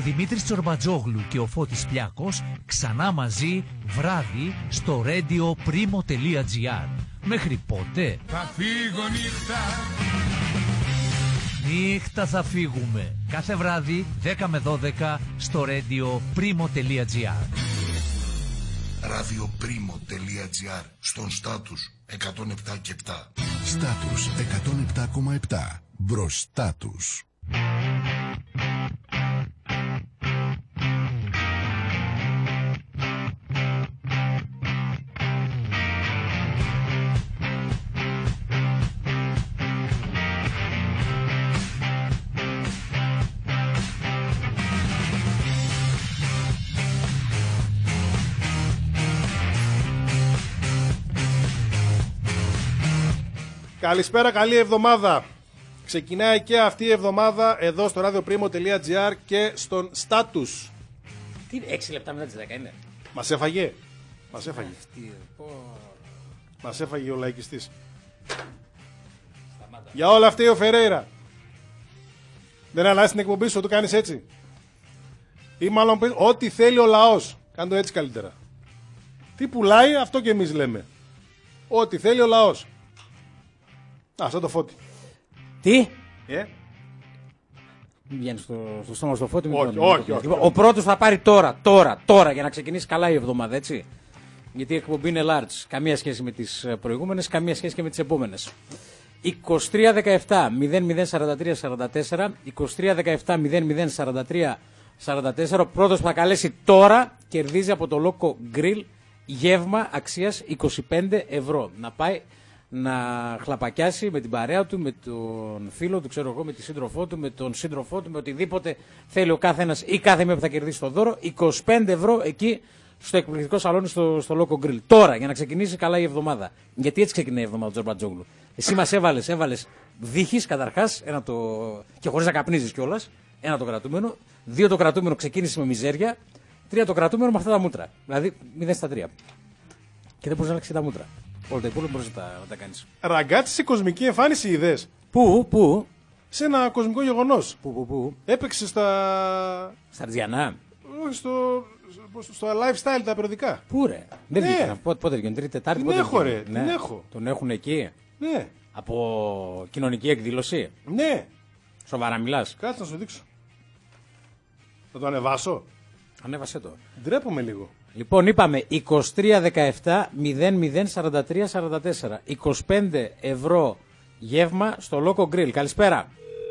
Δημήτρης Τσορμπατζόγλου και ο Φώτης Πλιάκος ξανά μαζί βράδυ στο radioprimo.gr. Μέχρι πότε? Θα φύγω νύχτα. Νύχτα θα φύγουμε. Κάθε βράδυ 10 με 12 στο radioprimo.gr. radioprimo.gr. Στον Στάτους 107,7. Στάτους 107,7. Μπροστά τους. Καλησπέρα, καλή εβδομάδα. Ξεκινάει και αυτή η εβδομάδα εδώ στο radioprimo.gr και στον Status. Τι 6 λεπτά μετά τις 10 είναι? Μας έφαγε. Μας έφαγε ο λαϊκιστής. Για όλα αυτή ο Φερέιρα. Δεν αλλάζει την εκπομπή σου, το κάνεις έτσι. Ή μάλλον πεις, ό,τι θέλει ο λαός. Κάνε το έτσι καλύτερα. Τι πουλάει, αυτό και εμείς λέμε. Ό,τι θέλει ο λαός. Αυτό το Φώτη. Τι? Μην βγαίνει στο στόμα στο Φώτη. Όχι. Ο πρώτος θα πάρει τώρα για να ξεκινήσει καλά η εβδομάδα, έτσι. Γιατί η εκπομπή είναι large. Καμία σχέση με τις προηγούμενες, καμία σχέση και με τις επόμενες. 23-17 0043-44, 23-17 0043-44. Ο πρώτος που θα καλέσει τώρα κερδίζει από το Loco Grill γεύμα αξίας 25 ευρώ. Να πάει να χλαπακιάσει με την παρέα του, με τον φίλο του, ξέρω εγώ, με τη σύντροφό του, με τον σύντροφό του, με οτιδήποτε θέλει ο κάθε ένας ή κάθε μία που θα κερδίσει το δώρο. 25 ευρώ εκεί στο εκπληκτικό σαλόνι στο Loco Grill. Τώρα, για να ξεκινήσει καλά η εβδομάδα. Γιατί έτσι ξεκινάει η εβδομάδα του Τζορμπατζόγλου. Εσύ μας έβαλες δίχεις καταρχάς, και χωρίς να καπνίζεις κιόλας, ένα το κρατούμενο. 2 το κρατούμενο ξεκίνησε με μιζέρια. 3 το κρατούμενο με αυτά τα μούτρα. Δηλαδή 0 στα 3. Και δεν μπορείς να αλλάξεις τα μούτρα. Όλα τα υπόλοιπα μπορείς να τα κάνεις. Ραγκάτσι σε κοσμική εμφάνιση είδες? Πού? Σε ένα κοσμικό γεγονός. Πού? Έπαιξε στα Αρτζιανά. Στο lifestyle τα περιοδικά. Πού ρε? Δεν βγήκαν. Πότε βγήκαν? Τρίτη, Τετάρτη? Την έχω ρε. Την έχω. Τον έχουν εκεί? Ναι. Από κοινωνική εκδήλωση? Ναι. Σοβαρά μιλάς? Κάτσε να σου δείξω. Θα το ανεβάσω. Ανέβασέ το. Ντρέπομαι λίγο. Λοιπόν, είπαμε 23-17 0043-44. 25 ευρώ γεύμα στο Loco Grill. Καλησπέρα.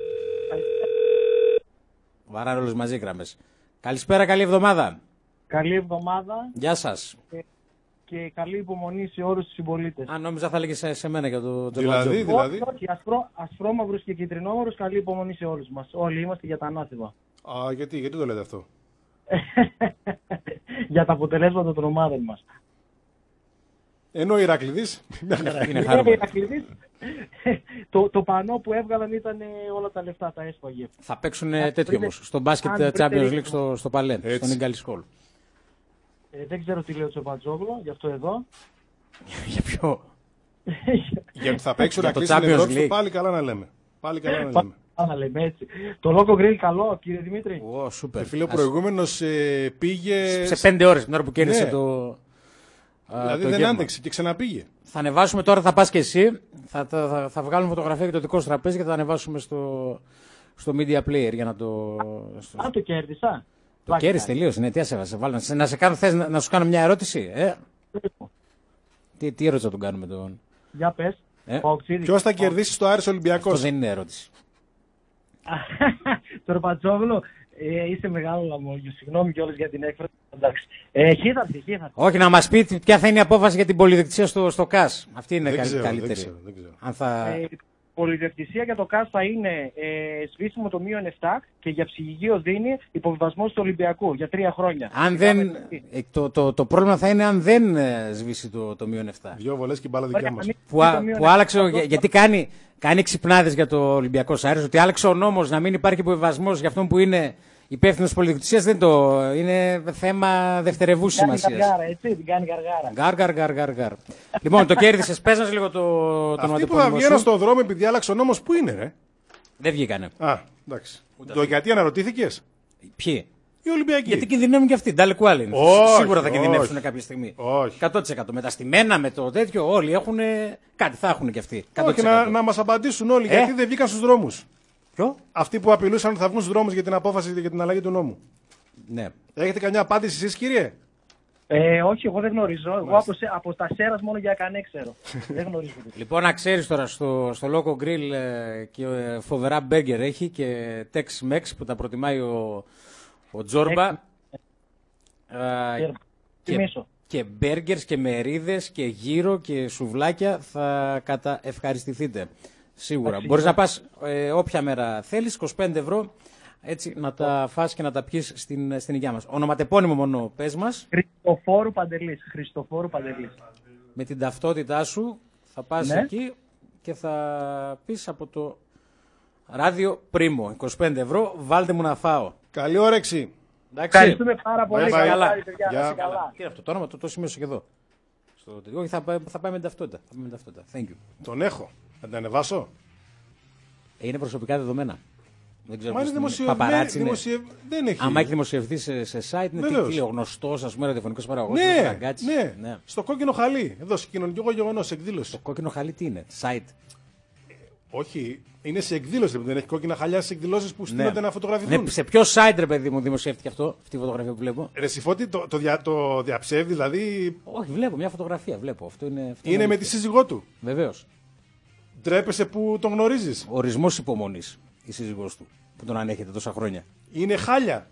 Βαράνε όλες μαζί γραμμές. Καλησπέρα, καλή εβδομάδα. Καλή εβδομάδα. Γεια σας. Και καλή υπομονή σε όλους τους συμπολίτες. Αν νόμιζα θα έλεγε σε μένα για το Δηλαδή. Όχι, ασπρόμαυρους και κυτρινόμαυρους, καλή υπομονή σε όλους μας. Όλοι είμαστε για τα ανάθεμα. Γιατί το λέτε αυτό? Για τα αποτελέσματα των ομάδων μας. Ενώ ο Ηρακλήδης είναι χαρούμενο. Το πανό που έβγαλαν ήταν όλα τα λεφτά, τα έσπαγε. Θα παίξουν τέτοιο όμως, στο Basket Champions League στο Παλέν, στον Ιγκάλι Σκόλ. Δεν ξέρω τι λέει ο Τσορμπατζόγλου, γι' αυτό εδώ. Για ποιο? Γιατί θα παίξουν να κλείσουν Ευρώπη, πάλι καλά να λέμε. Να λέμε έτσι. Το Loco Grill καλό, κύριε Δημήτρη. Σούπερ. Φίλε, ο προηγούμενος πήγε σε 5 ώρες την ώρα που κέρδισε το. Δηλαδή δεν άντεξε και ξαναπήγε. Θα ανεβάσουμε τώρα, θα πας και εσύ. Θα βγάλουμε φωτογραφία για το δικό σου τραπέζι και θα ανεβάσουμε στο Media Player για να το. Το κέρδισα. Το κέρδισε τελείως. Ναι, τι άσεβασε. Να σε κάνω, θες να σου κάνω μια ερώτηση? Τι ερώτηση θα τον κάνουμε τον? Για πες. Ποιος θα κερδίσει στο Άρης Ολυμπιακός? Αυτό δεν είναι ερώτηση. Τσορμπατζόγλου, είσαι μεγάλο λαμόγιο. Συγγνώμη κιόλας για την έκφραση. Εντάξει. Χίθαρτη. Όχι, να μας πει ποια θα είναι η απόφαση για την πολυδιοκτησία στο ΚΑΣ. Αυτή είναι καλύτερη. Δεν ξέρω. Αν θα... Πολυδιοκτησία για το ΚΑΣ θα είναι σβήσιμο το μείον 7 και για ψυχηγείο δίνει υποβιβασμό του Ολυμπιακού για 3 χρόνια. Αν δεν, το πρόβλημα θα είναι αν δεν σβήσει το μείον 7. 2 βολές και μπάλα δικιά μας. Που άλλαξε, γιατί κάνει ξυπνάδες για το Ολυμπιακό Άρης, ότι άλλαξε ο νόμος να μην υπάρχει υποβιβασμός για αυτόν που είναι υπεύθυνος πολιτικής. Δεν είναι θέμα δευτερευούς σημασίας. Την κάνει γαργάρα. Γαρ. Λοιπόν, το κέρδισες. Πες μας λίγο τον Αυτοί αντιπολιτισμό. που θα βγαίνουν στον δρόμο επειδή άλλαξε ο νόμος, πού είναι, ρε? Δεν βγήκανε. Εντάξει. Γιατί αναρωτήθηκες? Ποιοι? Οι Ολυμπιακοί. Γιατί κινδυνεύουν και αυτοί. Νταλεκουάλ είναι. Όχι, Σίγουρα θα κινδυνεύσουν όχι. κάποια στιγμή. Όχι. 100%. Με τα στημένα, με το τέτοιο, όλοι έχουν. Κάτι θα έχουν κι αυτοί. 100%. Όχι, να μας απαντήσουν όλοι γιατί δεν βγήκαν στους δρόμους. Ποιο? Αυτοί που απειλούσαν ότι θα βγουν στους δρόμους για την απόφαση για την αλλαγή του νόμου. Ναι. Έχετε καμιά απάντηση εσείς, κύριε? Όχι, εγώ δεν γνωρίζω. Εγώ από τα Σέρας μόνο για Κανέ ξέρω. Δεν γνωρίζω. Λοιπόν, να ξέρεις τώρα, στο Loco Grill και φοβερά μπέργκερ έχει και Tex-Mex που τα προτιμάει ο Τζόρμπα. Και μπέργκερς και μερίδες και γύρο και σουβλάκια θα καταευχαριστηθείτε. Σίγουρα. Μπορείς να πας όποια μέρα θέλεις, 25 ευρώ, έτσι να τα φας και να τα πιείς στην υγειά μας. Ονοματεπώνυμο μόνο πες μας. Χριστοφόρου Παντελής. Με την ταυτότητά σου θα πας εκεί και θα πεις από το ράδιο Πρίμο. 25 ευρώ, βάλτε μου να φάω. Καλή όρεξη. Ευχαριστούμε πάρα πολύ. Καλά. Γεια. Τι είναι αυτό το όνομα, το σημείωσα και εδώ. Όχι, θα πάει με την ταυτότητα. Thank you. Τον έχω. Θα την ανεβάσω. Είναι προσωπικά δεδομένα. Δεν ξέρω Μα είναι παπαράτσι είναι. Δεν έχει. Άμα έχει δημοσιευθεί σε site, είναι τι ο γνωστός, ας πούμε, ραδιοφωνικός παραγωγός. Ναι. Στο κόκκινο χαλί. Εδώ, σε κοινωνικό γεγονός, εκδήλωση. Το κόκκινο χαλί τι είναι, site. Όχι, είναι σε εκδήλωση. Δεν έχει κόκκινα χαλιά σε εκδηλώσεις που στείνονται να φωτογραφηθούν. Ναι, σε ποιο site, ρε παιδί μου, δημοσιεύτηκε αυτή η φωτογραφία που βλέπω? Ρε Συφώτη, το διαψεύδει, δηλαδή. Όχι, βλέπω μια φωτογραφία. Αυτό είναι με τη σύζυγό του. Βεβαίως. Ντρέπεσαι που τον γνωρίζεις. Ορισμός υπομονής η σύζυγός του που τον ανέχεται τόσα χρόνια. Είναι χάλια.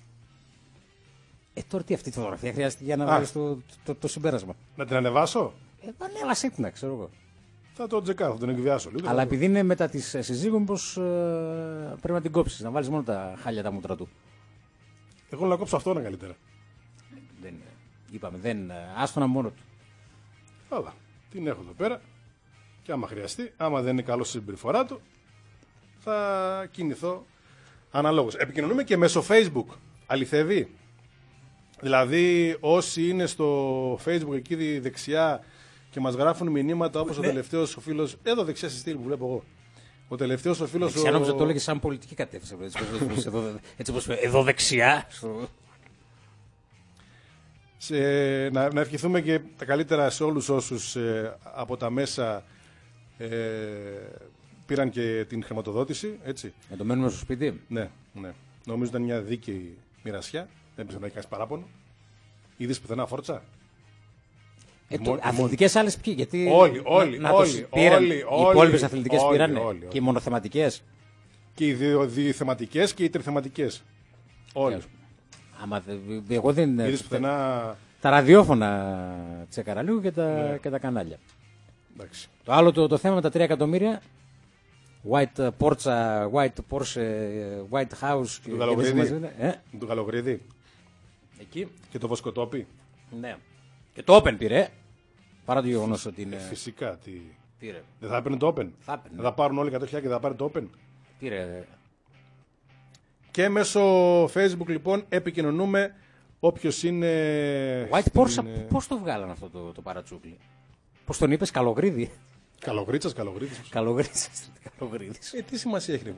Τώρα τι αυτή τη φωτογραφία χρειάζεται για να βάλεις το συμπέρασμα. Να την ανεβάσω. Ανέβασε την, ξέρω εγώ. Θα το τσεκάρω, θα τον εκβιάσω λίγο. Αλλά επειδή είναι μετά τη συζύγου, μήπως πρέπει να την κόψεις, να βάλεις μόνο τα χάλια τα μούτρα του. Εγώ να κόψω αυτόν καλύτερα. Είπαμε, άστονα μόνο του. Αλλά την έχω εδώ πέρα. Και άμα χρειαστεί, άμα δεν είναι καλό στη συμπεριφορά του, θα κινηθώ αναλόγως. Επικοινωνούμε και μέσω Facebook. Αληθεύει. Δηλαδή, όσοι είναι στο Facebook εκεί δεξιά και μας γράφουν μηνύματα όπως ο τελευταίος ο φίλος. Εδώ δεξιά στη στήλη που βλέπω εγώ. Ο τελευταίος ο φίλος. Δεξιά νόμιζα το έλεγε σαν πολιτική κατεύθυνση. Έτσι όπως εδώ δεξιά. Να ευχηθούμε και τα καλύτερα σε όλους όσους από τα μέσα πήραν και την χρηματοδότηση. Έτσι. Να το μένουμε στο σπίτι. Ναι. Νομίζω ήταν μια δίκαιη μοιρασιά. Δεν πιστεύω να έχει κανείς παράπονο. Είδες πουθενά φόρτσα. Αθλητικές άλλες ποιοι, γιατί. Όλοι. Οι υπόλοιπες αθλητικές πήραν. Και οι μονοθεματικές. Και οι διθεματικές και οι τριθεματικές. Όλοι. Εγώ δεν. Είδες πουθενά. Τα ραδιόφωνα τσέκαρα λίγο και τα κανάλια. Εντάξει. Το άλλο το θέμα με τα 3 εκατομμύρια. White Porsche, White House. Του Γαλογρίδη. Εκεί. Και το Βοσκοτόπι. Ναι. Και το Open πήρε. Παρά το γεγονός ότι είναι. Φυσικά. Πήρε. Δεν θα έπαιρνε το Open. Θα πάρουν όλοι 100.000 και θα πάρει το Open. Πήρε. Και μέσω Facebook λοιπόν επικοινωνούμε. Όποιος είναι. White Porsche, πώς το βγάλαν αυτό το παρατσούκλι? Πώς τον είπες, Καλογρίδη? Καλογρίτσας. Καλογρίδης. Τι σημασία έχει,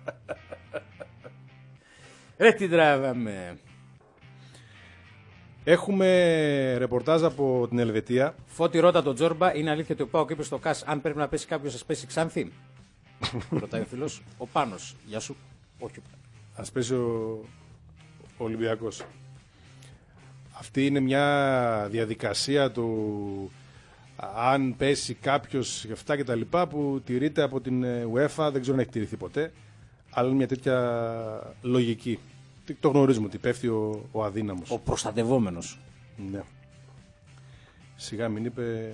ρε τι τράβαμε. Έχουμε ρεπορτάζ από την Ελβετία. Φώτη, ρώτα τον Τζόρμπα, είναι αλήθεια ότι ο Πάοκ είπε στο ΚΑΣ αν πρέπει να πέσει κάποιος ας πέσει Ξάνθη? Ρωτάει ο φίλος. Ο Πάνος, γεια σου. Όχι. Ας πέσει ο Ολυμπιακός. Αυτή είναι μια διαδικασία του αν πέσει κάποιος και αυτά και τα λοιπά που τηρείται από την UEFA, δεν ξέρω αν έχει τηρηθεί ποτέ, αλλά είναι μια τέτοια λογική. Το γνωρίζουμε ότι πέφτει ο αδύναμος. Ο προστατευόμενος. Ναι. Σιγά μην είπε.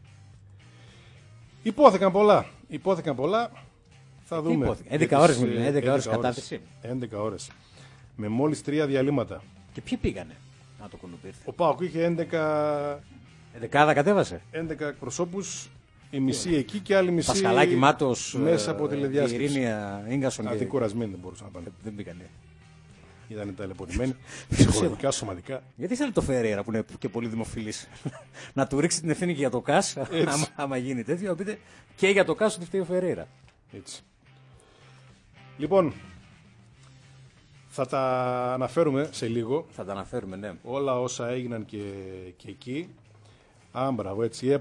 Υπόθηκαν πολλά. Θα δούμε. 11 ώρες μιλάμε, 11 ώρες κατάθεση. 11 ώρες. Με μόλις 3 διαλύματα. Και ποιοι πήγανε να το κουνουπί ήρθε? Ο ΠΑΟΚ είχε 11. 11 κατέβασε. 11 εκπροσώπους, η μισή εκεί και άλλη μισή. Πασχαλάκη, Μάτος, μέσα από τηλεδιάσκεψη. Ειρήνια, Ίγκασον. Αντί κουρασμένοι δεν μπορούσαν να πάνε. Δεν πήγανε. Ήταν ταλαιπωρημένοι, ψυχολογικά, σωματικά. Γιατί ήθελε το Φερέιρα που είναι και πολύ δημοφιλής να του ρίξει την ευθύνη και για το ΚΑΣ, άμα γίνει τέτοιο, να πείτε και για το ΚΑΣ ότι φταίει ο Φερέιρα. Έτσι. Λοιπόν, Θα τα αναφέρουμε σε λίγο. Θα τα αναφέρουμε, ναι. Όλα όσα έγιναν και εκεί. Μπράβο, έτσι, η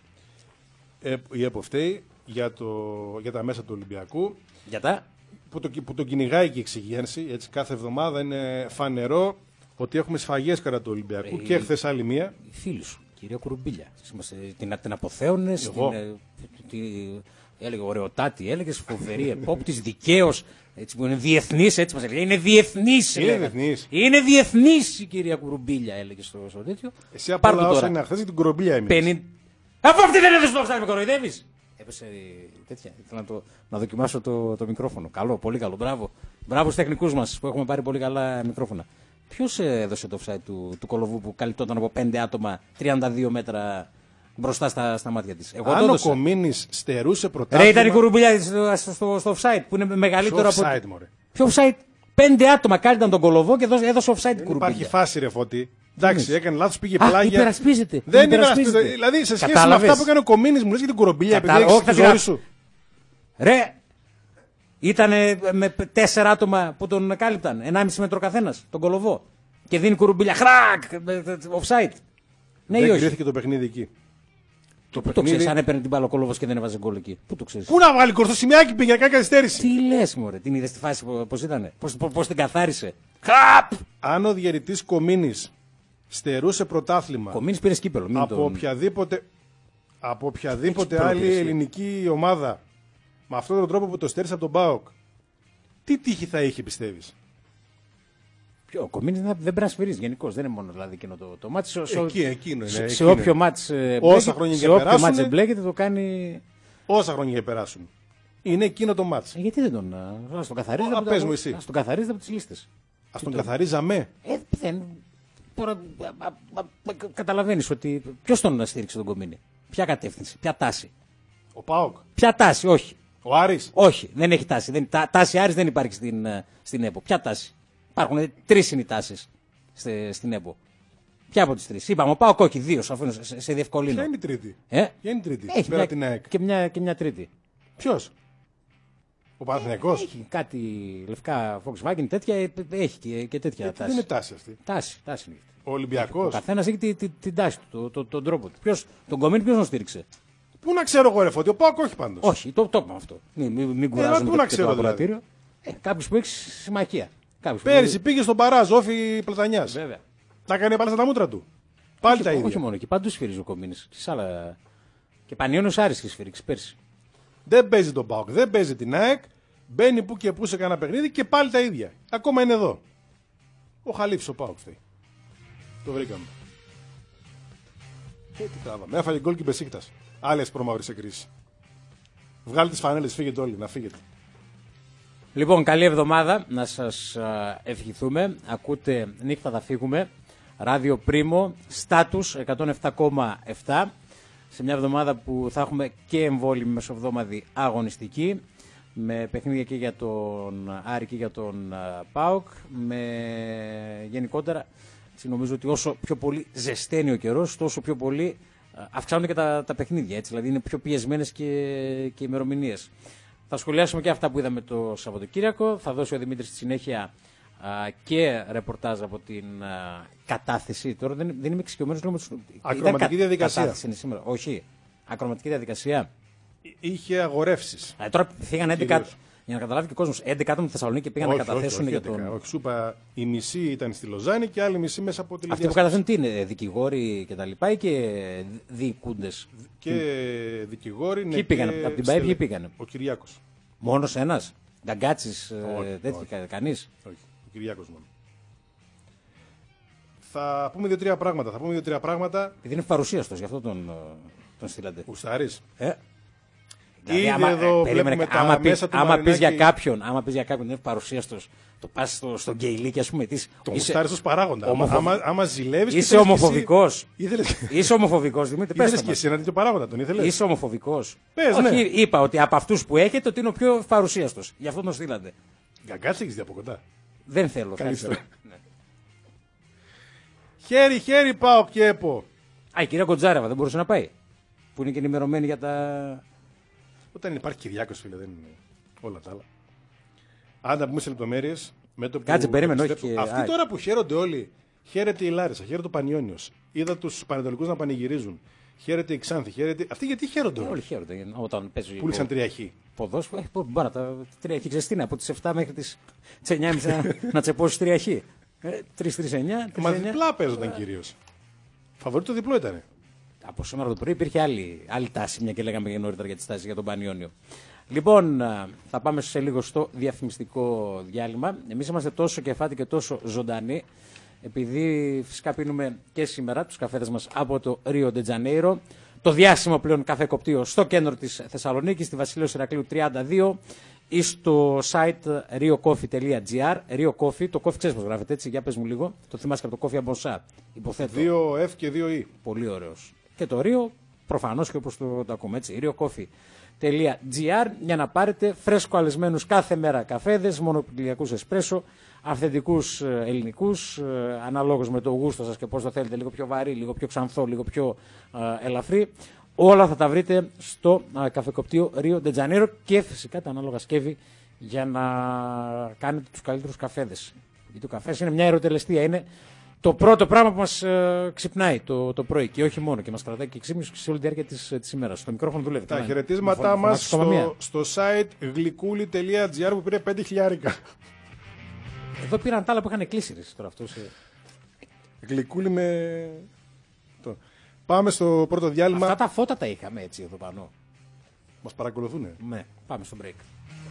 ΕΠΟ φταίει για τα μέσα του Ολυμπιακού. Για τα. Που το κυνηγάει και η εξυγένση. Έτσι, κάθε εβδομάδα είναι φανερό ότι έχουμε σφαγές κατά του Ολυμπιακού και χθες άλλη μία. Οι φίλοι σου, κυρία Κουρουμπίλια. Την αποθέωνες, έλεγε ωραιοτάτη, έλεγε φοβερή επόπτης, δικαίως. Έτσι που είναι διεθνής, έτσι μας έλεγε. Είναι διεθνής. Είναι διεθνής η κυρία Κουρουμπίλια, έλεγε στο τέτοιο. Εσύ από όλα όσα είναι χθες για την Κουρουμπίλια έμεινες. Αφού αυτή δεν έδωσε το offside, με κοροϊδεύεις. Έπεσε τέτοια. Ήθελα να δοκιμάσω το μικρόφωνο. Καλό, πολύ καλό. Μπράβο στους τεχνικούς μας που έχουμε πάρει πολύ καλά μικρόφωνα. Ποιος έδωσε το offside του Κολοβού που καλυπτόταν από 5 άτομα 32 μέτρα μπροστά στα μάτια της? Αν ο Κομίνης στερούσε πρωτάθλημα. Ρε, ήταν η Κουρουμπίλια στο offside που είναι μεγαλύτερο από. Offside, μωρέ. Ποιο offside? 5 άτομα κάλυπταν τον Κολοβό και έδωσε offside την Κουρουμπίλια. Υπάρχει φάση, ρε Φώτη. Εντάξει, έκανε λάθος, πήγε πλάγια. Υπερασπίζεται. Δεν υπερασπίζεται. Δηλαδή σε σχέση με αυτά που έκανε ο Κομίνης, μου λες για την Κουρουμπίλια επειδή έχεις τη ζωή σου. Ρε, ήταν με 4 άτομα που τον κάλυπταν. 1,5 μέτρο καθένας, τον Κολοβό. Και δίνει Κουρουμπίλια. Χρακ! Offside. Ναι, δεν κρίθηκε το παιχνίδι εκεί. Πού το ξέρεις, αν έπαιρνε την μπάλα ο Κολοβός και δεν έβαζε γκολ εκεί? Πού το ξέρεις? Πού να βγάλει κορθοσημιάκι, πήγε να κάνει καθυστέρηση. Τι λες, μωρέ, την είδες τη φάση πώς ήταν? Πώς την καθάρισε? Χαπ! Αν ο διαιτητής Κομίνης στερούσε πρωτάθλημα. Κομίνης πήρε σκύπελο. Από οποιαδήποτε άλλη ελληνική ομάδα με αυτόν τον τρόπο που το στέρισε από τον ΠΑΟΚ, τι τύχη θα είχε, πιστεύεις? Ο Κομίνης δεν πρέπει να σφυρίζει γενικώς. Δεν είναι μόνο δηλαδή εκείνο το μάτς. Εκείνο είναι. Σε όποιο μάτς μπλέκεται το κάνει. Όσα χρόνια και περάσουν. Είναι εκείνο το μάτς. Γιατί δεν τον. Ας τον καθαρίζετε από τις λίστες. Ας τον καθαρίζαμε. Δεν. Καταλαβαίνεις ότι. Ποιος τον στήριξε τον Κομίνη? Ποια κατεύθυνση, ποια τάση? Ο ΠΑΟΚ. Ποια τάση, όχι. Ο Άρης. Όχι, δεν έχει τάση. Τάση Άρης δεν υπάρχει στην ΕΠΟ. Ποια τάση? Υπάρχουν 3 είναι οι τάσεις στην ΕΠΟ. Ποια από τις 3? Είπαμε, ο ΠΑΟΚ όχι, 2, αφού σε διευκολύνω. Ποια είναι η τρίτη? Ποια είναι η τρίτη? Έχει πέρα την ΑΕΚ. Και μια τρίτη. Ποιος? Ο Παναθηναϊκός. Έχει κάτι λευκά Volkswagen, τέτοια, έχει και τέτοια τάση. Δεν είναι τάση αυτή. Τάση είναι. Ο Ολυμπιακός. Ο καθένας έχει την τάση του, τον τρόπο του. Τον Κομίνη ποιος τον στήριξε? Πού να ξέρω εγώ, ρε Φώτη, ο ΠΑΟΚ όχι πάντως. Όχι, το είπαμε αυτό. Μην κουράζουμε πού να ξέρω δηλαδή. Κάποιος που έχει συμμαχία. Πέρυσι πήγε στον Παράζ, όφη Πλατανιάς. Βέβαια. Τα έκανε πάλι στα μούτρα του. Πάλι τα ίδια. Όχι μόνο εκεί, παντού σφυρίζει ο Κομίνης. Και Πανιώνιος Άρης είχε σφυρίξει πέρσι. Δεν παίζει τον ΠΑΟΚ, δεν παίζει την ΑΕΚ. Μπαίνει που και που σε κανένα παιχνίδι και πάλι τα ίδια. Ακόμα είναι εδώ. Ο Χαλίφης ο ΠΑΟΚ φταίει. Το βρήκαμε. Τι τράβαμε. Έφαγε γκολ και Μπεσίκτας. Άλλες προμαύρη σε κρίση. Βγάλτε τις φανέλες, φύγετε όλοι, να φύγετε. Λοιπόν, καλή εβδομάδα να σας ευχηθούμε. Ακούτε νύχτα θα φύγουμε. Ράδιο Πρίμο, στάτους 107,7. Σε μια εβδομάδα που θα έχουμε και εμβόλυμη μεσοβδόμαδη αγωνιστική. Με παιχνίδια και για τον Άρη και για τον ΠΑΟΚ. Γενικότερα, νομίζω ότι όσο πιο πολύ ζεσταίνει ο καιρός, τόσο πιο πολύ αυξάνουν και τα παιχνίδια. Έτσι, δηλαδή είναι πιο πιεσμένες και οι ημερομηνίες. Θα σχολιάσουμε και αυτά που είδαμε το Σαββατοκύριακο. Θα δώσει ο Δημήτρης στη συνέχεια και ρεπορτάζ από την κατάθεση. Τώρα δεν είμαι εξοικειωμένος. Ακροματική διαδικασία. Κατάθεση είναι σήμερα. Όχι. Ακροματική διαδικασία. Είχε αγορεύσεις. Τώρα φύγαν 11. Για να καταλάβει και ο κόσμος, 11 άτομα στη Θεσσαλονίκη πήγαν να καταθέσουν για τον. Όχι, σου είπα, η μισή ήταν στη Λοζάνη και άλλη μισή μέσα από τη Λιβύη. Αυτοί που καταθέτουν τι είναι, δικηγόροι και τα λοιπά ή και διοικούντες? Και δικηγόροι. Ποιοι πήγανε, από την ΠΑΕ ποιοι πήγανε? Ο Κυριάκος. Μόνος ένας? Γκαγκάτσης, τέτοια, κανείς? Όχι, ο Κυριάκος μόνο. Θα πούμε 2-3 πράγματα. Επειδή είναι παρουσίαστος, γι' αυτό τον στείλατε. Ουστάρης. Δηλαδή, άμα πεις για κάποιον είναι παρουσίαστος, το πας στο γκέιλίκι, ας πούμε. Το γουστάρεις ως παράγοντα. Άμα ζηλεύεις. Είσαι ομοφοβικός. Είσαι ομοφοβικός, Δημήτρη. Ήθελες και εσύ ένα τέτοιο παράγοντα, τον ήθελες? Είσαι ομοφοβικός. Πες, ναι. Όχι, είπα ότι από αυτούς που έχετε ότι είναι ο πιο παρουσίαστος. Γι' αυτό τον στείλατε. Γκαγκάτση έχεις δει από κοντά? Δεν θέλω. Χέρι πάω και ΕΠΟ. Η κυρία Κοντζάρεβα δεν μπορούσε να πάει. Που είναι και ενημερωμένη για τα. Όταν υπάρχει Κυριάκος, φίλε, δεν είναι όλα τα άλλα. Αν τα πούμε σε λεπτομέρειες, Κάτσε, περίμενε, όχι και... Αυτοί τώρα που χαίρονται όλοι, χαίρεται η Λάρισα, χαίρεται ο Πανιόνιος. Είδα τους πανετολικούς να πανηγυρίζουν. Χαίρεται η Ξάνθη, χαίρεται. Αυτοί γιατί χαίρονται όλοι. Όλοι χαίρονται όταν παίζει. Πούλησαν τριαχή. Ποδόσφαιρο. Μπορεί τα τριαχή, ξέρεις τι είναι, από τις 7 μέχρι τις 9.30 να τσεπώσεις τριαχή. 3-3-9. Μα διπλά παίζονταν κυρίως. Φαβορί το διπλό ήταν. Από σήμερα το πρωί υπήρχε άλλη τάση, μια και λέγαμε νωρίτερα για τις τάσεις για τον Πανιόνιο. Λοιπόν, θα πάμε σε λίγο στο διαφημιστικό διάλειμμα. Εμείς είμαστε τόσο κεφάτι και τόσο ζωντανοί, επειδή φυσικά πίνουμε και σήμερα τους καφέδες μας από το Rio de Janeiro, το διάσημο πλέον καφέ-κοπτείο στο κέντρο της Θεσσαλονίκης, στη Βασιλέως Ηρακλείου 32, ή στο site riocoffee.gr. Rio Coffee, το coffee ξέρεις πώς γράφεται, έτσι, για πες μου λίγο. Το θυμάσαι από το Coffee Abonsar, υποθέτω. 2F και 2E. Πολύ ωραίος. Και το Rio, προφανώς και όπως το ακούμε, έτσι, riocoffee.gr, για να πάρετε φρέσκο αλεσμένους κάθε μέρα καφέδες, μονοπηλιακούς εσπρέσο, αυθεντικούς ελληνικούς, αναλόγως με το γούστο σας και πώς το θέλετε, λίγο πιο βαρύ, λίγο πιο ξανθό, λίγο πιο ελαφρύ. Όλα θα τα βρείτε στο καφεκοπτείο Rio de Janeiro και φυσικά τα ανάλογα σκεύη για να κάνετε τους καλύτερους καφέδες. Γιατί ο καφές είναι μια ερωτελεστία, είναι το πρώτο πράγμα που μας ξυπνάει το πρωί και όχι μόνο, και μας κρατάει και ξύπνους σε όλη τη διάρκεια της ημέρας. Το μικρόφωνο δουλεύει. Τα χαιρετίσματά μας στο site γλυκούλη.gr που πήρε 5 χιλιάρικα. Εδώ πήραν τα άλλα που είχαν κλείσει τώρα αυτό. Γλυκούλη με... Πάμε στο πρώτο διάλειμμα. Αυτά τα φώτα τα είχαμε έτσι εδώ πάνω. Μας παρακολουθούνε. Ναι, πάμε στο break.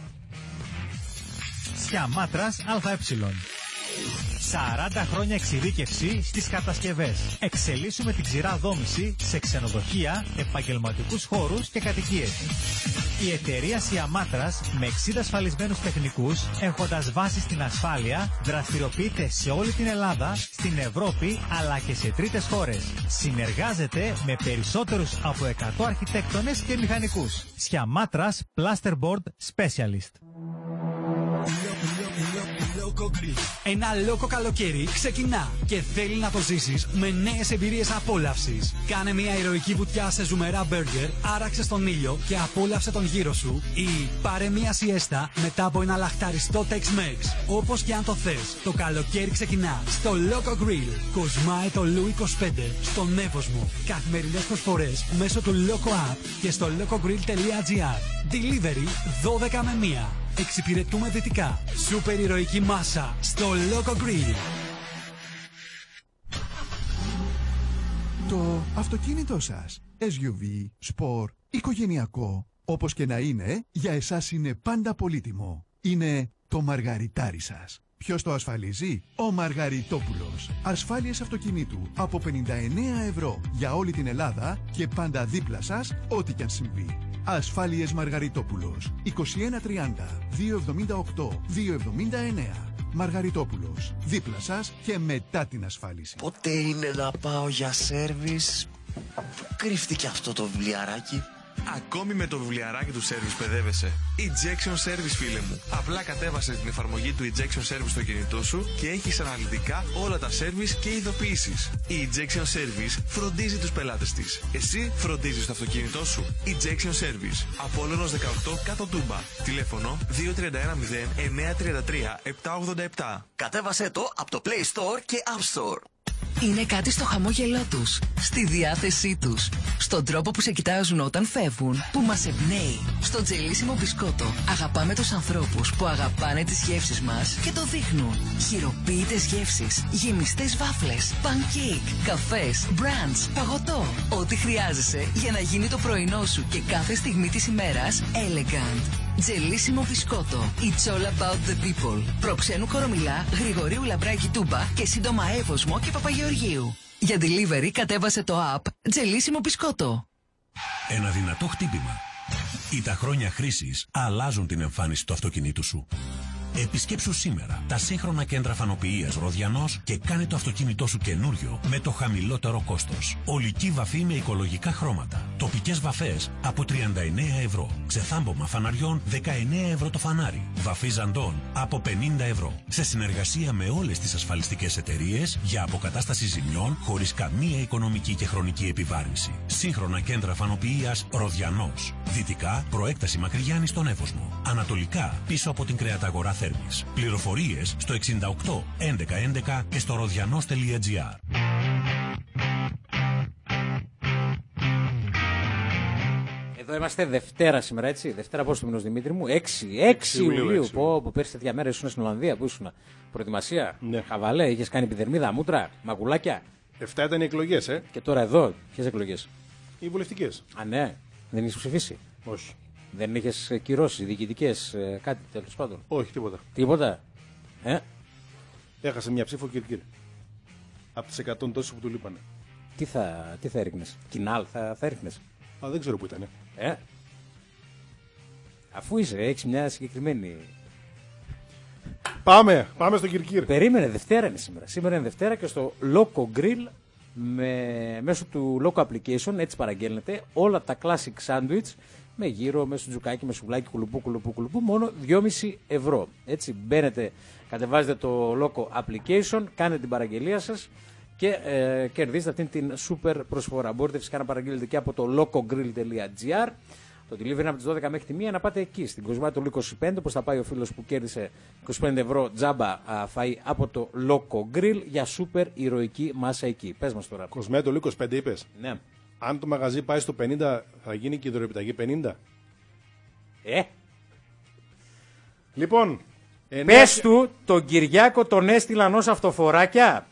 Σιαμάτρας ΑΕ. 40 χρόνια εξειδίκευση στις κατασκευές. Εξελίσσουμε την ξηρά δόμηση σε ξενοδοχεία, επαγγελματικούς χώρους και κατοικίες. Η εταιρεία Σιαμάτρας, με 60 ασφαλισμένους τεχνικούς, έχοντας βάση στην ασφάλεια, δραστηριοποιείται σε όλη την Ελλάδα, στην Ευρώπη αλλά και σε τρίτες χώρες. Συνεργάζεται με περισσότερους από 100 αρχιτέκτονες και μηχανικούς. Σιαμάτρας Plasterboard Specialist. Ένα λόκο καλοκαίρι ξεκινά και θέλει να το ζήσεις με νέες εμπειρίες απόλαυσης. Κάνε μια ηρωική βουτιά σε ζουμερά μπέργκερ, άραξε στον ήλιο και απόλαυσε τον γύρο σου, ή πάρε μια σιέστα μετά από ένα λαχταριστό Tex-Mex. Όπως και αν το θες, το καλοκαίρι ξεκινά στο Loco Grill. Κοσμάει το Λου 25 στον Εύωσμο. Καθημερινές προσφορές μέσω του Loco App και στο locogrill.gr. Delivery 12 με 1. Εξυπηρετούμε δυτικά. Σούπερ ηρωική μάσα στο Loco Grill. Το αυτοκίνητό σας, SUV, sport, οικογενειακό, όπως και να είναι, για εσάς είναι πάντα πολύτιμο. Είναι το μαργαριτάρι σας. Ποιος το ασφαλίζει? Ο Μαργαριτόπουλος. Ασφάλειες αυτοκινήτου από 59 ευρώ για όλη την Ελλάδα και πάντα δίπλα σας, ό,τι κι αν συμβεί. Ασφάλειες Μαργαριτόπουλος. 2130 278 279. Μαργαριτόπουλος. Δίπλα σας και μετά την ασφάλιση. Πότε είναι να πάω για σέρβις? Κρύφτηκε αυτό το βιβλιαράκι. Ακόμη με το βιβλιαράκι του Service παιδεύεσαι. Ejection Service, φίλε μου. Απλά κατέβασε την εφαρμογή του Ejection Service στο κινητό σου και έχεις αναλυτικά όλα τα service και ειδοποιήσεις. Η Ejection Service φροντίζει τους πελάτες της. Εσύ φροντίζεις το αυτοκίνητό σου. Ejection Service. Απόλλωνος 18 κάτω Τούμπα. Τηλέφωνο 2310 933 787. Κατέβασε το από το Play Store και App Store. Είναι κάτι στο χαμόγελό τους, στη διάθεσή τους, στον τρόπο που σε κοιτάζουν όταν φεύγουν, που μας εμπνέει. Στο τζελίσιμο μπισκότο αγαπάμε τους ανθρώπους που αγαπάνε τις γεύσεις μας και το δείχνουν. Χειροποίητες γεύσεις, γεμιστές βάφλες, pancake, καφές, μπραντς, παγωτό. Ό,τι χρειάζεσαι για να γίνει το πρωινό σου και κάθε στιγμή της ημέρας elegant. Τζελίσιμο μπισκότο. It's all about the people. Προξένου Κορομιλά, Γρηγορίου Λαμπράκη Τούμπα και σύντομα Εύωσμο και Παπαγεωργίου. Για delivery κατέβασε το app Τζελίσιμο μπισκότο. Ένα δυνατό χτύπημα. Ή τα χρόνια χρήσης αλλάζουν την εμφάνιση του αυτοκινήτου σου. Επισκέψου σήμερα τα σύγχρονα κέντρα φανοποιίας Ροδιανός και κάνε το αυτοκίνητό σου καινούριο με το χαμηλότερο κόστος. Ολική βαφή με οικολογικά χρώματα. Τοπικές βαφές από 39 ευρώ. Ξεθάμπομα φαναριών 19 ευρώ το φανάρι. Βαφή ζαντών από 50 ευρώ. Σε συνεργασία με όλες τις ασφαλιστικές εταιρείες για αποκατάσταση ζημιών χωρίς καμία οικονομική και χρονική επιβάρυνση. Σύγχρονα κέντρα φανοποιίας Ροδιανός. Δυτικά προέκταση Μακρυγιάννη στον Εύωσμο. Ανατολικά πίσω από την κρεαταγορά Service. Πληροφορίες στο 68 11 11 και στο rodianos.gr. Εδώ είμαστε Δευτέρα σήμερα, έτσι. Δευτέρα πόσο του μηνός, Δημήτρη μου? 6 Ιουλίου. Που πέρσι τέτοια μέρα ήσουν στην Ολλανδία, που ήσουν? Προετοιμασία, ναι. Χαβαλέ, είχες κάνει επιδερμίδα, μούτρα, μαγουλάκια. 7 ήταν οι εκλογές, Και τώρα εδώ, ποιες εκλογές? Οι βουλευτικές. Α, ναι. Δεν είχες ψηφίσει? Όχι. Δεν είχες κυρώσεις διοικητικές, κάτι τέλος πάντων? Όχι, τίποτα. Τίποτα. Έχασε μια ψήφο Κυρκύρ. Από τις 100 τόσους που του λείπανε. Τι θα έριχνες? Κινάλ θα έριχνες? Α, δεν ξέρω που ήταν. Αφού έχεις μια συγκεκριμένη... Πάμε στο Κυρκύρ. Περίμενε, Δευτέρα είναι σήμερα. Σήμερα είναι Δευτέρα και στο Loco Grill μέσω του Loco Application, έτσι παραγγέλνετε, όλα τα classic sandwich με γύρο, με σουτζουκάκι, με σουβλάκι, κουλουπού, μόνο 2,5 ευρώ. Έτσι μπαίνετε, κατεβάζετε το Loco Application, κάνετε την παραγγελία σας και κερδίζετε αυτήν την super προσφορά. Μπορείτε φυσικά να παραγγείλετε και από το locogrill.gr. Το delivery είναι από τις 12 μέχρι τη 1, να πάτε εκεί, στην Κοσμάτου 25, όπως θα πάει ο φίλος που κέρδισε 25 ευρώ τζάμπα φαΐ από το Loco Grill για super ηρωική μάσα εκεί. Πες μας τώρα. Κοσμέτολ 25 είπες? Ναι. Αν το μαγαζί πάει στο 50, θα γίνει και η δωρεπιταγή 50? Λοιπόν, πες του, τον Κυριάκο τον έστειλαν ως αυτοφοράκια.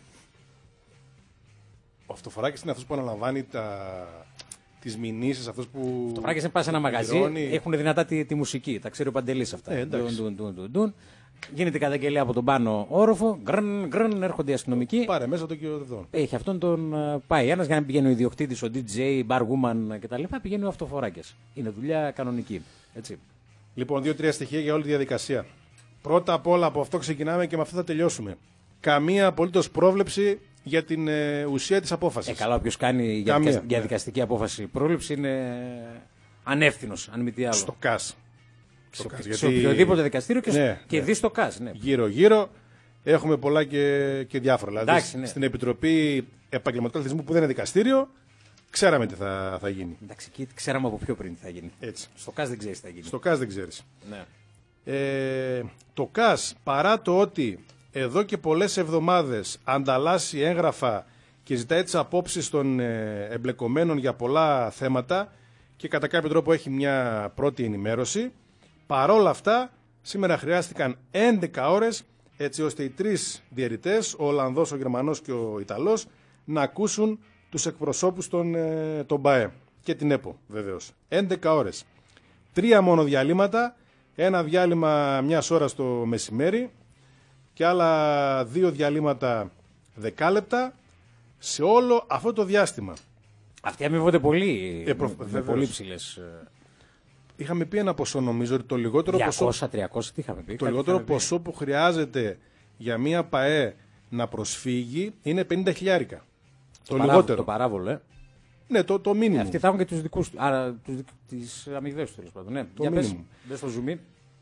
Ο αυτοφοράκης είναι αυτός που αναλαμβάνει τις μηνύσεις, αυτός που... Το φοράκες είναι πας σε ένα μαγαζί, έχουν δυνατά τη μουσική, τα ξέρει ο Παντελής αυτά. Γίνεται η καταγγελία από τον πάνω όροφο, γκρν, έρχονται οι αστυνομικοί. Πάρε μέσα το κύριο. Έχει αυτόν τον πάει ένας για να πηγαίνει ο ιδιοκτήτης, ο DJ, barwoman κτλ. Πηγαίνει ο αυτοφοράκες. Είναι δουλειά κανονική. Έτσι. Λοιπόν, 2-3 στοιχεία για όλη τη διαδικασία. Πρώτα απ' όλα από αυτό ξεκινάμε και με αυτό θα τελειώσουμε. Καμία απολύτως πρόβλεψη για την ουσία της απόφασης. Καλά, όποιος κάνει για δικαστική απόφαση πρόβλεψη είναι ανεύθυνος, αν μη τι άλλο. Στο ΚΑΣ. Σε οποιοδήποτε δικαστήριο και δει στο ΚΑΣ. Ναι. Γύρω-γύρω έχουμε πολλά και διάφορα. Δηλαδή στην Επιτροπή Επαγγελματικού Αθλητισμού, που δεν είναι δικαστήριο, ξέραμε τι θα γίνει. Εντάξει, εκεί ξέραμε από πιο πριν τι θα γίνει. Έτσι. Στο ΚΑΣ δεν ξέρεις τι θα γίνει. Στο ΚΑΣ δεν ξέρεις. Ναι. Το ΚΑΣ, παρά το ότι εδώ και πολλές εβδομάδες ανταλλάσσει έγγραφα και ζητάει τις απόψεις των εμπλεκομένων για πολλά θέματα και κατά κάποιο τρόπο έχει μια πρώτη ενημέρωση, παρόλα αυτά σήμερα χρειάστηκαν 11 ώρες έτσι ώστε οι τρεις διαιτητές, ο Ολλανδός, ο Γερμανός και ο Ιταλός, να ακούσουν τους εκπροσώπους των ΠΑΕ και την ΕΠΟ βεβαίως. 11 ώρες. 3 μόνο διαλύματα, ένα διάλειμμα μιας ώρας το μεσημέρι και άλλα 2 διαλύματα 10 λεπτά σε όλο αυτό το διάστημα. Αυτοί αμείβονται πολύ, πολύ ψηλές. Είχαμε πει ένα ποσό, νομίζω, ότι το λιγότερο 200, ποσό, 300, τι είχαμε πει. το λιγότερο ποσό που χρειάζεται για μια ΠΑΕ να προσφύγει είναι 50 χιλιάρικα. Το λιγότερο. Το παράβολο, Ναι, το μήνυμο. Αυτοί θα έχουν και τους δικούς, άρα τις αμοιβές τους, τέλος πάντων. Ναι. Για πες στο zoom in.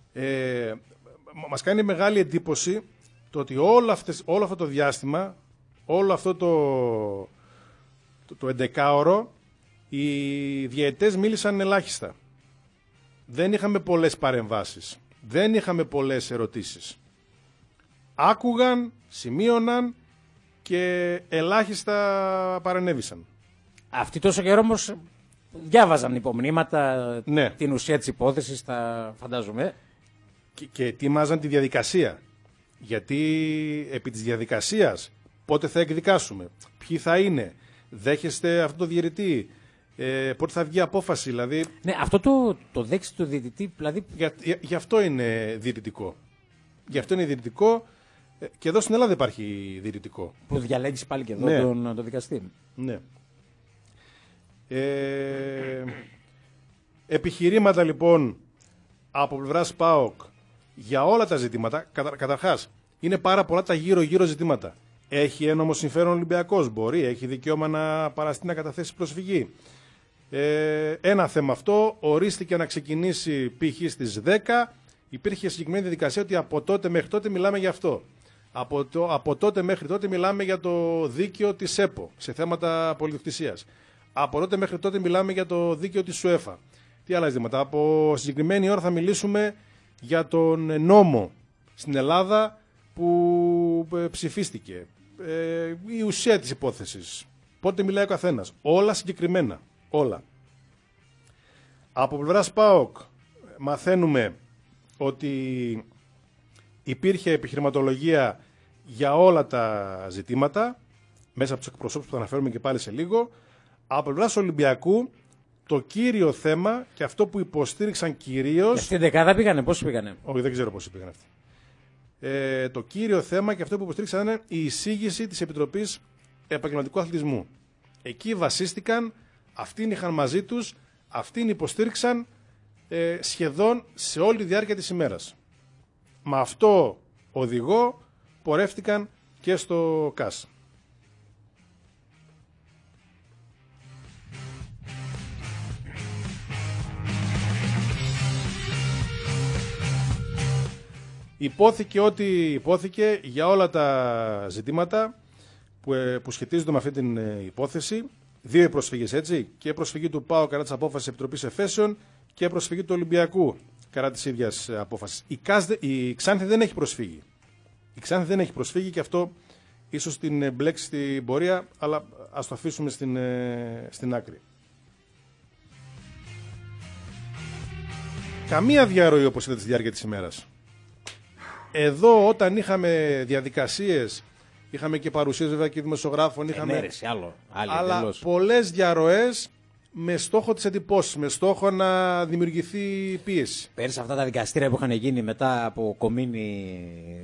Μας κάνει μεγάλη εντύπωση το ότι όλο αυτό το διάστημα, όλο αυτό το 11ωρο, οι διαιτητές μίλησαν ελάχιστα. Δεν είχαμε πολλές παρεμβάσεις. Δεν είχαμε πολλές ερωτήσεις. Άκουγαν, σημείωναν και ελάχιστα παρενέβησαν. Αυτοί τόσο καιρό όμως διάβαζαν υπομνήματα, ναι, την ουσία της υπόθεσης, φαντάζομαι. Και ετοίμαζαν τη διαδικασία. Γιατί επί της διαδικασίας πότε θα εκδικάσουμε, ποιοι θα είναι, δέχεστε αυτό το διαιτητή, πότε θα βγει απόφαση, δηλαδή. Ναι, αυτό το δέξει του διαιτητή, δηλαδή. Γι' αυτό είναι διαιτητικό. Γι' αυτό είναι διαιτητικό και εδώ στην Ελλάδα υπάρχει διαιτητικό. Που διαλέγεις πάλι και εδώ τον δικαστή. Ναι. Επιχειρήματα λοιπόν από πλευράς ΠΑΟΚ για όλα τα ζητήματα. Καταρχάς, είναι πάρα πολλά τα γύρω-γύρω ζητήματα. Έχει ένομο συμφέρον Ολυμπιακός, μπορεί, έχει δικαίωμα να παραστεί να καταθέσει προσφυγή. Ένα θέμα αυτό, ορίστηκε να ξεκινήσει π.χ. στις 10, υπήρχε συγκεκριμένη διαδικασία ότι από τότε μέχρι τότε μιλάμε για αυτό. Από τότε μέχρι τότε μιλάμε για το δίκαιο της ΕΠΟ σε θέματα πολυδιοκτησίας. Από τότε μέχρι τότε μιλάμε για το δίκαιο της ΣΟΕΦΑ. Τι άλλα ζητήματα. Από συγκεκριμένη ώρα θα μιλήσουμε για τον νόμο στην Ελλάδα που ψηφίστηκε, η ουσία της υπόθεσης, πότε μιλάει ο καθένας, όλα συγκεκριμένα, όλα. Από πλευράς ΠΑΟΚ μαθαίνουμε ότι υπήρχε επιχειρηματολογία για όλα τα ζητήματα, μέσα από τους εκπροσώπους που θα αναφέρουμε και πάλι σε λίγο. Από πλευράς Ολυμπιακού, το κύριο θέμα και αυτό που υποστήριξαν κυρίως... Στην δεκάδα πήγανε, πώς πήγανε? Όχι, δεν ξέρω πώς πήγανε αυτοί. Το κύριο θέμα και αυτό που υποστήριξαν είναι η εισήγηση της Επιτροπής Επαγγελματικού Αθλητισμού. Εκεί βασίστηκαν, αυτήν είχαν μαζί τους, αυτήν υποστήριξαν σχεδόν σε όλη τη διάρκεια της ημέρας. Με αυτό οδηγό πορεύτηκαν και στο ΚΑΣ. Υπόθηκε ότι υπόθηκε για όλα τα ζητήματα που σχετίζονται με αυτή την υπόθεση. Δύο οι προσφυγές, έτσι, και προσφυγή του ΠΑΟ κατά της απόφασης της Επιτροπής Εφέσεων και προσφυγή του Ολυμπιακού κατά της ίδιας απόφασης. Η Ξάνθη δεν έχει προσφύγει. Η Ξάνθη δεν έχει προσφύγει και αυτό ίσως την μπλέξει στην πορεία, αλλά ας το αφήσουμε στην άκρη. Καμία διαρροή, όπως είδατε, στη διάρκεια της ημέρας. Εδώ όταν είχαμε διαδικασίες, είχαμε και παρουσίες βέβαια και δημοσιογράφων, είχαμε αλλά πολλές διαρροές με στόχο τις εντυπώσεις, με στόχο να δημιουργηθεί πίεση. Πέρυσι αυτά τα δικαστήρια που είχαν γίνει μετά από κομίνη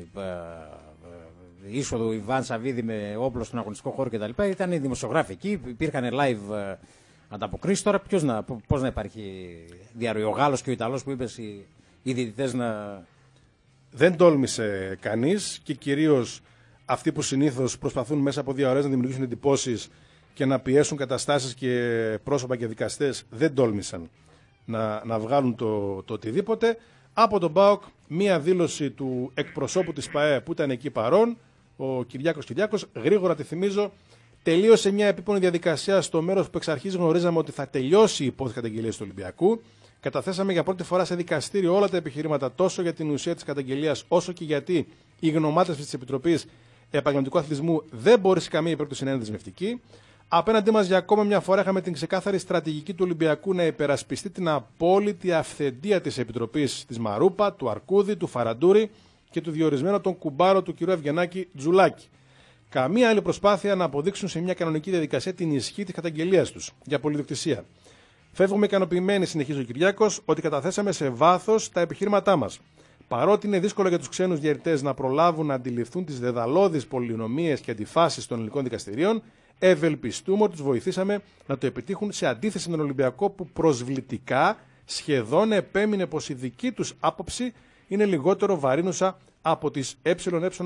είσοδο Ιβάν Σαββίδη με όπλο στον αγωνιστικό χώρο κτλ. Ήταν οι δημοσιογράφοι εκεί, υπήρχαν live ανταποκρίσεις. Τώρα πώς να υπάρχει διαρροή? Ο Γάλλος και ο Ιταλός που είπες οι διαιτητές να... Δεν τόλμησε κανείς και κυρίως αυτοί που συνήθως προσπαθούν μέσα από διαρροές να δημιουργήσουν εντυπώσεις και να πιέσουν καταστάσεις και πρόσωπα και δικαστές, δεν τόλμησαν να βγάλουν το οτιδήποτε. Από τον ΠΑΟΚ μία δήλωση του εκπροσώπου της ΠΑΕ που ήταν εκεί παρόν, ο Κυριάκος, γρήγορα τη θυμίζω, τελείωσε μια επίπονη διαδικασία στο μέρος που εξ αρχής γνωρίζαμε ότι θα τελειώσει η υπόθεση καταγγελίας του Ολυμπιακού. Καταθέσαμε για πρώτη φορά σε δικαστήριο όλα τα επιχειρήματα τόσο για την ουσία της καταγγελίας όσο και γιατί η γνωμάτευση της Επιτροπής Επαγγελματικού Αθλητισμού δεν μπορεί σε καμία περίπτωση να είναι δεσμευτική. Απέναντί μας για ακόμα μια φορά είχαμε την ξεκάθαρη στρατηγική του Ολυμπιακού να υπερασπιστεί την απόλυτη αυθεντία της Επιτροπής της Μαρούπα, του Αρκούδη, του Φαραντούρη και του διορισμένου των κουμπάρο του κ. Ευγενάκη Τζουλάκη. Καμία άλλη προσπάθεια να αποδείξουν σε μια κανονική διαδικασία την ισχύ της καταγγελίας τους για πολυδιοκτησία. Φεύγουμε ικανοποιημένοι, συνεχίζει ο Κυριάκος, ότι καταθέσαμε σε βάθος τα επιχείρηματά μας. Παρότι είναι δύσκολο για τους ξένους διαιτητές να προλάβουν να αντιληφθούν τις δεδαλώδεις πολυνομίες και αντιφάσεις των ελληνικών δικαστηρίων, ευελπιστούμε ότι τους βοηθήσαμε να το επιτύχουν σε αντίθεση με τον Ολυμπιακό που προσβλητικά σχεδόν επέμεινε πως η δική τους άποψη είναι λιγότερο βαρύνουσα από τις ΕΑ.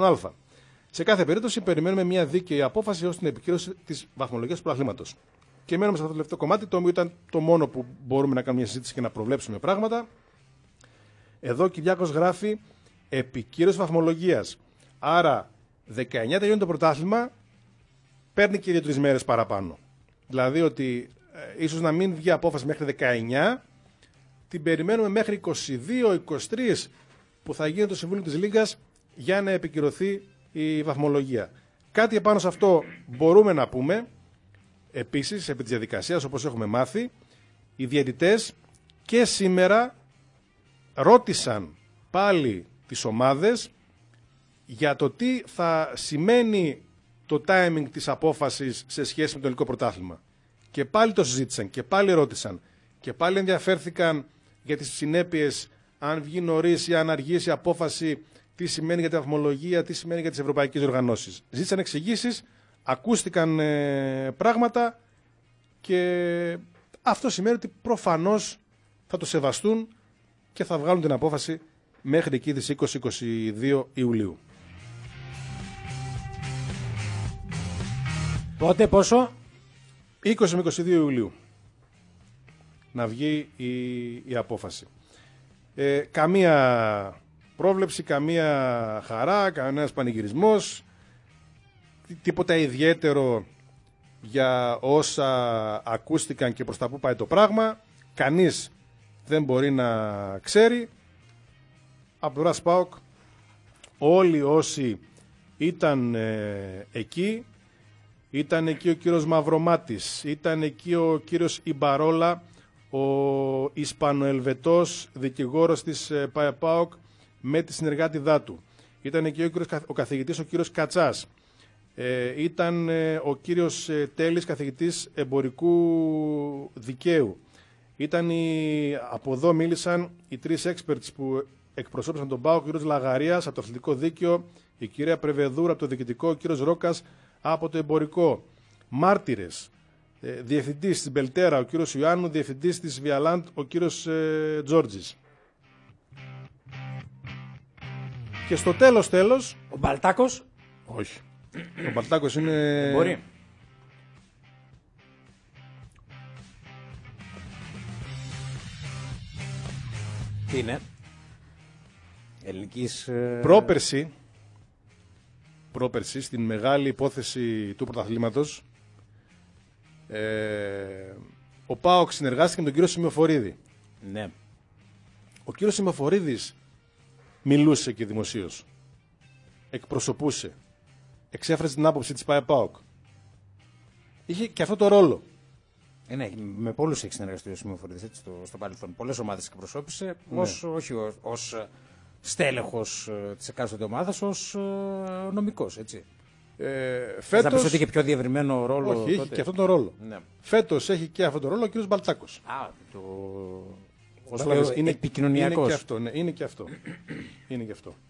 Σε κάθε περίπτωση, περιμένουμε μια δίκαιη απόφαση ως την επικύρωση της βαθμολογίας του πρωταθλήματος. Και μένουμε σε αυτό το τελευταίο κομμάτι, το οποίο ήταν το μόνο που μπορούμε να κάνουμε μια συζήτηση και να προβλέψουμε πράγματα. Εδώ ο Κυριάκος γράφει επικύρωση βαθμολογίας. Άρα 19 τελειώνει το πρωτάθλημα, παίρνει και 2-3 μέρες παραπάνω. Δηλαδή ότι ίσως να μην βγει απόφαση μέχρι 19, την περιμένουμε μέχρι 22-23 που θα γίνει το Συμβούλιο της Λίγκας για να επικυρωθεί η βαθμολογία. Κάτι επάνω σε αυτό μπορούμε να πούμε. Επίσης, επί της διαδικασίας, όπως έχουμε μάθει, οι διαιτητές και σήμερα ρώτησαν πάλι τις ομάδες για το τι θα σημαίνει το timing της απόφασης σε σχέση με το ελληνικό πρωτάθλημα. Και πάλι το συζήτησαν και πάλι ρώτησαν και πάλι ενδιαφέρθηκαν για τις συνέπειες αν βγει νωρίς ή αν αργήσει η απόφαση, τι σημαίνει για τη βαθμολογία, τι σημαίνει για τις ευρωπαϊκές οργανώσεις. Ζήτησαν εξηγήσεις, ακούστηκαν πράγματα και αυτό σημαίνει ότι προφανώς θα το σεβαστούν και θα βγάλουν την απόφαση μέχρι εκεί τις 20-22 Ιουλίου. Πότε, πόσο? 20 με 22 Ιουλίου να βγει η απόφαση. Καμία πρόβλεψη, καμία χαρά, κανένας πανηγυρισμός, τίποτα ιδιαίτερο για όσα ακούστηκαν και προς τα που πάει το πράγμα. Κανείς δεν μπορεί να ξέρει. Από το ΠΑΟΚ όλοι όσοι ήταν εκεί. Ήταν εκεί ο κύριος Μαυρομάτης, ήταν εκεί ο κύριος Ιμπαρόλα, ο Ισπανοελβετός δικηγόρος της ΠΑΕΠΑΟΚ με τη συνεργάτηδά του. Ήταν εκεί ο καθηγητής ο κύριος Κατσάς. Ήταν ο κύριος Τέλης, καθηγητής εμπορικού δικαίου. Από εδώ μίλησαν οι 3 experts που εκπροσώπησαν τον ΠΑΟΚ, ο κύριος Λαγαρίας από το αθλητικό δίκαιο, η κυρία Πρεβεδούρα από το διοικητικό, ο κύριος Ρόκας από το εμπορικό. Μάρτυρες, διευθυντής της Μπελτέρα ο κύριος Ιωάννου, διευθυντής της Βιαλάντ ο κύριος Τζόρτζης. Και στο τέλος... Ο Μπαλτάκος. Όχι. Ο Μπαλτάκος είναι... Μπορεί. Τι είναι? Ελληνικής... Πρόπερση, στην μεγάλη υπόθεση του πρωταθλήματος, ο ΠΑΟΚ συνεργάστηκε με τον κύριο Σημειοφορίδη. Ναι. Ο κύριος Σημειοφορίδης μιλούσε και δημοσίως. Εκπροσωπούσε. Εξέφρασε την άποψη της ΠΑΕΠΑΟΚ. Είχε και αυτό το ρόλο. Ναι, με πολλούς έχει συνεργαστεί ο Σημειοφορίδης στο παρελθόν. Πολλές ομάδες εκπροσώπησε, ναι. Όχι ως στέλεχος της εκάστοτε ομάδας, ως νομικός, έτσι. Φέτος... Θα πεις ότι είχε πιο διευρυμένο ρόλο. Όχι, είχε και αυτόν τον ρόλο. Ναι. Φέτος έχει και αυτόν τον ρόλο ο κύριος Μπαλτάκος. Είναι επικοινωνιακός. Είναι και αυτό, ναι, είναι και αυτό. Είναι και αυτό.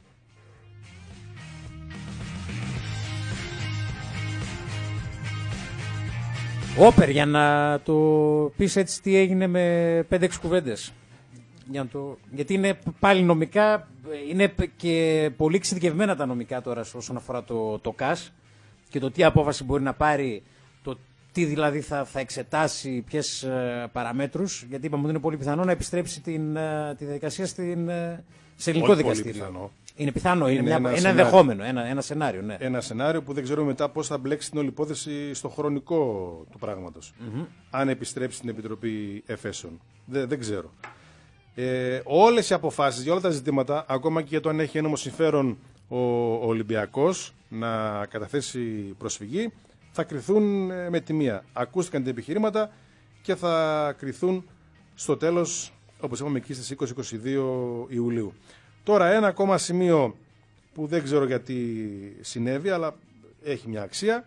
Όπερ, για να το πεις έτσι τι έγινε με 5-6 κουβέντες. Γιατί είναι πάλι νομικά, είναι και πολύ εξειδικευμένα τα νομικά τώρα όσον αφορά το ΚΑΣ και το τι απόφαση μπορεί να πάρει, το τι δηλαδή θα εξετάσει, ποιες παραμέτρους, γιατί είπαμε ότι είναι πολύ πιθανό να επιστρέψει τη διαδικασία σε ελληνικό δικαστήριο. Πιθανό. Είναι πιθανό, είναι ένα ενδεχόμενο, ένα σενάριο. Ναι. Ένα σενάριο που δεν ξέρουμε μετά πώς θα μπλέξει την όλη υπόθεση στο χρονικό του πράγματος. Αν επιστρέψει στην Επιτροπή Εφέσεων. Δεν ξέρω. Όλες οι αποφάσεις για όλα τα ζητήματα, ακόμα και για το αν έχει ένομο συμφέρον ο Ολυμπιακός να καταθέσει προσφυγή, θα κριθούν με τη μία. Ακούστηκαν τα επιχειρήματα και θα κριθούν στο τέλος, όπως είπαμε, εκεί στις 20-22 Ιουλίου. Τώρα ένα ακόμα σημείο που δεν ξέρω γιατί συνέβη, αλλά έχει μια αξία.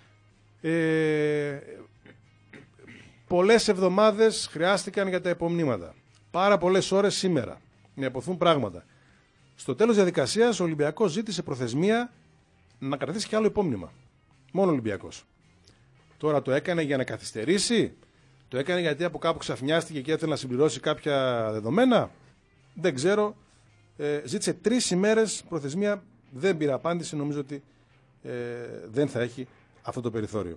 Πολλές εβδομάδες χρειάστηκαν για τα υπομνήματα. Πάρα πολλές ώρες σήμερα να υποθούν πράγματα. Στο τέλος διαδικασίας ο Ολυμπιακός ζήτησε προθεσμία να καταθέσει και άλλο υπόμνημα. Μόνο ο Ολυμπιακός. Τώρα το έκανε για να καθυστερήσει, το έκανε γιατί από κάπου ξαφνιάστηκε και ήθελε να συμπληρώσει κάποια δεδομένα. Δεν ξέρω. Ζήτησε 3 ημέρες προθεσμία, δεν πήρε απάντηση, νομίζω ότι δεν θα έχει αυτό το περιθώριο.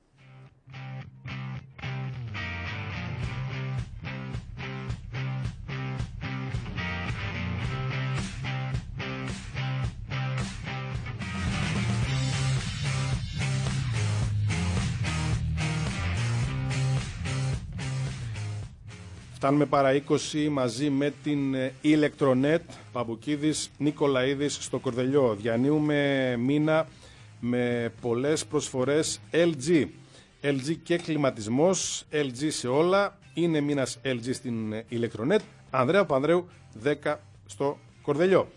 Φτάνουμε παρά 20 μαζί με την Ηλεκτρονέτ, Παμπουκίδης, Νικολαίδης στο Κορδελιό. Διανύουμε μήνα με πολλές προσφορές LG. LG και κλιματισμός, LG σε όλα. Είναι μήνας LG στην Ηλεκτρονέτ. Ανδρέα Πανδρέου, 10 στο Κορδελιό.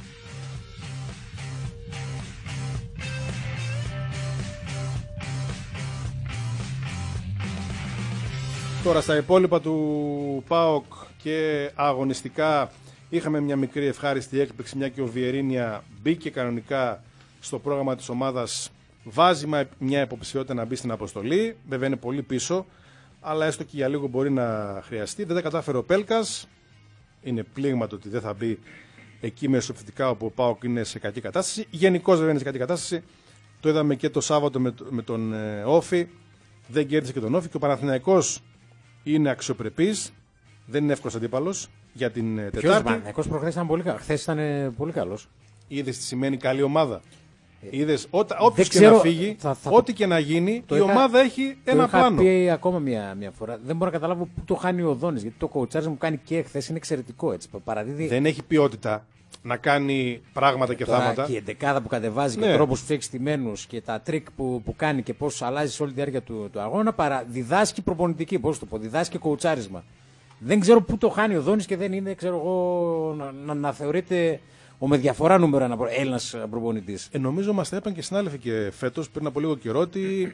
Τώρα στα υπόλοιπα του ΠΑΟΚ και αγωνιστικά είχαμε μια μικρή ευχάριστη έκπληξη, μια και ο Βιερίνια μπήκε κανονικά στο πρόγραμμα της ομάδας, βάζει μια υποψηφιότητα να μπει στην αποστολή, βέβαια είναι πολύ πίσω, αλλά έστω και για λίγο μπορεί να χρειαστεί. Δεν τα κατάφερε ο Πέλκας, είναι πλήγμα το ότι δεν θα μπει εκεί μεσοεπιθετικά όπου ο ΠΑΟΚ είναι σε κακή κατάσταση. Γενικώς βέβαια είναι σε κακή κατάσταση, το είδαμε και το Σάββατο με τον Όφη, δεν κέρδισε και τον Όφη και ο Παναθηναϊκός είναι αξιοπρεπής, δεν είναι εύκολος αντίπαλος για την Τετάρτη. Ο Παναθηναϊκός προχθές ήταν πολύ καλός. Χθες ήταν πολύ καλός. Είδες τι σημαίνει καλή ομάδα. Είδες, όποιος και να φύγει, ό,τι και να γίνει, η ομάδα έχει ένα πλάνο. Το είχα πει ακόμα μια φορά. Δεν μπορώ να καταλάβω πού το χάνει ο Οδόνης, γιατί το κοουτσάρις μου κάνει και χθες είναι εξαιρετικό. Έτσι, παραδίδει... Δεν έχει ποιότητα. να κάνει πράγματα και θάματα. Και η εντεκάδα που κατεβάζει και τρόπους που έχει στημένους και τα τρίκ που κάνει και πώς αλλάζει σε όλη τη διάρκεια του αγώνα, παρά διδάσκει προπονητική, πώς το πω, διδάσκει κοουτσάρισμα. Δεν ξέρω πού το χάνει ο Δόνης και δεν είναι, ξέρω εγώ, να θεωρείται ο με διαφορά νούμερο ένα Έλληνας προπονητής. Νομίζω μας τα είπαν και συνάδελφοι και φέτος, πριν από λίγο καιρό, ότι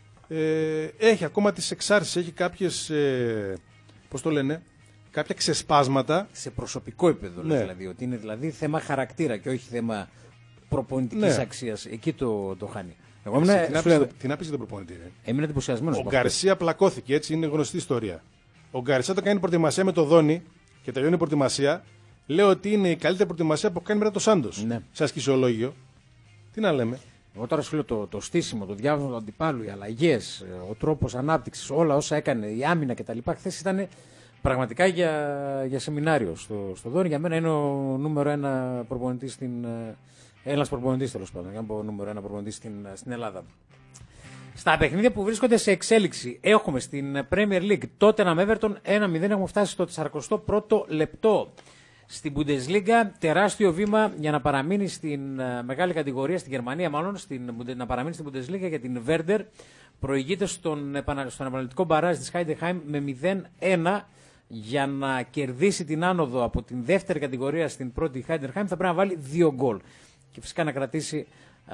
έχει ακόμα τις εξάρσεις, έχει κάποιες, πώς το λένε, κάποια ξεσπάσματα. Σε προσωπικό επίπεδο, δηλαδή, ότι είναι δηλαδή θέμα χαρακτήρα και όχι θέμα προπονητικής αξίας. Εκεί το χάνει. Εγώ τι να πεις για τον προπονητή. Έμεινα εντυπωσιασμένος. Ο Γκαρσία πλακώθηκε, έτσι είναι γνωστή ιστορία. Ο Γκαρσία όταν κάνει προετοιμασία με το Δόνι και τελειώνει η προετοιμασία, λέω ότι είναι η καλύτερη προετοιμασία που κάνει μετά το Σάντος. Ναι. Σε ασκησιολόγιο. Τι να λέμε. Εγώ τώρα σου λέω το στήσιμο, το διάβασμα του αντιπάλου, οι αλλαγές, ο τρόπος ανάπτυξης, όλα όσα έκανε, η άμυνα κτλ. Χθες ήταν πραγματικά για σεμινάριο στο Δόνι. Για μένα είναι ο νούμερο ένα προπονητής Έλληνας προπονητής, τέλος πάντων. Για να πω νούμερο ένα προπονητής στην Ελλάδα. Στα παιχνίδια που βρίσκονται σε εξέλιξη, έχουμε στην Premier League Tottenham Everton 1-0, έχουμε φτάσει στο 41ο λεπτό. Στην Bundesliga, τεράστιο βήμα για να παραμείνει στην μεγάλη κατηγορία, στην Γερμανία μάλλον, να παραμείνει στην Bundesliga για την Werder. Προηγείται στον επαναληπτικό μπαράζ της Heidenheim με 0-1 για να κερδίσει την άνοδο από την δεύτερη κατηγορία στην πρώτη Heidenheim. Θα πρέπει να βάλει 2 γκολ και φυσικά να κρατήσει,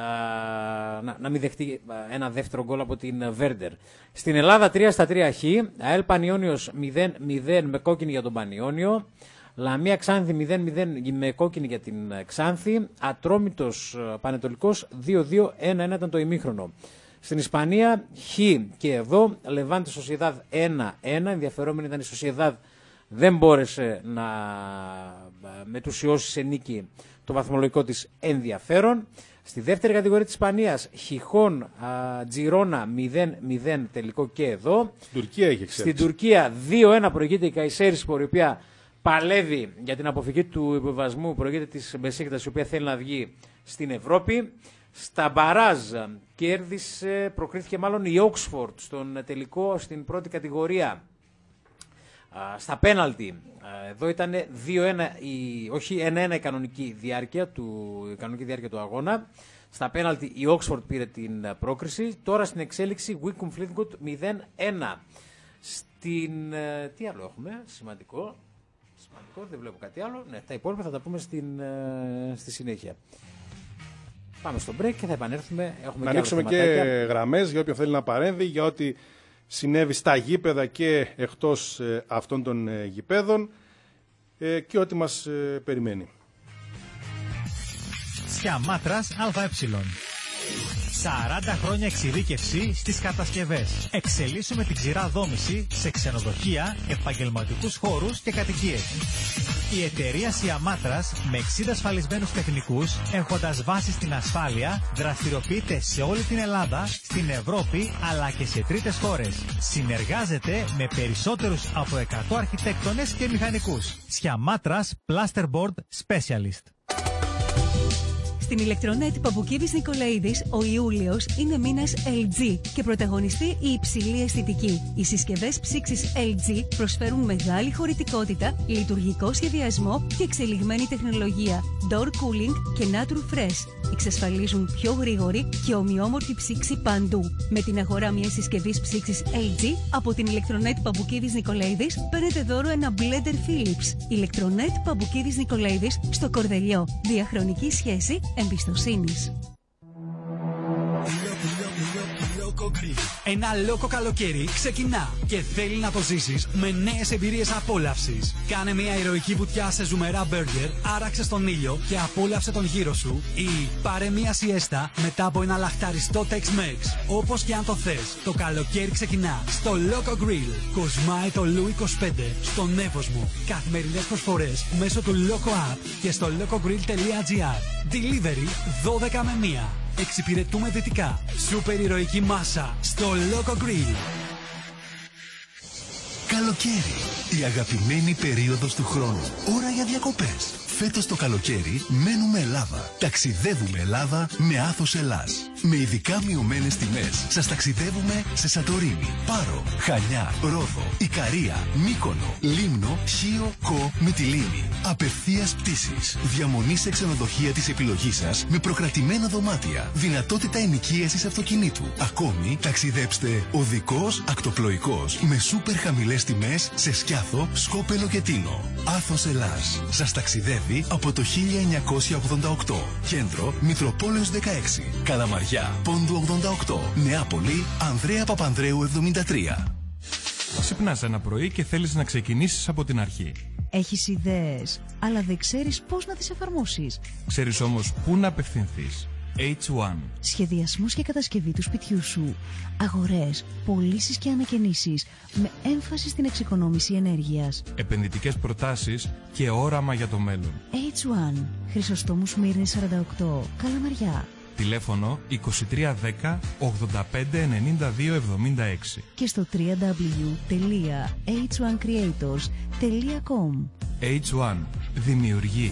να μην δεχτεί ένα δεύτερο γκολ από την Werder. Στην Ελλάδα 3-3 χ, ΑΕΛ Πανιώνιος 0-0 με κόκκινη για τον Πανιώνιο. Λαμία Ξάνθη 0-0 με κόκκινη για την Ξάνθη. Ατρόμητος Πανετολικός 2-2, 1-1 ήταν το ημίχρονο. Στην Ισπανία χ και εδώ. Λεβάντε Σοσιεδάδ 1-1. Ενδιαφερόμενη ήταν η Σοσιεδάδ, δεν μπόρεσε να μετουσιώσει σε νίκη το βαθμολογικό της ενδιαφέρον. Στη δεύτερη κατηγορία της Ισπανίας, Χιχόν Τζιρόνα 0-0 τελικό και εδώ. Τουρκία έχει στην Τουρκία 2-1 προηγείται η Καϊσέρισπορ, η οποία παλεύει για την αποφυγή του υποβιβασμού, προηγείται της Μπεσίκτας, η οποία θέλει να βγει στην Ευρώπη. Στα μπαράζ προκρίθηκε μάλλον η Oxford στον τελικό στην πρώτη κατηγορία. Στα πέναλτι, εδώ ήταν 2-1, όχι 1-1 η κανονική διάρκεια του αγώνα. Στα πέναλτι η Oxford πήρε την πρόκριση. Τώρα στην εξέλιξη Wycombe Fleetwood 0-1. Τι άλλο έχουμε, σημαντικό, δεν βλέπω κάτι άλλο. Ναι, τα υπόλοιπα θα τα πούμε στη συνέχεια. Πάμε στο break και θα επανέλθουμε. Να ανοίξουμε και γραμμές για όποιον θέλει να παρέμβει, για ό,τι συνέβη στα γήπεδα και εκτός αυτών των γηπέδων και ό,τι μας περιμένει. Σιαμάτρας ΑΕ. 40 χρόνια εξειδίκευση στις κατασκευές. Εξελίσσουμε την ξηρά δόμηση σε ξενοδοχεία, επαγγελματικούς χώρους και κατοικίες. Η εταιρεία Σιαμάτρας, με 60 ασφαλισμένους τεχνικούς, έχοντας βάση στην ασφάλεια, δραστηριοποιείται σε όλη την Ελλάδα, στην Ευρώπη αλλά και σε τρίτες χώρες. Συνεργάζεται με περισσότερους από 100 αρχιτέκτονες και μηχανικούς. Σιαμάτρας Plasterboard Specialist. Στην ηλεκτρονέτ Παπουκίδης Νικολαίδης, ο Ιούλιος είναι μήνας LG και πρωταγωνιστεί η υψηλή αισθητική. Οι συσκευές ψήξης LG προσφέρουν μεγάλη χωρητικότητα, λειτουργικό σχεδιασμό και εξελιγμένη τεχνολογία. Door cooling και Natur Fresh εξασφαλίζουν πιο γρήγορη και ομοιόμορφη ψήξη παντού. Με την αγορά μιας συσκευής ψήξης LG από την ηλεκτρονέτ Παπουκίδης Νικολαίδης παίρνετε δώρο ένα blender Philips. Ηλεκτρονέτ Παπουκίδης Νικολαίδης στο Κορδελιό. Διαχρονική σχέση εμπιστοσύνης. Ένα λόκο καλοκαίρι ξεκινά και θέλει να το ζήσεις με νέες εμπειρίες απόλαυσης. Κάνε μια ηρωική βουτιά σε ζουμερά μπέργκερ, άραξε στον ήλιο και απόλαυσε τον γύρο σου, ή πάρε μια σιέστα μετά από ένα λαχταριστό Tex-Mex. Όπως και αν το θες, το καλοκαίρι ξεκινά στο Loco Grill. Κοσμάει το Λου 25 στον Εύωσμο. Καθημερινές προσφορές μέσω του Loco App και στο locogrill.gr. Delivery 12 με 1. Εξυπηρετούμε δυτικά. Σούπερ ηρωική μάσα στο Loco Grill. Καλοκαίρι. Η αγαπημένη περίοδος του χρόνου. Ώρα για διακοπές. Φέτος το καλοκαίρι μένουμε Ελλάδα. Ταξιδεύουμε Ελλάδα με Άθος Ελλάς. Με ειδικά μειωμένες τιμές σας ταξιδεύουμε σε Σαντορίνη, Πάρο, Χανιά, Ρόδο, Ικαρία, Μύκονο, Λίμνο, Χίο, Κο, Μυτιλήνη. Απευθείας πτήσεις. Διαμονή σε ξενοδοχεία της επιλογής σας με προκρατημένα δωμάτια. Δυνατότητα ενοικίασης αυτοκινήτου. Ακόμη ταξιδέψτε οδικός, ακτοπλοϊκός με σούπερ χαμηλές τιμές σε Σκιάθο, Σκόπελο και Τίνο. Άθος Ελλάς. Σας ταξιδεύει από το 1988. Κέντρο Μητροπόλεως 16. Καλαμαριά, Πόντου 88. Νεάπολη, Ανδρέα Παπανδρέου 73. Ξυπνάς ένα πρωί και θέλεις να ξεκινήσεις από την αρχή. Έχεις ιδέες, αλλά δεν ξέρεις πώς να τις εφαρμόσεις. Ξέρεις όμως πού να απευθυνθείς. H1. Σχεδιασμός και κατασκευή του σπιτιού σου. Αγορές, πωλήσεις και ανακαινήσεις με έμφαση στην εξοικονόμηση ενέργειας. Επενδυτικές προτάσεις και όραμα για το μέλλον. H1. Χρυσοστόμου Σμύρνη 48. Καλαμαριά. Τηλέφωνο 2310 85 92 76. Και στο www.h1creators.com. H1. Δημιουργεί.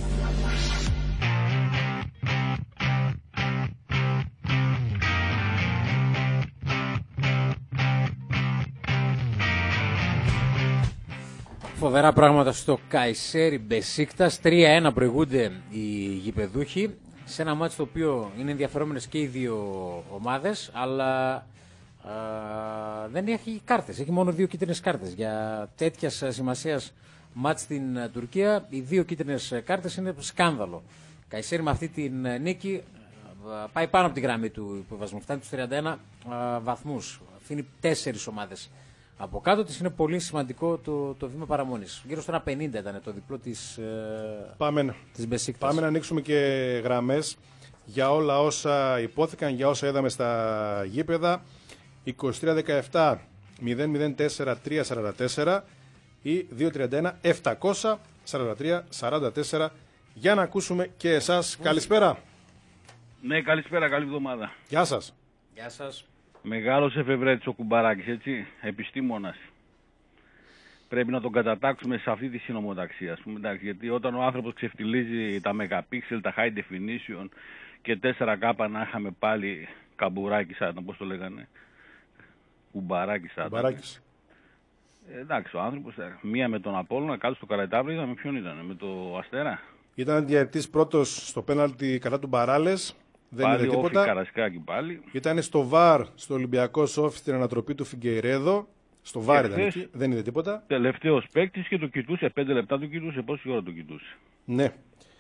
Φοβερά πράγματα στο Καϊσέρι Μπεσίκτας. 3-1 προηγούνται οι γηπεδούχοι σε ένα μάτσο το οποίο είναι ενδιαφερόμενες και οι δύο ομάδες, αλλά δεν έχει κάρτες. Έχει μόνο 2 κίτρινες κάρτες. Για τέτοια σημασίας μάτς στην Τουρκία, οι 2 κίτρινες κάρτες είναι σκάνδαλο. Καϊσέρι με αυτή την νίκη πάει πάνω από τη γραμμή του υποβασμού. Φτάνει τους 31 βαθμούς. Αφήνει 4 ομάδες από κάτω της. Είναι πολύ σημαντικό το βήμα παραμονής. Γύρω στο 1,50 ήταν το διπλό της Μπεσίκτας. Πάμε να ανοίξουμε και γραμμές για όλα όσα υπόθηκαν, για όσα είδαμε στα γήπεδα. 23-17 004 344 ή 231 743 44. Για να ακούσουμε και εσάς. Καλησπέρα. Ναι, καλησπέρα, καλή εβδομάδα. Γεια σας. Γεια σας. Μεγάλος εφευρέτης ο Κουμπαράκης, έτσι, επιστήμονας. Πρέπει να τον κατατάξουμε σε αυτή τη συνομοταξία, ας πούμε, εντάξει, γιατί όταν ο άνθρωπος ξεφτιλίζει τα megapixel, τα high definition και 4K να είχαμε πάλι καμπουράκι σαν, πώς το λέγανε, Κουμπαράκι σαν. Κουμπαράκης. Εντάξει, ο άνθρωπος, μία με τον Απόλλωνα, κάτω στο Καραϊτάβρη, με ποιον ήταν, με το Αστέρα. Ήταν διαιτητής πρώτος στο πέναλτι κατά του Μπαράλες. Δεν πάλι είδε τίποτα. Καρασκάκη πάλι. Ήταν στο ΒΑΡ, στο Ολυμπιακό Σόφι, στην ανατροπή του Φιγκεϊρέδο. Στο ΒΑΡ ήταν εκεί. Δεν είδε τίποτα. Τελευταίος παίκτης και το κοιτούσε. 5 λεπτά το κοιτούσε. Πόση ώρα το κοιτούσε. Ναι.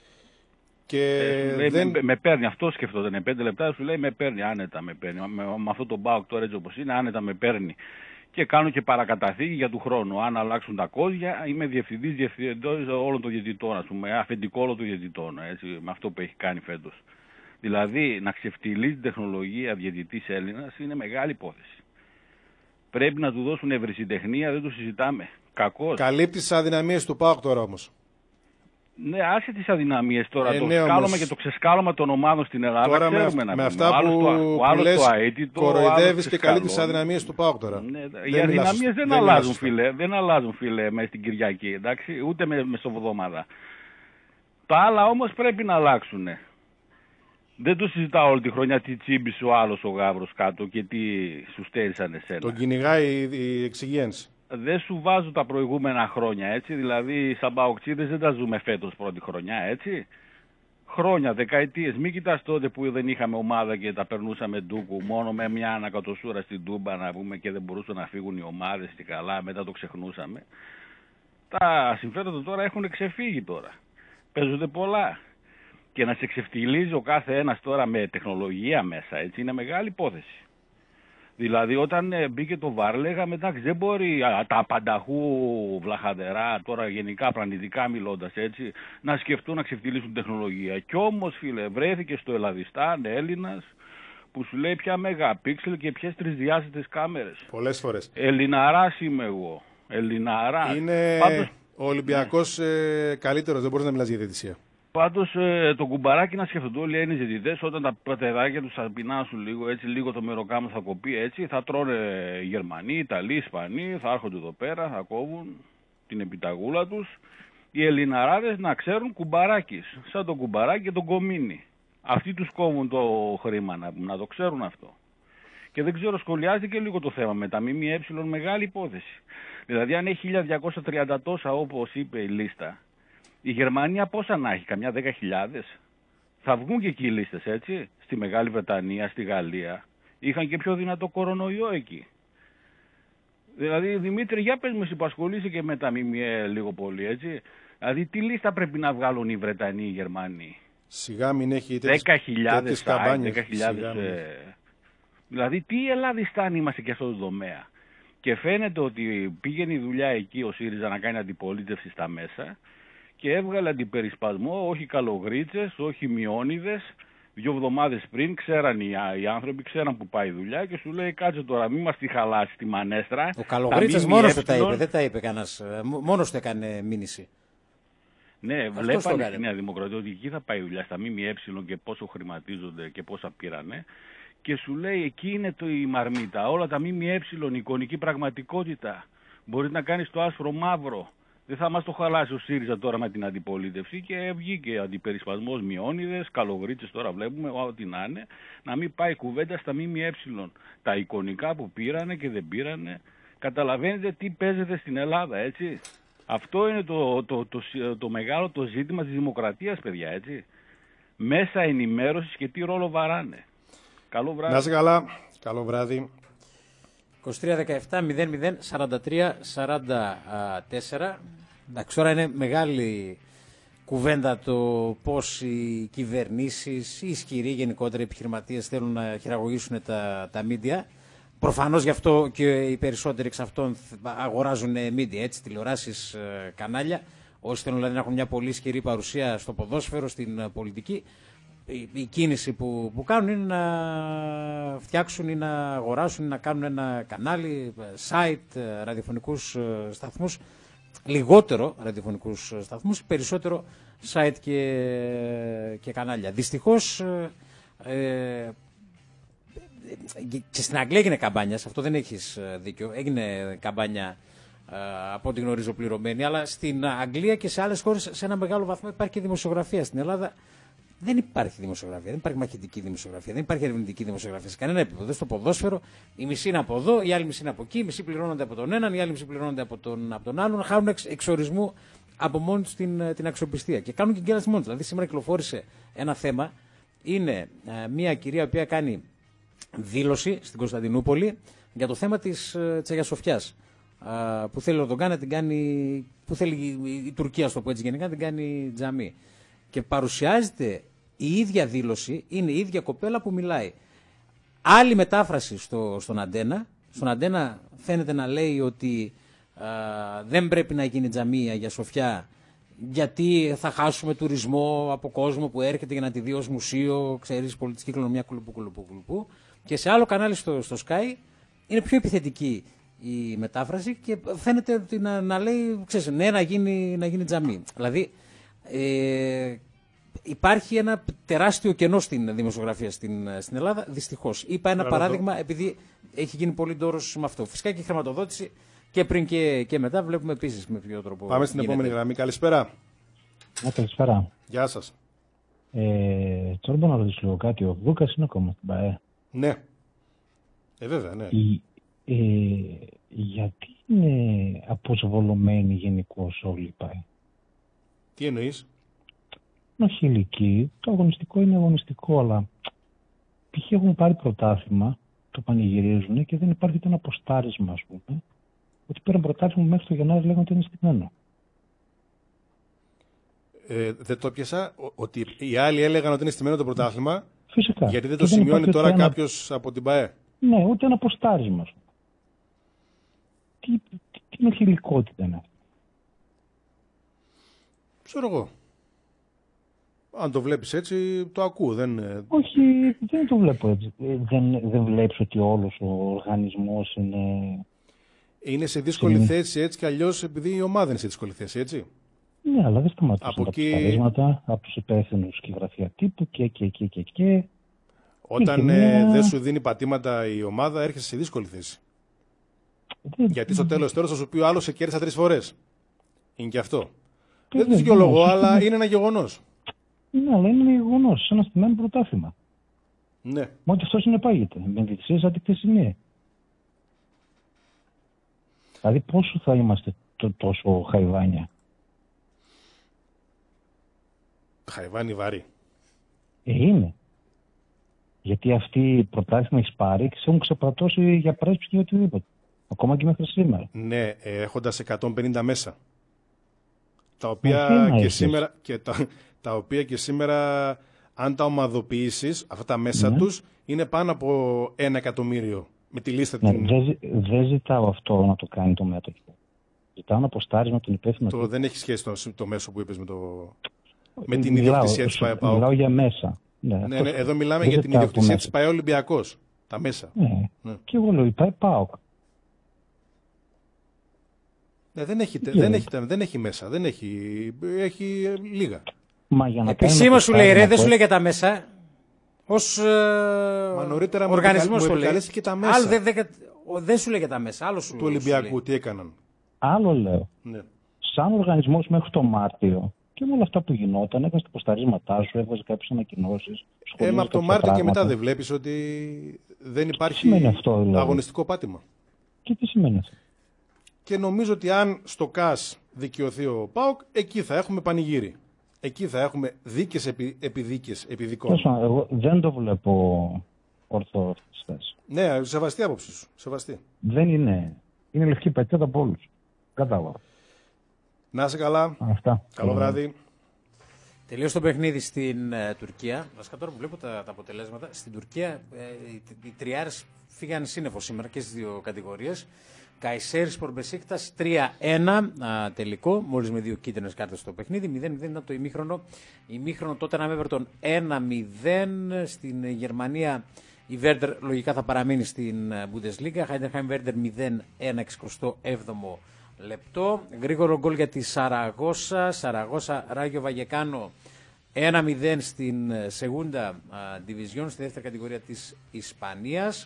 Και με παίρνει. Αυτό σκεφτόταν. 5 λεπτά σου λέει με παίρνει. Άνετα με παίρνει. Με αυτό το ΠΑΟΚ τώρα έτσι όπως είναι, άνετα με παίρνει. Και κάνω και παρακαταθήκη για του χρόνου. Αν αλλάξουν τα κόζια, είμαι διευθυντής όλων των διαιτητών. Ας πούμε, αφεντικό όλων των διαιτητών. Έτσι, με αυτό που έχει κάνει φέτος. Δηλαδή, να ξεφτιλίζει την τεχνολογία διαιτητής Έλληνας είναι μεγάλη υπόθεση. Πρέπει να του δώσουν ευρυσιτεχνία, δεν το συζητάμε. Κακώς. Καλύπτει τις αδυναμίες του ΠΑΟΚ τώρα όμως. Ναι, άσε τις αδυναμίες τώρα. Το σκάλωμα και το ξεσκάλωμα των ομάδων στην Ελλάδα τώρα ξέρουμε με αυτά που λες, κοροϊδεύεις και καλύπτεις τις αδυναμίες του ΠΑΟΚ τώρα. Ναι, οι αδυναμίες δεν αλλάζουν, φίλε. Δεν αλλάζουν, φίλε, μέσα στην Κυριακή, εντάξει, ούτε μεσοβδομάδα. Τα άλλα όμως πρέπει να αλλάξουν. Δεν το συζητάω όλη τη χρονιά τι τσίμπησε ο άλλος ο Γαύρος κάτω και τι σου στέρισαν εσένα. Τον κυνηγάει η εξυγένση. Δεν σου βάζω τα προηγούμενα χρόνια, έτσι. Δηλαδή, σαν παοξίδες δεν τα ζούμε φέτος πρώτη χρονιά, έτσι. Χρόνια, δεκαετίες. Μην κοιτάς τότε που δεν είχαμε ομάδα και τα περνούσαμε ντούκου. Μόνο με μια ανακατοσούρα στην Τούμπα να πούμε και δεν μπορούσαν να φύγουν οι ομάδες και καλά. Μετά το ξεχνούσαμε. Τα συμφέροντα τώρα έχουν ξεφύγει τώρα. Παίζονται πολλά. Και να σε ξεφτιλίζει ο κάθε ένας τώρα με τεχνολογία μέσα, έτσι, είναι μεγάλη υπόθεση. Δηλαδή όταν μπήκε το ΒΑΡ λέγαμε εντάξει δεν μπορεί τα πανταχού βλαχαδερά, τώρα γενικά πλανητικά μιλώντας έτσι, να σκεφτούν να ξεφτιλίσουν τεχνολογία. Κι όμως φίλε βρέθηκε στο Ελλαδιστάν Έλληνας που σου λέει ποια μεγαπίξελ και ποιες τρισδιάστατες κάμερες. Πολλές φορές. Ελληναράς είμαι εγώ. Ελληναράς. Είναι ο Ολυμπιακός καλύτερος, δεν μπορείς να μιλάς για διαιτησία. Πάντως το Κουμπαράκι να σκεφτονται όλοι οι Έλληνες διαιτητές όταν τα πατεράκια τους θα πεινάσουν λίγο, έτσι, λίγο το μεροκάμα θα κοπεί έτσι, θα τρώνε Γερμανοί, Ιταλοί, Ισπανοί, θα έρχονται εδώ πέρα, θα κόβουν. την επιταγούλα τους, οι Ελληναράδες να ξέρουν κουμπαράκης, σαν τον κουμπαράκι και τον κομίνι. Αυτοί τους κόβουν το χρήμα, να το ξέρουν αυτό. Και δεν ξέρω, σχολιάζει και λίγο το θέμα με τα ΜΜΕ, μεγάλη υπόθεση. Δηλαδή αν έχει 1230 τόσα όπως είπε η λίστα, η Γερμανία πόσα να έχει, καμιά 10.000? Θα βγουν και εκεί οι λίστες, έτσι, στη Μεγάλη Βρετανία, στη Γαλλία. Είχαν και πιο δυνατό κορονοϊό εκεί. Δηλαδή, Δημήτρη, για πες μου εσύ που ασχολείσαι και με τα ΜΜΕ λίγο πολύ, έτσι. Δηλαδή, τι λίστα πρέπει να βγάλουν οι Βρετανοί, οι Γερμανοί? Σιγά μην έχει 10.000 καμπάνιες. 10.000. Δηλαδή, τι Ελλάδιστάν είμαστε και σε αυτό το τομέα. Και φαίνεται ότι πήγαινε η δουλειά εκεί ο ΣΥΡΙΖΑ να κάνει αντιπολίτευση στα μέσα και έβγαλε αντιπερισπασμό, όχι καλογρίτσες, όχι μειώνιδες. 2 εβδομάδες πριν ξέραν οι άνθρωποι, ξέραν που πάει η δουλειά και σου λέει κάτσε τώρα, μην μας τη χαλάσει τη μανέστρα. Ο Καλογρίτσας μόνος του τα είπε, δεν τα είπε κανένας. Μόνος του έκανε μήνυση. Ναι, βλέπανε στη Νέα Δημοκρατία ότι εκεί θα πάει η δουλειά, στα ΜΜΕ και πόσο χρηματίζονται και πόσα πήρανε. Και σου λέει εκεί είναι η μαρμίτα, όλα τα ΜΜΕ, η εικονική πραγματικότητα. Μπορείς να κάνεις το άσπρο μαύρο. Δεν θα μας το χαλάσει ο ΣΥΡΙΖΑ τώρα με την αντιπολίτευση και βγήκε αντιπερισπασμός, μειώνιδες, καλογρίτσες τώρα βλέπουμε, ό,τι να είναι, να μην πάει κουβέντα στα ΜΜΕ. Τα εικονικά που πήρανε και δεν πήρανε. Καταλαβαίνετε τι παίζεται στην Ελλάδα, έτσι. Αυτό είναι το μεγάλο το ζήτημα της δημοκρατίας, παιδιά, έτσι. Μέσα ενημέρωσης και τι ρόλο βαράνε. Καλό βράδυ. Να είσαι καλά. Καλό βράδυ. 23-17-00-43-44. Εντάξει, τώρα είναι μεγάλη κουβέντα το πώς οι κυβερνήσεις, οι ισχυροί γενικότερα επιχειρηματίες θέλουν να χειραγωγήσουν τα μίντια. Προφανώς γι' αυτό και οι περισσότεροι εξ αυτών αγοράζουν μίντια, έτσι, τηλεοράσεις, κανάλια. Όσοι θέλουν δηλαδή να έχουν μια πολύ ισχυρή παρουσία στο ποδόσφαιρο, στην πολιτική. Η κίνηση που κάνουν είναι να φτιάξουν ή να αγοράσουν ή να κάνουν ένα κανάλι, site, ραδιοφωνικούς σταθμούς, λιγότερο ραδιοφωνικούς σταθμούς, περισσότερο site και κανάλια. Δυστυχώς και στην Αγγλία έγινε καμπάνια, σε αυτό δεν έχεις δίκιο, έγινε καμπάνια από ό,τι γνωρίζω πληρωμένη, αλλά στην Αγγλία και σε άλλες χώρες σε ένα μεγάλο βαθμό υπάρχει και δημοσιογραφία. Στην Ελλάδα δεν υπάρχει δημοσιογραφία, δεν υπάρχει μαχητική δημοσιογραφία, δεν υπάρχει ερευνητική δημοσιογραφία σε κανένα επίπεδο. Στο ποδόσφαιρο η μισή είναι από εδώ, η άλλη μισή είναι από εκεί, η μισή πληρώνονται από τον έναν, η άλλη μισή πληρώνονται από τον άλλον. Χάνουν εξορισμού από μόνοι του την αξιοπιστία και κάνουν και γκέλα μόνοι του. Δηλαδή, σήμερα κυκλοφόρησε ένα θέμα. Είναι μια κυρία που κάνει δήλωση στην Κωνσταντινούπολη για το θέμα της Αγίας Σοφιάς. Που θέλει ο Ερντογάν να την κάνει, που θέλει η Τουρκία, στο πω έτσι γενικά, να την κάνει τζαμί. Και παρουσιάζεται η ίδια δήλωση, είναι η ίδια κοπέλα που μιλάει. Άλλη μετάφραση στον Αντένα. Στον Αντένα φαίνεται να λέει ότι δεν πρέπει να γίνει τζαμί η Αγία Σοφιά, γιατί θα χάσουμε τουρισμό από κόσμο που έρχεται για να τη δει ως μουσείο, ξέρεις, πολιτική κληρονομιά, κουλουπού. Και σε άλλο κανάλι στο Sky είναι πιο επιθετική η μετάφραση και φαίνεται ότι να λέει, ξέρεις, ναι, να γίνει τζαμί. Δηλαδή, υπάρχει ένα τεράστιο κενό στην δημοσιογραφία στην Ελλάδα, δυστυχώς. Είπα ένα παράδειγμα, επειδή έχει γίνει πολύ ντόρος με αυτό. Φυσικά και η χρηματοδότηση και πριν και μετά βλέπουμε επίσης με ποιο τρόπο. Πάμε στην επόμενη γραμμή. Καλησπέρα. Καλησπέρα. Γεια σας. Τώρα μπορώ να ρωτήσω λίγο κάτι. Ο Δούκας είναι ακόμα στην ΠΑΕ? Ναι. Βέβαια, ναι. Γιατί είναι αποσβολωμένοι γενικώς όλοι οι ΠΑΕ? Τι εννοείς? Όχι ηλική. Το αγωνιστικό είναι αγωνιστικό, αλλά π.χ. έχουν πάρει πρωτάθλημα, το πανηγυρίζουν και δεν υπάρχει ούτε ένα ποστάρισμα, ας πούμε, ότι πήραν πρωτάθλημα μέχρι το Γενάρη, λέγανε ότι είναι στημένο. Δεν το πιάσα ότι οι άλλοι έλεγαν ότι είναι στημένο το πρωτάθλημα. Φυσικά. Γιατί δεν το σημειώνει τώρα κάποιος από την ΠΑΕ. Ναι, ούτε ένα ποστάρισμα. Τι νοχηλικότητα είναι αυτή? Ξέρω εγώ. Αν το βλέπεις έτσι, το ακούω. Όχι, δεν το βλέπω έτσι. Δεν βλέπεις ότι όλος ο οργανισμός είναι... Είναι σε δύσκολη θέση έτσι κι αλλιώς, επειδή η ομάδα είναι σε δύσκολη θέση, έτσι. Ναι, αλλά δεν σταματούσαν τα ψηφίσματα από τους υπεύθυνους και γραφεία τύπου και. Όταν δεν σου δίνει πατήματα η ομάδα, έρχεσαι σε δύσκολη θέση. Γιατί στο τέλος θα σου πει ο άλλος σε κέρδισα 3 φορές. Είναι και αυτό. Δεν το δικαιολογώ, αλλά είναι ένα γεγονός. Ναι, αλλά είναι ένα γεγονός. Σε ένα στημένο πρωτάθλημα. Ναι. Μα ότι αυτό συνεπάγεται. Με διαιτησίες αντικτησινή. Δηλαδή πόσο θα είμαστε τόσο χαϊβάνια. Χαϊβάνι βαρύ. Είναι. Γιατί αυτοί οι πρωτάθλημα έχει πάρει και σε έχουν ξεπρατώσει για πρέσβη και οτιδήποτε. Ακόμα και μέχρι σήμερα. Ναι, έχοντας 150 μέσα. Τα οποία και σήμερα, τα οποία και σήμερα, αν τα ομαδοποιήσεις, αυτά τα μέσα τους, είναι πάνω από 1 εκατομμύριο. Με τη λίστα Δεν ζητάω αυτό να το κάνει το μέτωπο. Ζητάω να αποστάρει με τον υπεύθυνο. Δεν έχει σχέση το μέσο που είπες με την ιδιοκτησία της ΠΑΕ. Μιλάω για μέσα. Ναι, εδώ μιλάμε για την ιδιοκτησία της ΠΑΕ Ολυμπιακός. Τα μέσα. Ναι. Και εγώ λέω η ΠΑΕ ΠΑΟΚ. Δεν έχει μέσα. Έχει λίγα. Επισήμως σου λέει, δεν σου λέει για τα μέσα. Ως οργανισμός μου το λέει. Και τα μέσα. Δεν σου λέει για τα μέσα. Άλλο σου του Ολυμπιακού τι έκαναν. Άλλο λέω. Ναι. Σαν οργανισμός μέχρι το Μάρτιο και με όλα αυτά που γινόταν, έκανε τα ποσταρίσματά σου, έβγαζε κάποιες ανακοινώσεις. Από το Μάρτιο και μετά δεν βλέπεις ότι δεν υπάρχει αυτό, δηλαδή, αγωνιστικό πάτημα. Και τι σημαίνει αυτό. Και νομίζω ότι αν στο ΚΑΣ δικαιωθεί ο ΠΑΟΚ, εκεί θα έχουμε πανηγύρι. Εκεί θα έχουμε δίκες επί δίκες, επί δικών. Εγώ δεν το βλέπω ορθό αυτή τη θέση. Ναι, σεβαστή άποψη σου. Σεβαστή. Δεν είναι. Είναι λευκή πετιέτα από όλους. Κατάλαβα. Να είσαι καλά. Αυτά. Καλό βράδυ. Τελείωσε το παιχνίδι στην Τουρκία. Βασικά τώρα που βλέπω τα αποτελέσματα, στην Τουρκία οι τριάρες φύγαν σύννεφο σήμερα και στις δύο κατηγορίες. Καϊσέρις Πορμπεσίκτας 3-1 τελικό, μόλις με 2 κίτρινες κάρτες στο παιχνίδι. 0-0 ήταν το ημίχρονο. Ημίχρονο τότε να Everton 1-0. Στην Γερμανία η Werder λογικά θα παραμείνει στην Bundesliga. Heidenheim Werder 0-1 67ο λεπτό. Γρήγορο γκολ για τη Σαραγώσα. Σαραγώσα Ράγιο Βαγεκάνο 1-0 στην Segunda Division, στη δεύτερη κατηγορία της Ισπανίας.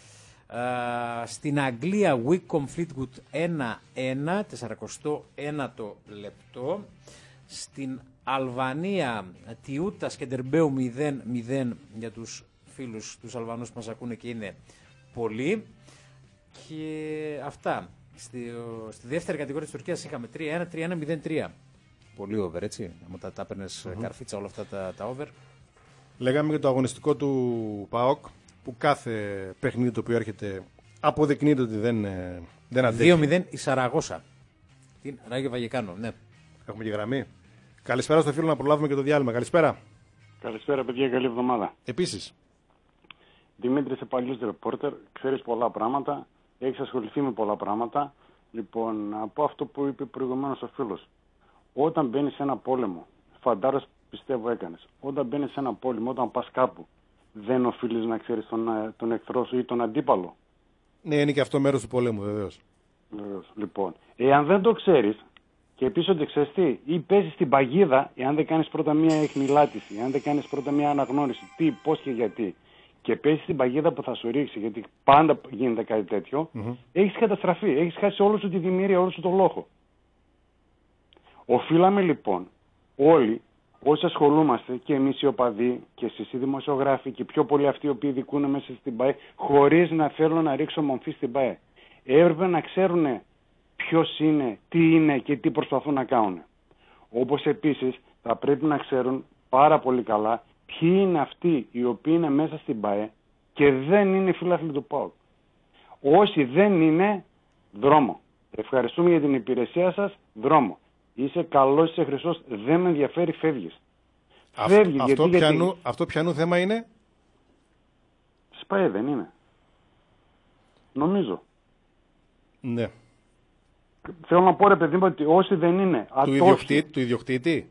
Στην Αγγλία Wycombe Fleetwood 1-1, 49ο λεπτό. Στην Αλβανία Τιούτα Σκεντερμπέου 0-0 για τους φίλους τους Αλβανούς που μας ακούνε και είναι πολλοί. Και αυτά. Στη δεύτερη κατηγορία της Τουρκίας είχαμε 3-1, 3-1, 0-3. Πολύ over, έτσι. Αν τα έπαιρνες καρφίτσα όλα αυτά τα over. Λέγαμε για το αγωνιστικό του ΠΑΟΚ, που κάθε παιχνίδι το οποίο έρχεται αποδεικνύεται ότι δεν αντέχει. 2-0 η Σαραγώσα. Την Ράγιο Βαγεκάνο, ναι. Έχουμε και γραμμή. Καλησπέρα στο φίλο, να προλάβουμε και το διάλειμμα. Καλησπέρα. Καλησπέρα, παιδιά, καλή εβδομάδα. Επίσης. Δημήτρη, είσαι παλιός ρεπόρτερ, ξέρεις πολλά πράγματα, έχεις ασχοληθεί με πολλά πράγματα. Λοιπόν, από αυτό που είπε προηγουμένως ο φίλος, όταν μπαίνεις σε ένα πόλεμο, φαντάρος πιστεύω έκανες, όταν μπαίνεις σε ένα πόλεμο, όταν πας κάπου, δεν οφείλεις να ξέρεις τον εχθρό σου ή τον αντίπαλο. Ναι, είναι και αυτό μέρος του πολέμου, βεβαίως. Λοιπόν, εάν δεν το ξέρεις και επίσης ότι ξέρεις τι, ή παίζεις στην παγίδα, εάν δεν κάνεις πρώτα μία εχνηλάτηση, εάν δεν κάνεις πρώτα μία αναγνώριση, τι, πώς και γιατί, και παίζεις στην παγίδα που θα σου ρίξει, γιατί πάντα γίνεται κάτι τέτοιο, έχεις καταστραφεί, έχεις χάσει όλη σου τη δημιουργία, όλο σου το λόγο. Οφείλαμε λοιπόν όλοι, όσοι ασχολούμαστε, και εμείς οι οπαδοί και εσείς οι δημοσιογράφοι και πιο πολλοί αυτοί οι οποίοι δικούν μέσα στην ΠΑΕ, χωρίς να θέλουν να ρίξω μομφή στην ΠΑΕ, έπρεπε να ξέρουν ποιος είναι, τι είναι και τι προσπαθούν να κάνουν. Όπως επίσης θα πρέπει να ξέρουν πάρα πολύ καλά ποιοι είναι αυτοί οι οποίοι είναι μέσα στην ΠΑΕ και δεν είναι φίλαθλοι του ΠΑΟΚ. Όσοι δεν είναι, δρόμο. Ευχαριστούμε για την υπηρεσία σας, δρόμο. Είσαι καλός, είσαι χρυσός, δεν με ενδιαφέρει, φεύγεις. Αυτό πιανού θέμα είναι? ΣΠΑΕ δεν είναι. Νομίζω. Ναι. Θέλω να πω, ρε παιδί μου, ότι όσοι δεν είναι του ιδιοκτήτη.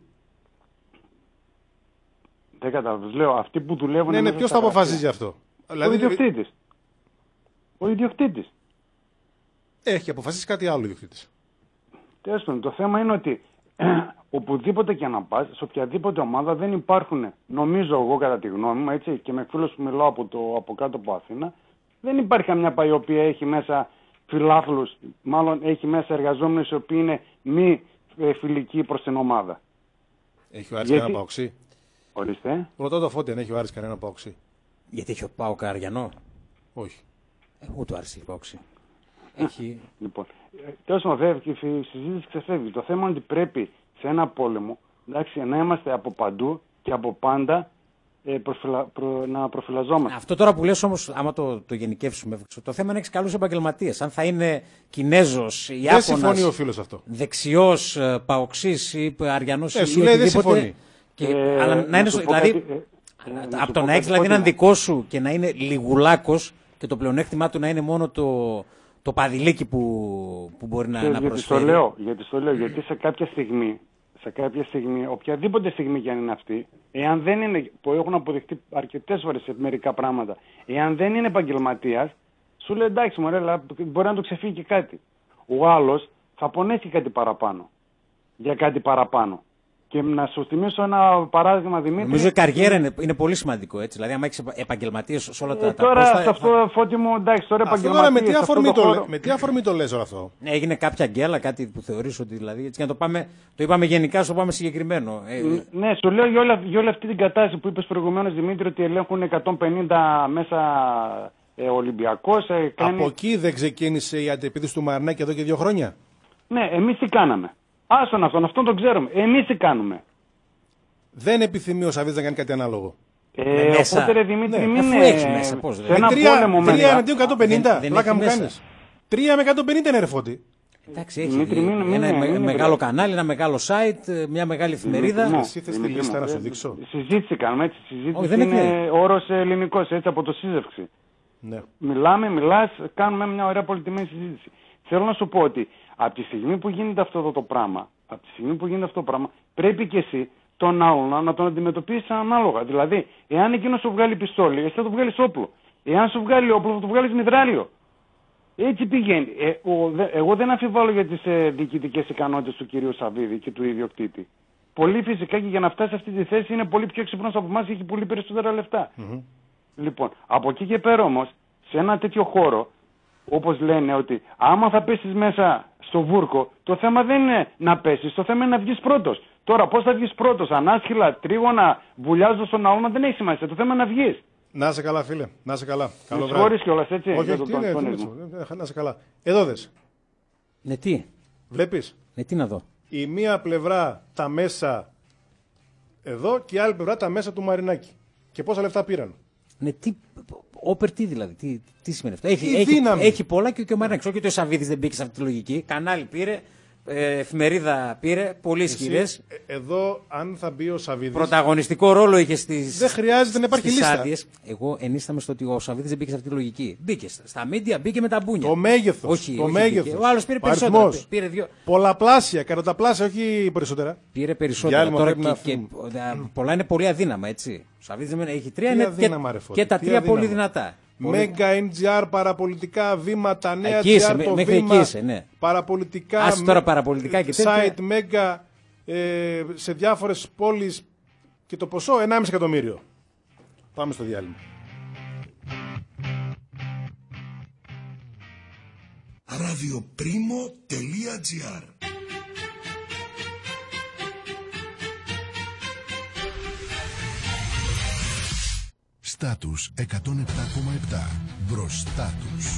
Δεν καταλαβαίνω. Λέω, αυτοί που δουλεύουν... Ναι, ποιος θα αποφασίζει αυτό? Ο ιδιοκτήτης. Ο ιδιοκτήτης. Έχει αποφασίσει κάτι άλλο ο ιδιοκτήτης. Το θέμα είναι ότι οπουδήποτε και να πας, σε οποιαδήποτε ομάδα δεν υπάρχουν, νομίζω εγώ κατά τη γνώμη μου, έτσι, και με φίλους που μιλάω από κάτω από Αθήνα, δεν υπάρχει καμιά ΠΑΕ η οποία έχει μέσα φιλάθλους, μάλλον έχει μέσα εργαζόμενους οι οποίοι είναι μη φιλική προς την ομάδα. Έχει ο Άρης κανένα παοξί? Ορίστε. Ρωτώ το Φώτη αν έχει ο Άρης κανένα παοξί. Γιατί έχει ο ΠΑΟΚ Αριανό? Όχι. Ούτε ο Άρης έχει παοξί. Έχει... Λοιπόν, τέλος πάντων, η συζήτηση ξεφεύγει. Το θέμα είναι ότι πρέπει σε ένα πόλεμο, εντάξει, να είμαστε από παντού και από πάντα να προφυλαζόμαστε. Αυτό τώρα που λες όμως, άμα το γενικεύσουμε, το θέμα είναι να έχεις καλούς επαγγελματίες. Αν θα είναι Κινέζος, Ιάπωνας, δεν συμφωνεί ο φίλος αυτό. Δεξιός, παοξής ή αριανός ή σου λέει δεν συμφωνεί. Αλλά να είναι, δηλαδή, από το να έχεις δηλαδή έναν δικό σου και να είναι λιγουλάκος και το πλεονέκτημά του να είναι μόνο το παδιλίκι που μπορεί να προσφέρει. Γιατί το λέω, γιατί σε κάποια στιγμή, οποιαδήποτε στιγμή κι αν είναι αυτή, εάν δεν είναι, που έχουν αποδειχτεί αρκετές φορές σε μερικά πράγματα, εάν δεν είναι επαγγελματίας, σου λέει εντάξει μωρέ, μπορεί να το ξεφύγει και κάτι. Ο άλλος θα πονέσει κάτι παραπάνω, για κάτι παραπάνω. Και να σου θυμίσω ένα παράδειγμα, Δημήτρη. Νομίζω η καριέρα είναι πολύ σημαντικό, έτσι. Δηλαδή, άμα έχεις επαγγελματίες σε όλα τα τώρα σε αυτό, Φώτη μου, εντάξει, τώρα επαγγελματίες. Με τι αφορμή το λες όλο αυτό? Έγινε κάποια γκέλα, κάτι που θεωρείς ότι δηλαδή. Έτσι, για το είπαμε γενικά, σου πάμε συγκεκριμένο. Ναι, σου λέω για όλη αυτή την κατάσταση που είπες προηγουμένως, Δημήτρη, ότι ελέγχουν 150 μέσα Ολυμπιακός. Από εκεί δεν ξεκίνησε η αντεπίθεση του Μαρινάκη εδώ και 2 χρόνια? Ναι, εμείς τι κάναμε? Άσον αυτόν τον ξέρουμε. Εμείς τι κάνουμε? Δεν επιθυμεί ο Σαββίδης να κάνει κάτι ανάλογο. Οπότε ρε Δημήτρη, μην είναι μέσα. Πώς, σε ένα πόλεμο με 3 εναντίον 150. Πλάκα μου κάνεις. 3 με 150 είναι ρε Φώτη. Εντάξει, έχει ένα μεγάλο κανάλι, ένα μεγάλο site, μια μεγάλη εφημερίδα. Εσύ θες τη λίστα να σου δείξω? Συζήτηση κάνουμε, έτσι. Συζήτηση είναι όρος ελληνικός, έτσι, από το σύζευξη. Μιλάς, κάνουμε μια ωραία πολυτιμένη συζήτηση. Θέλω να σου πω ότι από τη στιγμή που γίνεται αυτό το πράγμα, πρέπει και εσύ τον άλλον να τον αντιμετωπίσεις ανάλογα. Δηλαδή, εάν εκείνος σου βγάλει πιστόλι, εσύ θα του βγάλεις όπλο. Εάν σου βγάλει όπλο, θα του βγάλεις μυδράλιο. Έτσι πηγαίνει. Εγώ δεν αμφιβάλλω για τις διοικητικές ικανότητες του κυρίου Σαββίδη και του ιδιοκτήτη. Πολύ φυσικά και για να φτάσει σε αυτή τη θέση είναι πολύ πιο έξυπνος από εμάς και έχει πολύ περισσότερα λεφτά. Λοιπόν, από εκεί και πέρα όμως, σε ένα τέτοιο χώρο, όπως λένε ότι άμα θα πέσεις μέσα στο βούρκο, το θέμα δεν είναι να πέσεις, το θέμα είναι να βγεις πρώτος. Τώρα πώς θα βγεις πρώτος, ανάσχυλα, τρίγωνα, βουλιάζω στον αγώνα, δεν έχει σημασία, το θέμα είναι να βγεις. Να είσαι καλά φίλε, να είσαι καλά. Καλό βράδυ. Χωρίς κιόλας, έτσι. Όχι, να είσαι καλά. Εδώ δες. Ναι, τι. Βλέπεις. Ναι, τι να δω. Η μία πλευρά τα μέσα εδώ και η άλλη πλευρά τα μέσα του Μαρινάκη. Και πόσα λεφτά πήραν. Ναι, τι. Όπερ τι δηλαδή, τι σημαίνει αυτό? Έχει πολλά και ο Μαρινάκης. Όχι ότι ο Σαββίδης δεν μπήκε σε αυτή τη λογική. Κανάλι πήρε, εφημερίδα πήρε, πολύ ισχυρές. Εδώ, αν θα μπει ο Σαββίδης. Πρωταγωνιστικό ρόλο είχε στις. Δεν χρειάζεται να υπάρχει λίστα. Άδειες. Εγώ ενίσταμαι στο ότι ο Σαββίδης δεν μπήκε σε αυτή τη λογική. Μπήκε στα μίντια, μπήκε με τα μπούνια. Το μέγεθος. Όχι, ο άλλος πήρε περισσότερα. Πήρε πολλαπλάσια, εκατονταπλάσια, όχι περισσότερα. Πήρε περισσότερα. Τώρα και πολλά είναι πολύ αδύναμα, έτσι. Ο Σαββίδης έχει 3 και τα 3 πολύ δυνατά. Μέγκα NGR, παραπολιτικά βήματα, νέα GR το βήμα, ναι. Παραπολιτικά, τώρα παραπολιτικά και site Μέγκα σε διάφορες πόλεις και το ποσό 1,5 εκατομμύριο. Πάμε στο διάλειμμα. radioprimo.gr Στάτους 107,7. Μπροστά τους.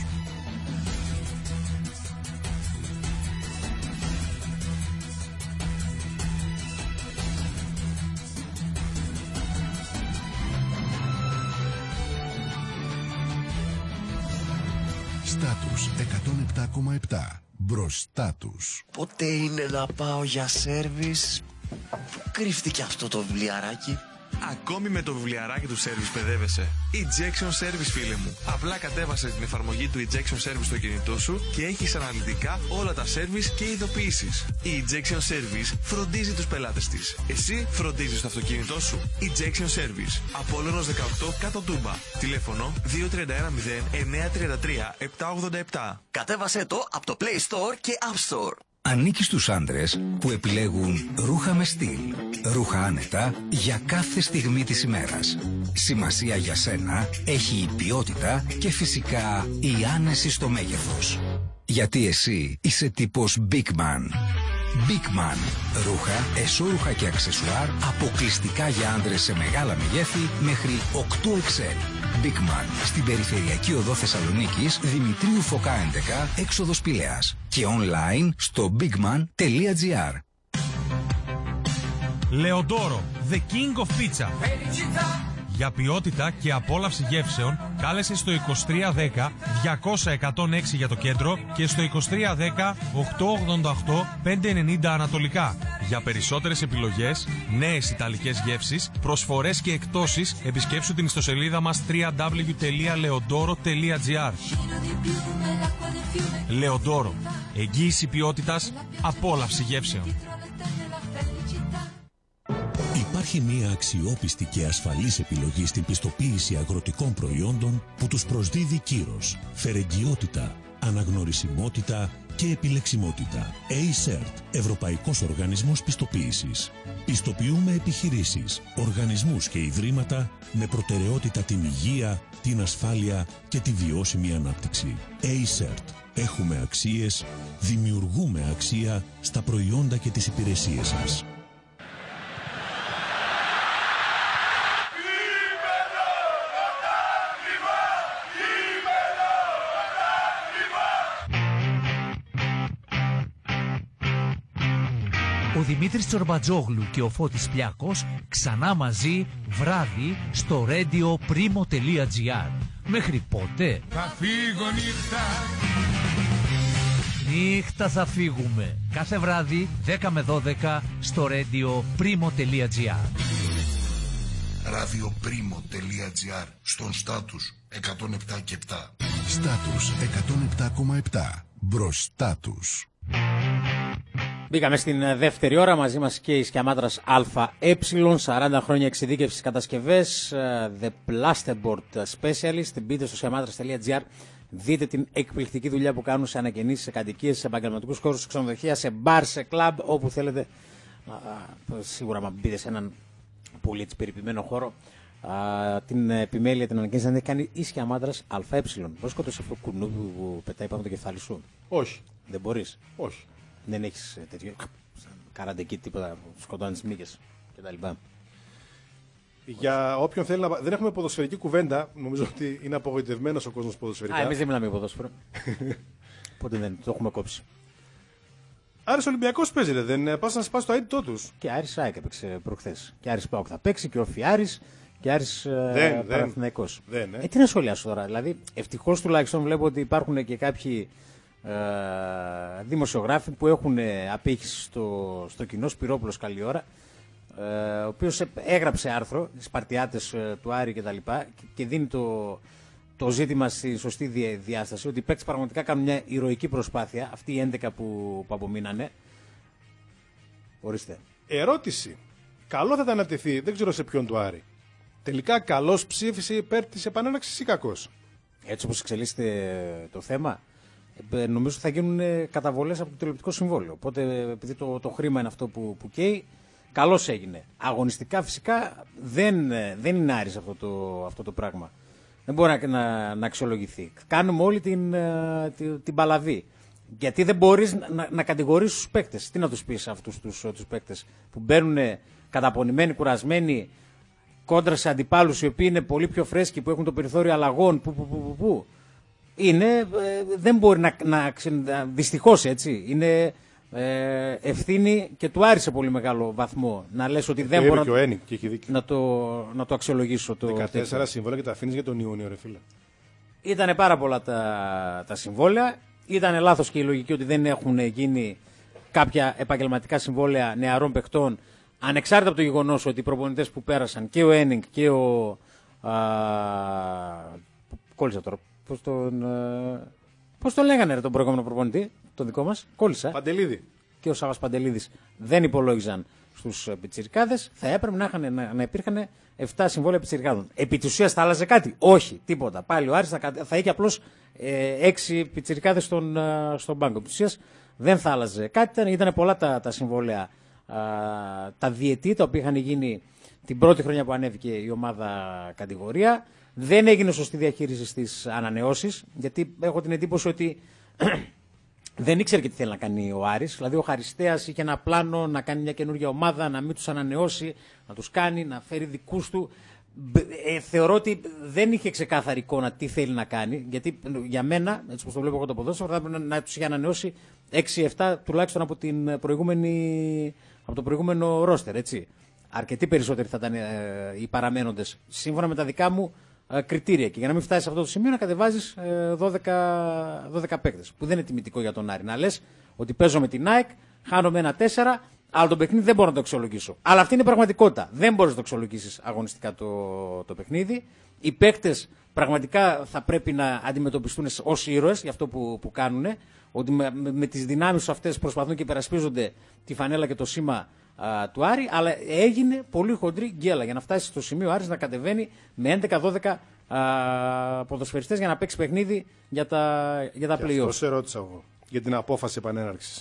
Στάτους 107,7. Μπροστά τους. Πότε είναι να πάω για σέρβις? Πού κρύφτηκε αυτό το βιβλιαράκι? Ακόμη με το βιβλιαράκι του Service παιδεύεσαι. Ejection Service, φίλε μου. Απλά κατέβασε την εφαρμογή του Ejection Service στο κινητό σου και έχεις αναλυτικά όλα τα service και ειδοποιήσεις. Η Ejection Service φροντίζει τους πελάτες της. Εσύ φροντίζεις το αυτοκίνητό σου. Ejection Service. Απόλλωνος 18 κάτω Τούμπα. Τηλέφωνο 2310-933-787. Κατέβασέ το από το Play Store και App Store. Ανήκει στους άντρες που επιλέγουν ρούχα με στυλ. Ρούχα άνετα για κάθε στιγμή της ημέρας. Σημασία για σένα έχει η ποιότητα και φυσικά η άνεση στο μέγεθος. Γιατί εσύ είσαι τύπος Big Man. Big Man. Ρούχα, εσώρουχα και αξεσουάρ αποκλειστικά για άντρες σε μεγάλα μεγέθη μέχρι 8XL. Big Man. Στην περιφερειακή οδό Θεσσαλονίκης, Δημητρίου Φωκά 11, έξοδος Πηλαίας. Και online στο bigman.gr. Λεοντόρο, the king of pizza. Για ποιότητα και απόλαυση γεύσεων, κάλεσε στο 2310 200 106 για το κέντρο και στο 2310 888 590 ανατολικά. Για περισσότερες επιλογές, νέες ιταλικές γεύσεις, προσφορές και εκπτώσεις, επισκέψου την ιστοσελίδα μας www.leodoro.gr. Λεοντόρο, εγγύηση ποιότητας, απόλαυση γεύσεων. Υπάρχει μια αξιόπιστη και ασφαλής επιλογή στην πιστοποίηση αγροτικών προϊόντων που τους προσδίδει κύρος, φερεγγιότητα, αναγνωρισιμότητα και επιλεξιμότητα. A-Cert, Ευρωπαϊκός Οργανισμός Πιστοποίησης. Πιστοποιούμε επιχειρήσεις, οργανισμούς και ιδρύματα με προτεραιότητα την υγεία, την ασφάλεια και τη βιώσιμη ανάπτυξη. A-Cert. Έχουμε αξίες, δημιουργούμε αξία στα προϊόντα και τις υπηρεσίες σας. Ο Δημήτρης Τσορμπατζόγλου και ο Φώτης Πλιάκος ξανά μαζί βράδυ στο radioprimo.gr. Μέχρι πότε? Θα φύγω νύχτα. Νύχτα θα φύγουμε. Κάθε βράδυ 10 με 12 στο radioprimo.gr. radioprimo.gr. Στον Στάτους 107 και 7. Στάτους 107,7. Μπροστά τους. Μπήκαμε στην δεύτερη ώρα, μαζί μας και η Σκιαμάτρας ΑΕ, 40 χρόνια εξειδίκευσης κατασκευές, The Plasterboard Specialist. Μπείτε στο skiamatras.gr, δείτε την εκπληκτική δουλειά που κάνουν σε ανακαινήσεις, σε κατοικίες, σε επαγγελματικούς χώρους, σε ξενοδοχεία, σε μπαρ, σε κλαμπ, όπου θέλετε. Σίγουρα μα μπείτε σε έναν πολύ έτσι περιποιημένο χώρο. Την επιμέλεια, την ανακαίνιση, δεν έχει κάνει η Σκιαμάτρας ΑΕ. Πώς σκότωσε αυτό το κουνούι που πετάει πάνω το κεφάλι σου? Όχι. Δεν μπορείς? Όχι. Δεν έχεις τέτοιο καραντεκί τίποτα που σκοτώνει τις μύγες κτλ. Για όποιον θέλει να. Δεν έχουμε ποδοσφαιρική κουβέντα. Νομίζω ότι είναι απογοητευμένος ο κόσμος ποδοσφαιρικά. Εμείς δεν μιλάμε για ποδόσφαιρο. Οπότε δεν το έχουμε κόψει. Άρης Ολυμπιακός παίζει, δεν πας να σπάσει το αίτητό τους. Και Άρης ΑΕΚ έπαιξε προχθές. Και Άρης ΠΑΟΚ θα παίξει και ο Άρης και Άρης Παναθηναϊκός. Τι να σχολιάσω τώρα. Δηλαδή, ευτυχώς τουλάχιστον βλέπω ότι υπάρχουν και κάποιοι δημοσιογράφοι που έχουν απήχηση στο κοινό, Σπυρόπουλος καλή ώρα, ο οποίος έγραψε άρθρο, οι Σπαρτιάτες του Άρη κτλ. Και δίνει το ζήτημα στη σωστή διάσταση, ότι οι παίκτες πραγματικά κάνουν μια ηρωική προσπάθεια, αυτοί οι 11 που απομείνανε. Ορίστε. Ερώτηση. Καλό θα ήταν να τεθεί, δεν ξέρω σε ποιον του Άρη. Τελικά καλός ψήφισε υπέρ της επανέναξης ή κακός? Έτσι όπως εξελίσσεται το θέμα, νομίζω θα γίνουν καταβολές από το τηλεοπτικό συμβόλαιο. Οπότε, επειδή το χρήμα είναι αυτό που καίει, καλώς έγινε. Αγωνιστικά φυσικά δεν είναι Άρης αυτό το πράγμα. Δεν μπορεί να αξιολογηθεί. Κάνουμε όλη την παλαβή. Γιατί δεν μπορείς να κατηγορήσεις τους παίκτες. Τι να τους πεις αυτούς τους παίκτες που μπαίνουν καταπονημένοι, κουρασμένοι, κόντρα σε αντιπάλους οι οποίοι είναι πολύ πιο φρέσκοι, που έχουν το περιθώριο αλλαγών, που. Δεν μπορεί δυστυχώς έτσι, είναι ευθύνη και του Άρη σε πολύ μεγάλο βαθμό να λες ότι δεν μπορώ να το αξιολογήσω. 14 συμβόλαια και τα αφήνεις για τον Ιούνιο, ρε φίλε. Ήτανε πάρα πολλά τα συμβόλαια, ήτανε λάθος και η λογική ότι δεν έχουν γίνει κάποια επαγγελματικά συμβόλαια νεαρών παιχτών, ανεξάρτητα από το γεγονός ότι οι προπονητές που πέρασαν, και ο Ένινγκ και ο κόλλησα τώρα. Πώς τον λέγανε τον προηγούμενο προπονητή, τον δικό μας, κόλλησα. Παντελίδη. Και ο Σάββας Παντελίδης δεν υπολόγιζαν στους πιτσιρικάδες, θα έπρεπε να υπήρχαν 7 συμβόλαια πιτσιρικάδων. Επί της ουσίας θα άλλαζε κάτι? Όχι, τίποτα. Πάλι ο Άρης θα είχε απλώς 6 πιτσιρικάδες στον πάγκο. Επί της ουσίας δεν θα άλλαζε κάτι, ήταν πολλά τα συμβόλαια, τα διετή, τα οποία είχαν γίνει την πρώτη χρονιά που ανέβηκε η ομάδα κατηγορία. Δεν έγινε σωστή διαχείριση στις ανανεώσεις, γιατί έχω την εντύπωση ότι δεν ήξερε και τι θέλει να κάνει ο Άρης. Δηλαδή ο Χαριστέας είχε ένα πλάνο να κάνει μια καινούργια ομάδα, να μην τους ανανεώσει, να τους κάνει, να φέρει δικούς του. Θεωρώ ότι δεν είχε ξεκάθαρη εικόνα τι θέλει να κάνει, γιατί για μένα, έτσι όπως το βλέπω εγώ το ποδόσφαιρο, θα έπρεπε να τους είχε ανανεώσει 6-7 τουλάχιστον από το προηγούμενο ρόστερ, έτσι. Αρκετοί περισσότεροι θα ήταν οι παραμένοντες, σύμφωνα με τα δικά μου κριτήρια. Και για να μην φτάσει σε αυτό το σημείο, να κατεβάζεις 12 παίκτες, που δεν είναι τιμητικό για τον Άρη. Να λες ότι παίζω με την ΑΕΚ, χάνω με 1-4, αλλά το παιχνίδι δεν μπορώ να το αξιολογήσω. Αλλά αυτή είναι η πραγματικότητα. Δεν μπορείς να το αξιολογήσεις αγωνιστικά το παιχνίδι. Οι παίκτες πραγματικά θα πρέπει να αντιμετωπιστούν ως ήρωες για αυτό που κάνουν. Ότι με τις δυνάμεις τους αυτές προσπαθούν και υπερασπίζονται τη φανέλα και το σήμα του Άρη. Αλλά έγινε πολύ χοντρή γκέλα για να φτάσει στο σημείο ο Άρης να κατεβαίνει με 11-12 ποδοσφαιριστές για να παίξει παιχνίδι για τα play-off. Αυτό σε ρώτησα εγώ για την απόφαση επανέναρξης.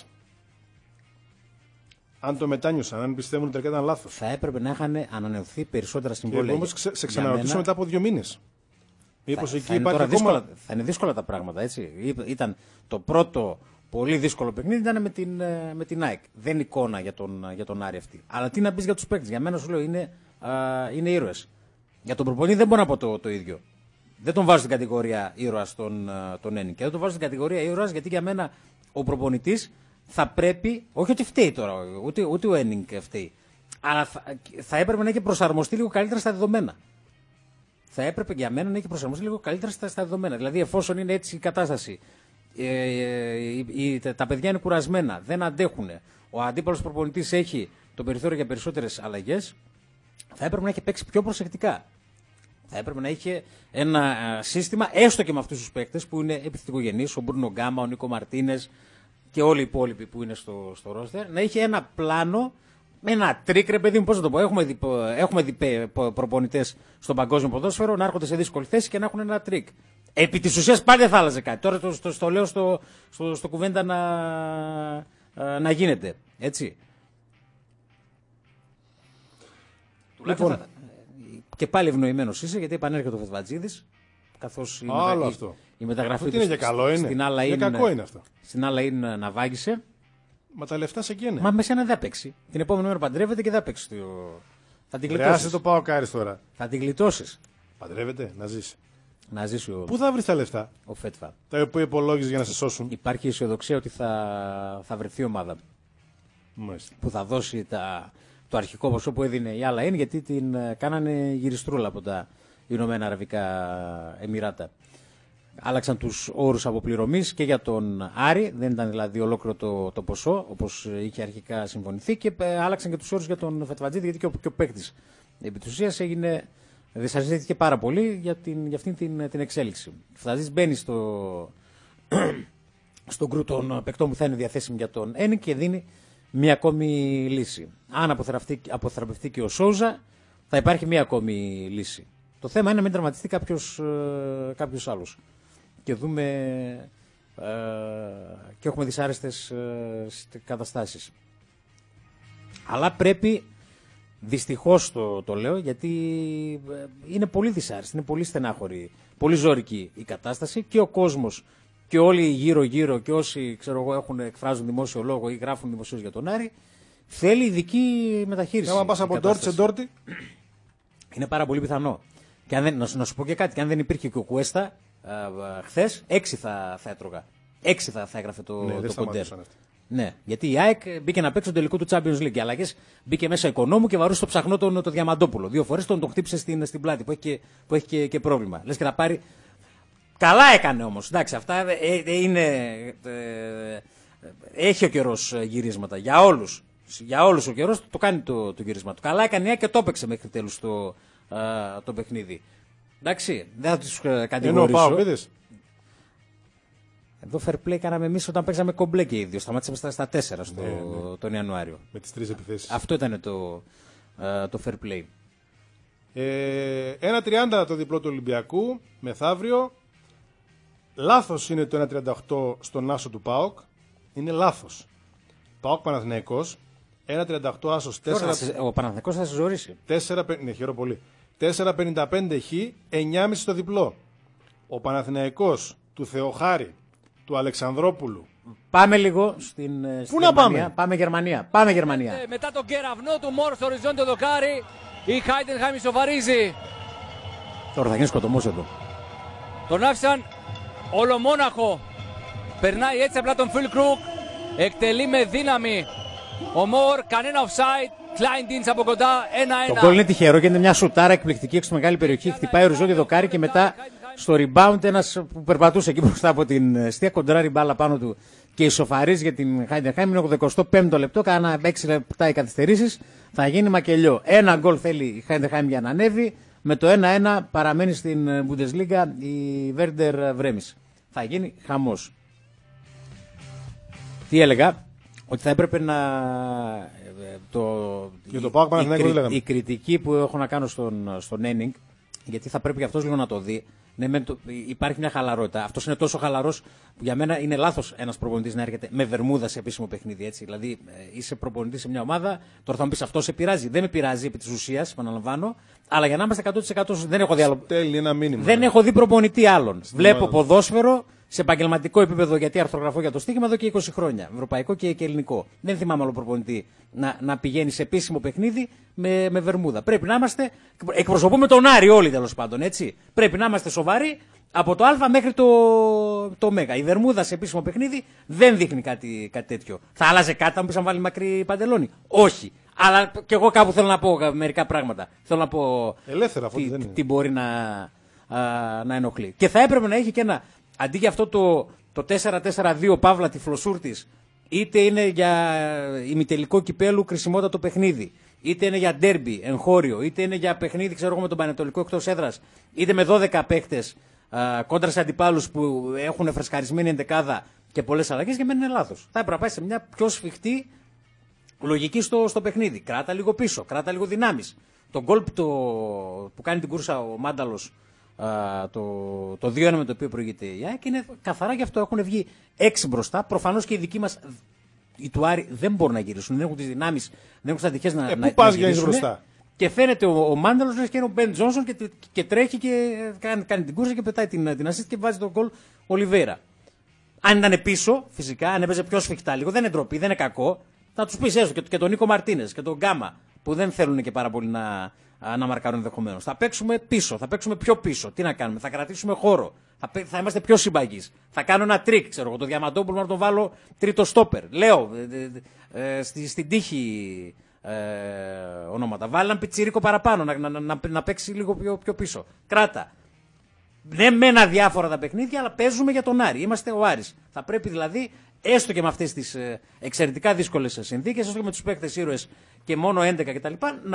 Αν το μετάνιωσαν, αν πιστεύουν ότι τελικά ήταν λάθος. Θα έπρεπε να είχαν ανανεωθεί περισσότερα συμβόλαια. Όμως σε ξαναρωτήσω μετά από 2 μήνες. Μήπως εκεί υπάρχει ακόμα... Θα είναι δύσκολα τα πράγματα, έτσι. Ήταν το πρώτο πολύ δύσκολο παιχνίδι, ήταν με την ΑΕΚ. Δεν είναι εικόνα για τον Άρη αυτή. Αλλά τι να πεις για τους παίκτες. Για μένα σου λέω είναι ήρωες. Για τον προπονητή δεν μπορώ να πω το ίδιο. Δεν τον βάζω στην κατηγορία ήρωας τον Ένικ. Και δεν τον βάζω στην κατηγορία ήρωας γιατί για μένα ο προπονητής θα πρέπει, όχι ότι φταίει τώρα, ούτε ο Ένικ φταίει, αλλά θα έπρεπε να έχει προσαρμοστεί λίγο καλύτερα στα δεδομένα. Θα έπρεπε για μένα να έχει προσαρμοστεί λίγο καλύτερα στα δεδομένα. Δηλαδή, εφόσον είναι έτσι η κατάσταση, τα παιδιά είναι κουρασμένα, δεν αντέχουν, ο αντίπαλος προπονητής έχει το περιθώριο για περισσότερες αλλαγές, θα έπρεπε να έχει παίξει πιο προσεκτικά. Θα έπρεπε να είχε ένα σύστημα, έστω και με αυτούς τους παίκτες που είναι επιθετικογενείς, ο Μπρούνο Γκάμα, ο Νίκο Μαρτίνες και όλοι οι υπόλοιποι που είναι στο ρόστερ, να είχε ένα πλάνο, ένα τρίκ, ρε παιδί μου, πώς να το πω. Έχουμε δει προπονητές στον παγκόσμιο ποδόσφαιρο να έρχονται σε δύσκολη θέση και να έχουν ένα τρίκ. Επί της ουσίας πάλι δεν θα άλλαζε κάτι. Τώρα το λέω στο κουβέντα να γίνεται. Έτσι. Λοιπόν. Και πάλι ευνοημένος είσαι, γιατί επανέρχεται ο Φετβατζίδης. Καθώς η μεταγραφή του στην άλλα είναι κακό είναι αυτό. Στην άλλα είναι να βάγισε. Μα τα λεφτά σε καίνε. Μα με σένα δεν θα παίξει. Την επόμενη μέρα παντρεύεται και δεν θα παίξει. Θα την γλιτώσεις. Βρεάσε το πάω κάρις τώρα. Θα την γλιτώσεις. Παντρεύεται, να ζήσει. Να ζήσει Πού θα βρει τα λεφτά? Ο Φέτφα. Τα οποία υπολόγιζε για να σε σώσουν. Υπάρχει αισιοδοξία ότι θα βρεθεί ομάδα. Μάλιστα. Που θα δώσει το αρχικό ποσό που έδινε η άλλα είναι, γιατί την κάνανε γυριστρούλα από τα Ηνωμένα Αραβικά Εμιράτα. Άλλαξαν τους όρους αποπληρωμής και για τον Άρη, δεν ήταν δηλαδή ολόκληρο το ποσό όπως είχε αρχικά συμφωνηθεί, και άλλαξαν και τους όρους για τον Φετβατζίδη, γιατί και ο παίκτης επί της ουσίας δυσαρεστήθηκε πάρα πολύ για αυτήν την εξέλιξη. Ο Φετβατζίδης μπαίνει στον γκρου των παικτών που θα είναι διαθέσιμοι για τον Ένικ και δίνει μία ακόμη λύση. Αν αποθεραπευτεί και ο Σόουζα, θα υπάρχει μία ακόμη λύση. Το θέμα είναι να μην τραυματιστεί κάποιος άλλος. Και δούμε και έχουμε δυσάρεστες καταστάσεις. Αλλά πρέπει, δυστυχώς το λέω, γιατί είναι πολύ δυσάρεστη, είναι πολύ στενάχωρη, πολύ ζώρικη η κατάσταση, και ο κόσμος και όλοι γύρω-γύρω και όσοι εκφράζουν δημόσιο λόγο ή γράφουν δημοσίως για τον Άρη, θέλει ειδική μεταχείριση. Άμα πας από ντόρτι σε ντόρτι, είναι πάρα πολύ πιθανό. Και να σου πω και κάτι, και αν δεν υπήρχε και ο Κουέστα χθες, 6 θα έτρωγα. 6 θα έγραφε το κοντέρ. Ναι, γιατί η ΑΕΚ μπήκε να παίξει το τελικό του Champions League. Οι αλλαγές μπήκε μέσα Οικονόμου και βαρούσε το ψαχνό το Διαμαντόπουλο. 2 φορές τον χτύπησε στην πλάτη που έχει και πρόβλημα. Λες και να πάρει. Καλά έκανε όμως. Εντάξει, αυτά έχει ο καιρός γυρίσματα για όλους. Για όλους ο καιρός το κάνει το γύρισμα του. Καλά έκανε η ΑΕΚ και το έπαιξε μέχρι τέλους το παιχνίδι. Εντάξει, δεν θα τους κατηγορήσω. Εδώ fair play κάναμε εμείς όταν παίξαμε κομπλέ και οι δύο. Σταμάτησαμε στα 4 τον Ιανουάριο. Με τις 3 επιθέσεις. Αυτό ήταν το fair play. 1.30 το διπλό του Ολυμπιακού μεθαύριο. Λάθος είναι το 1.38 στον άσο του ΠΑΟΚ. Είναι λάθος. ΠΑΟΚ Παναθηναϊκός. 1.38 άσος. Ο Παναθηναϊκός θα σε ζωρίσει. Ναι, χαίρομαι πολύ. 4.55 χ, 9.5 στο διπλό. Ο Παναθηναϊκός του Θεοχάρη, του Αλεξανδρόπουλου, Πάμε λίγο στην Πού να Γερμανία. Πάμε Γερμανία. Πάμε Γερμανία. Μετά τον κεραυνό του Μόρ στο οριζόντιο δοκάρι, η Χάιντενχάιμ ισοβαρίζει. Τώρα θα γίνει σκοτωμός εδώ. Τον άφησαν ολομόναχο. Περνάει έτσι απλά τον Φουλκρουκ. Εκτελεί με δύναμη. Ο Μόρ, κανένα offside. Κλάιντινς από κοντά, 1-1. Το γκολ είναι τυχερό και είναι μια σουτάρα εκπληκτική έξω στη μεγάλη περιοχή. Χτυπάει οριζόντιο δοκάρι και μετά στο rebound ένας που περπατούσε εκεί μπροστά από την αιστεία, κοντράρει μπάλα πάνω του και ισοφαρίζει για την Χάιντενχάιμ. Είναι 85ο λεπτό, κάνα 6 λεπτά οι καθυστερήσεις. Θα γίνει μακελιό. Ένα γκολ θέλει η Χάιντενχάιμ για να ανέβει. Με το 1-1 παραμένει στην Bundesliga η Werder Bremen. Θα γίνει χαμός. Τι έλεγα, ότι θα έπρεπε να. Η κριτική που έχω να κάνω στον Ένινγκ, γιατί θα πρέπει και αυτός λίγο να το δει. Ναι, υπάρχει μια χαλαρότητα. Αυτός είναι τόσο χαλαρός που για μένα είναι λάθος ένας προπονητής να έρχεται με βερμούδα σε επίσημο παιχνίδι. Έτσι. Δηλαδή είσαι προπονητής σε μια ομάδα, τώρα θα μου πεις αυτό σε πειράζει. Δεν με πειράζει επί της ουσίας, επαναλαμβάνω, αλλά για να είμαστε 100% δεν έχω δει άλλο. Ένα μήνυμα. Δεν έχω δει προπονητή άλλον. Βλέπω ποδόσφαιρο σε επαγγελματικό επίπεδο, γιατί αρθρογραφώ για το στοίχημα εδώ και 20 χρόνια. Ευρωπαϊκό και ελληνικό. Δεν θυμάμαι άλλο προπονητή να πηγαίνει σε επίσημο παιχνίδι με βερμούδα. Πρέπει να είμαστε. Εκπροσωπούμε τον Άρη όλοι τέλος πάντων, έτσι. Πρέπει να είμαστε σοβαροί από το Α μέχρι το Μέγα. Η βερμούδα σε επίσημο παιχνίδι δεν δείχνει κάτι τέτοιο. Θα άλλαζε κάτι αν μου πει αν βάλει μακρύ παντελόνι? Όχι. Αλλά και εγώ κάπου θέλω να πω μερικά πράγματα. Θέλω να πω. Ελεύθερα, τι μπορεί να ενοχλεί. Και θα έπρεπε να έχει και ένα. Αντί για αυτό το 4-4-2 παύλα τυφλοσούρτης, είτε είναι για ημιτελικό κυπέλου κρισιμότατο παιχνίδι, είτε είναι για ντέρμπι εγχώριο, είτε είναι για παιχνίδι ξέρω εγώ με τον Πανετολικό εκτός έδρας, είτε με 12 παίχτες κόντρα σε αντιπάλους που έχουν φρεσκαρισμένη εντεκάδα και πολλές αλλαγές, για μένα είναι λάθος. Θα έπρεπε να πάει σε μια πιο σφιχτή λογική στο παιχνίδι. Κράτα λίγο πίσω, κράτα λίγο δυνάμεις. Το γκολ που κάνει την κούρσα ο Μάνταλος, το 2-1 με το οποίο προηγείται η ΑΕΚ, είναι καθαρά γι' αυτό. Έχουν βγει 6 μπροστά. Προφανώς και οι δικοί μας, οι του Άρη, δεν μπορούν να γυρίσουν. Δεν έχουν τις δυνάμεις, δεν έχουν τις αντυχές να πας γυρίσουν. μπροστά. Και φαίνεται ο Μάνταλος λες και είναι ο Μπεν Τζόνσον και τρέχει και κάνει την κούρσα και πετάει την assist και βάζει τον γκολ Ολιβέρα. Αν ήταν πίσω, φυσικά, αν έπαιζε πιο σφιχτά λίγο, δεν είναι ντροπή, δεν είναι κακό. Θα τους πεις έστω και τον Νίκο Μαρτίνες και τον Γκάμα, που δεν θέλουν και πάρα πολύ να μαρκάρουν ενδεχομένως. Θα παίξουμε πίσω, θα παίξουμε πιο πίσω. Τι να κάνουμε, θα κρατήσουμε χώρο. Θα είμαστε πιο συμπαγείς. Θα κάνω ένα τρίκ, ξέρω εγώ, το Διαμαντόπουλο να τον βάλω τρίτο στόπερ. Λέω στην τύχη ονόματα. Βάλει έναν πιτσίρικο παραπάνω, να παίξει λίγο πιο πίσω. Κράτα. Ναι, μεν αδιάφορα τα παιχνίδια, αλλά παίζουμε για τον Άρη. Είμαστε ο Άρης. Θα πρέπει δηλαδή, έστω και με αυτές τις εξαιρετικά δύσκολες συνθήκες, έστω και με τους παίκτες ήρωες και μόνο 11 κτλ.,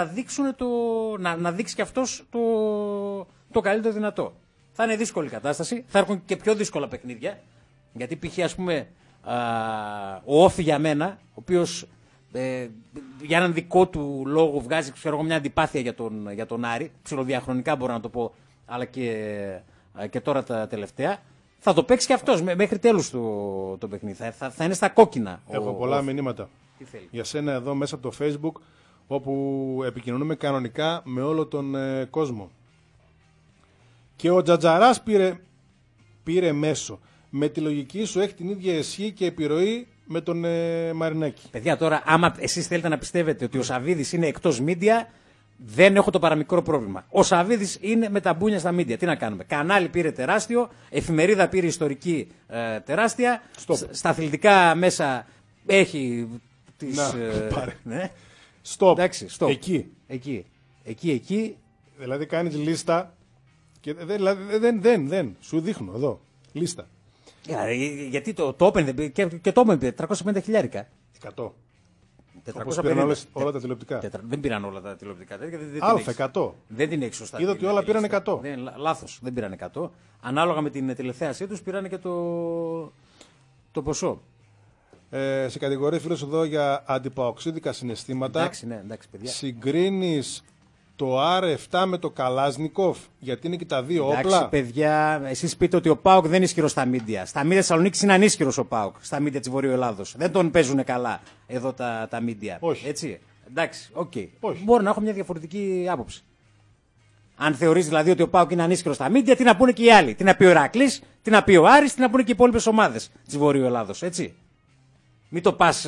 να δείξει και αυτός το καλύτερο δυνατό. Θα είναι δύσκολη κατάσταση, θα έρχονται και πιο δύσκολα παιχνίδια. Γιατί π.χ. ας πούμε ο Όφη για μένα, ο οποίος για έναν δικό του λόγο βγάζει μια αντιπάθεια για τον Άρη, ψιλοδιαχρονικά μπορώ να το πω, αλλά και τώρα τα τελευταία, θα το παίξει και αυτός μέχρι τέλους το παιχνίδι. Θα είναι στα κόκκινα. Έχω πολλά μηνύματα για σένα εδώ μέσα από το Facebook, όπου επικοινωνούμε κανονικά με όλο τον κόσμο. Και ο Τζατζαράς πήρε μέσο. Με τη λογική σου έχει την ίδια ισχύ και επιρροή με τον Μαρινάκη. Παιδιά, τώρα άμα εσείς θέλετε να πιστεύετε ότι ο Σαββίδης είναι εκτός μίντια, δεν έχω το παραμικρό πρόβλημα. Ο Σαββίδης είναι με τα μπούνια στα μίντια. Τι να κάνουμε. Κανάλι πήρε τεράστιο, εφημερίδα πήρε ιστορική τεράστια. Στα αθλητικά μέσα έχει τις... ναι. Stop. Εντάξει, stop. Εκεί. Δηλαδή κάνεις λίστα και δεν. Σου δείχνω εδώ. Λίστα. Γιατί το Open και το Open 350 χιλιάρικα. 100. Όπως πήραν όλα τα τηλεοπτικά. Δεν πήραν όλα τα τηλεοπτικά. Αλφα 100. Δεν την έχει σωστά. Είδα ότι όλα πήραν 100. Λάθος. Δεν πήραν 100. Ανάλογα με την τηλεθέασή τους πήραν και το ποσό. Σε κατηγορία φίλος εδώ για αντιπαοξίδικα συναισθήματα. Εντάξει, παιδιά. Συγκρίνεις το R7 με το Καλάζνικοφ, γιατί είναι και τα δύο όπλα. Εντάξει, παιδιά, εσείς πείτε ότι ο ΠΑΟΚ δεν είναι ισχυρός στα μίντια. Στα μίντια Θεσσαλονίκης είναι ανίσχυρος ο ΠΑΟΚ. Στα μίντια της Βορείου Ελλάδος. Δεν τον παίζουν καλά εδώ τα μίντια. Όχι. Έτσι. Εντάξει, οκ. Μπορώ να έχω μια διαφορετική άποψη. Αν θεωρείς δηλαδή ότι ο ΠΑΟΚ είναι ανίσχυρος στα μίντια, τι να πούνε και οι άλλοι. Τι να πει ο Ηράκλης, τι να πει ο Άρης, τι να πούνε και οι υπόλοιπες ομάδες της Βορείου Ελλάδος. Έτσι. Μην το πας.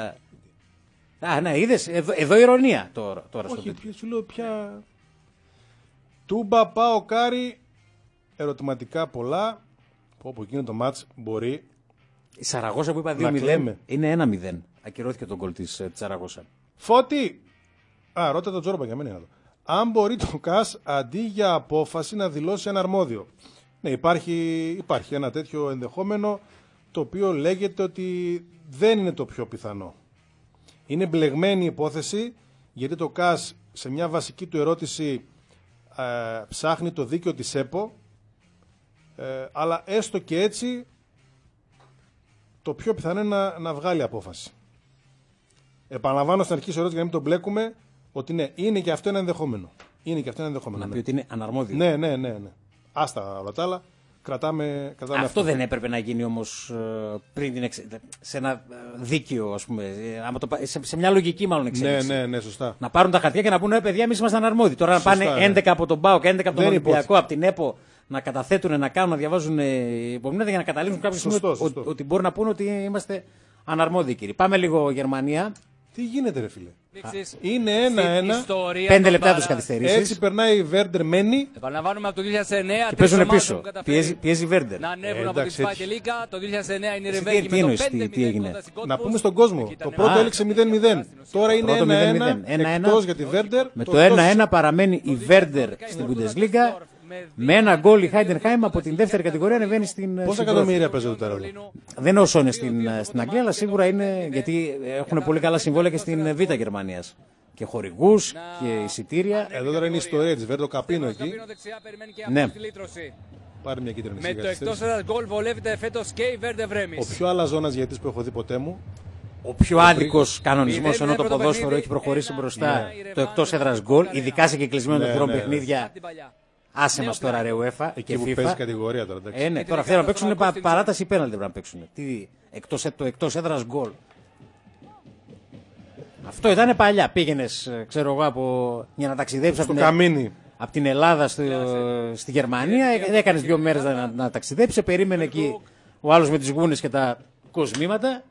Ναι, είδες. Εδώ ηρωνία τώρα. Όχι, σου λέω πια. Τούμπα, ΠΑΟΚ, Άρη. Ερωτηματικά πολλά. Όπου εκείνο το μάτς μπορεί. Η Σαραγώσα που είπα 2-0 είναι 1-0. Ακυρώθηκε τον γκολ της Σαραγώσα. Φώτη! Ρώτα τον Τζόρμπα για μένα εδώ. Αν μπορεί το ΚΑΣ αντί για απόφαση να δηλώσει αναρμόδιο. Ναι, υπάρχει ένα τέτοιο ενδεχόμενο, το οποίο λέγεται ότι δεν είναι το πιο πιθανό. Είναι μπλεγμένη η υπόθεση, γιατί το ΚΑΣ σε μια βασική του ερώτηση ψάχνει το δίκαιο της ΕΠΟ, αλλά έστω και έτσι το πιο πιθανό είναι να βγάλει απόφαση. Επαναλαμβάνω στην αρχή της ερώτησης για να μην τον μπλέκουμε, ότι ναι, είναι και αυτό ένα ενδεχόμενο. Να πει ότι είναι αναρμόδιο. Ναι. Άστα όλα τα άλλα. Κρατάμε αυτό δεν έπρεπε να γίνει όμως πριν σε ένα δίκαιο, ας πούμε. Σε μια λογική μάλλον εξέλιξη. Ναι, σωστά. Να πάρουν τα χαρτιά και να πούνε παιδιά, εμείς ήμασταν αρμόδιοι. Τώρα να πάνε 11 από τον ΠΑΟΚ, 11 από τον Ολυμπιακό, από την ΕΠΟ, να καταθέτουν, να κάνουν, να διαβάζουν υπομνήματα για να καταλήξουν κάποια στιγμή ότι μπορούν να πούνε ότι είμαστε αναρμόδιοι, κύριοι. Πάμε λίγο Γερμανία. Τι γίνεται, ρε φίλε. Είναι 1-1. 5 λεπτά τους καθυστερήσεις. Έτσι περνάει η Βέρντερ Μένει. Επαναλαμβάνουμε από το 2009. Και παίζουν πίσω. Πιέζει η Βέρντερ. Να ανέβουν από τη Zweite Liga. Το 2009 είναι η Ρεβέργη με το 5-0. Τι έγινε. Να πούμε στον κόσμο. Το πρώτο έληξε 0-0. Τώρα είναι 1-1. Εκτός για τη Βέρντερ. Με το 1-1 παραμένει η Βέρντερ στην Bundesliga. Με ένα γκολ η Χάιντενχάιμ από την δεύτερη κατηγορία ανεβαίνει στην. Πόσα εκατομμύρια παίζεται τώρα? Δεν είναι όσο είναι στην Αγγλία, αλλά σίγουρα είναι, γιατί έχουν πολύ καλά συμβόλαια και στην Β' Γερμανίας. Και χορηγούς και εισιτήρια. Εδώ τώρα είναι η ιστορία της Βέρντερ, το Καπίνο εκεί. Ναι. Πάρει μια κίτρινη με το εκτός έδρας γκολ βολεύεται φέτος και η Βέρντερ Βρέμις. Ο πιο αλαζόνας διαιτητής που έχω δει ποτέ μου. Ο πιο άδικος κανονισμός, ενώ το ποδόσφαιρο έχει προχωρήσει μπροστά, το εκτός έδρας γκολ, ειδικά σε κεκλεισμένο τεχνών παιχνίδια. Άσε μας τώρα, ρε UEFA. Εκεί που παίζει κατηγορία τώρα. Ναι, τώρα θέλουν να παίξουν παράταση ή πέναλτι πρέπει να παίξουν. Το εκτός έδρας γκολ. Αυτό ήταν παλιά. Πήγαινες, ξέρω εγώ, για να ταξιδέψεις από την Ελλάδα στη Γερμανία. Έκανες 2 μέρες να ταξιδέψεις. Περίμενε εκεί ο άλλος με τις γούνες και τα κοσμήματα.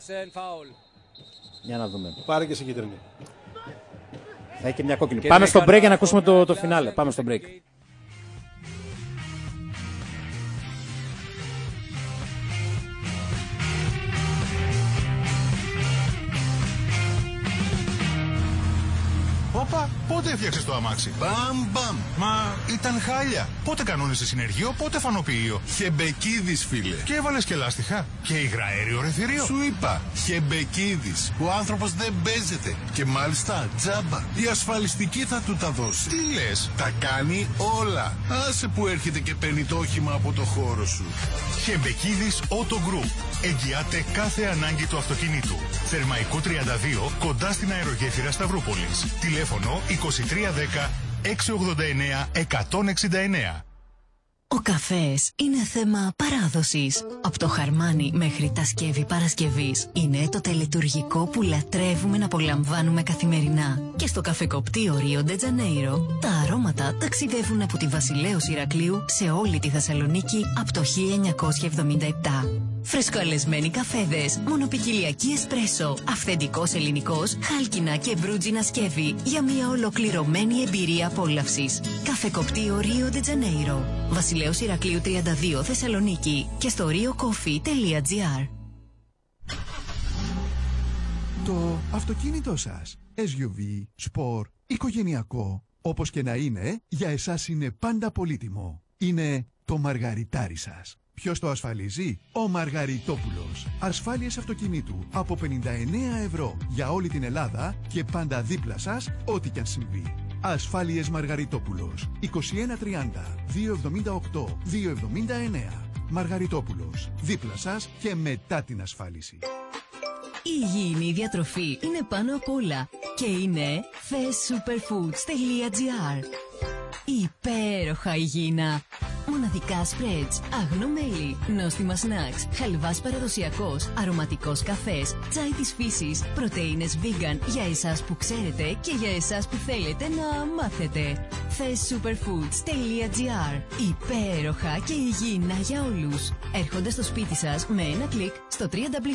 Για να δούμε. Πάρε και σε κίτρινη. Θα έχει και μια κόκκινη. Πάμε στο break για να ακούσουμε το φινάλε. Πάμε στο break. Όπα, πότε έφτιαξες το αμάξι? Μπαμ. Μα ήταν χάλια. Πότε κανόνισε συνεργείο, πότε φανοποιείο? Χεμπεκίδης, φίλε. Και έβαλες και λάστιχα. Και υγραέριο ρεθυρίο. Σου είπα, Χεμπεκίδης. Ο άνθρωπος δεν παίζεται. Και μάλιστα τζάμπα. Η ασφαλιστική θα του τα δώσει. Τι λες? Τα κάνει όλα. Άσε που έρχεται και παίρνει το όχημα από το χώρο σου. Χεμπεκίδης Auto Group. Εγγυάται κάθε ανάγκη του αυτοκινήτου. Θερμαϊκό 32, κοντά στην αερογέφυρα Σταυρούπολης. Τηλέφωνο 2310 689 169. Ο καφές είναι θέμα παράδοσης. Από το χαρμάνι μέχρι τα σκεύη Παρασκευής είναι το τελετουργικό που λατρεύουμε να απολαμβάνουμε καθημερινά. Και στο καφεκοπτείο Rio de Janeiro τα αρώματα ταξιδεύουν από τη Βασιλέως Ηρακλείου σε όλη τη Θεσσαλονίκη από το 1977. Φρεσκοαλεσμένοι καφέδες, μονοπικιλιακή εσπρέσο, αυθεντικός ελληνικός, χάλκινα και μπρούτζινα σκεύη για μια ολοκληρωμένη εμπειρία απόλαυσης. Καφεκοπτείο Rio de Janeiro. Βασιλέως Ηρακλείου 32 Θεσσαλονίκη και στο riocoffee.gr. Το αυτοκίνητό σας, SUV, sport, οικογενειακό, όπως και να είναι, για εσάς είναι πάντα πολύτιμο. Είναι το μαργαριτάρι σας. Ποιος το ασφαλίζει? Ο Μαργαριτόπουλος. Ασφάλειες αυτοκινήτου από 59 ευρώ για όλη την Ελλάδα και πάντα δίπλα σας ό,τι κι αν συμβεί. Ασφάλειες Μαργαριτόπουλος. 2130 278 279. Μαργαριτόπουλος. Δίπλα σας και μετά την ασφάλιση. Η υγιεινή διατροφή είναι πάνω απ' όλα και είναι thessuperfoods.gr. Υπέροχα υγιεινά. μοναδικά spreads, άγνο μέλι, νόστιμα snacks, χαλβάς παραδοσιακός, αρωματικός καφές, τσάι της φύσης, πρωτεΐνες vegan για εσάς που ξέρετε και για εσάς που θέλετε να μάθετε. thessuperfoods.gr. Υπέροχα και υγιεινά για όλους. Έρχονται στο σπίτι σας με ένα κλικ στο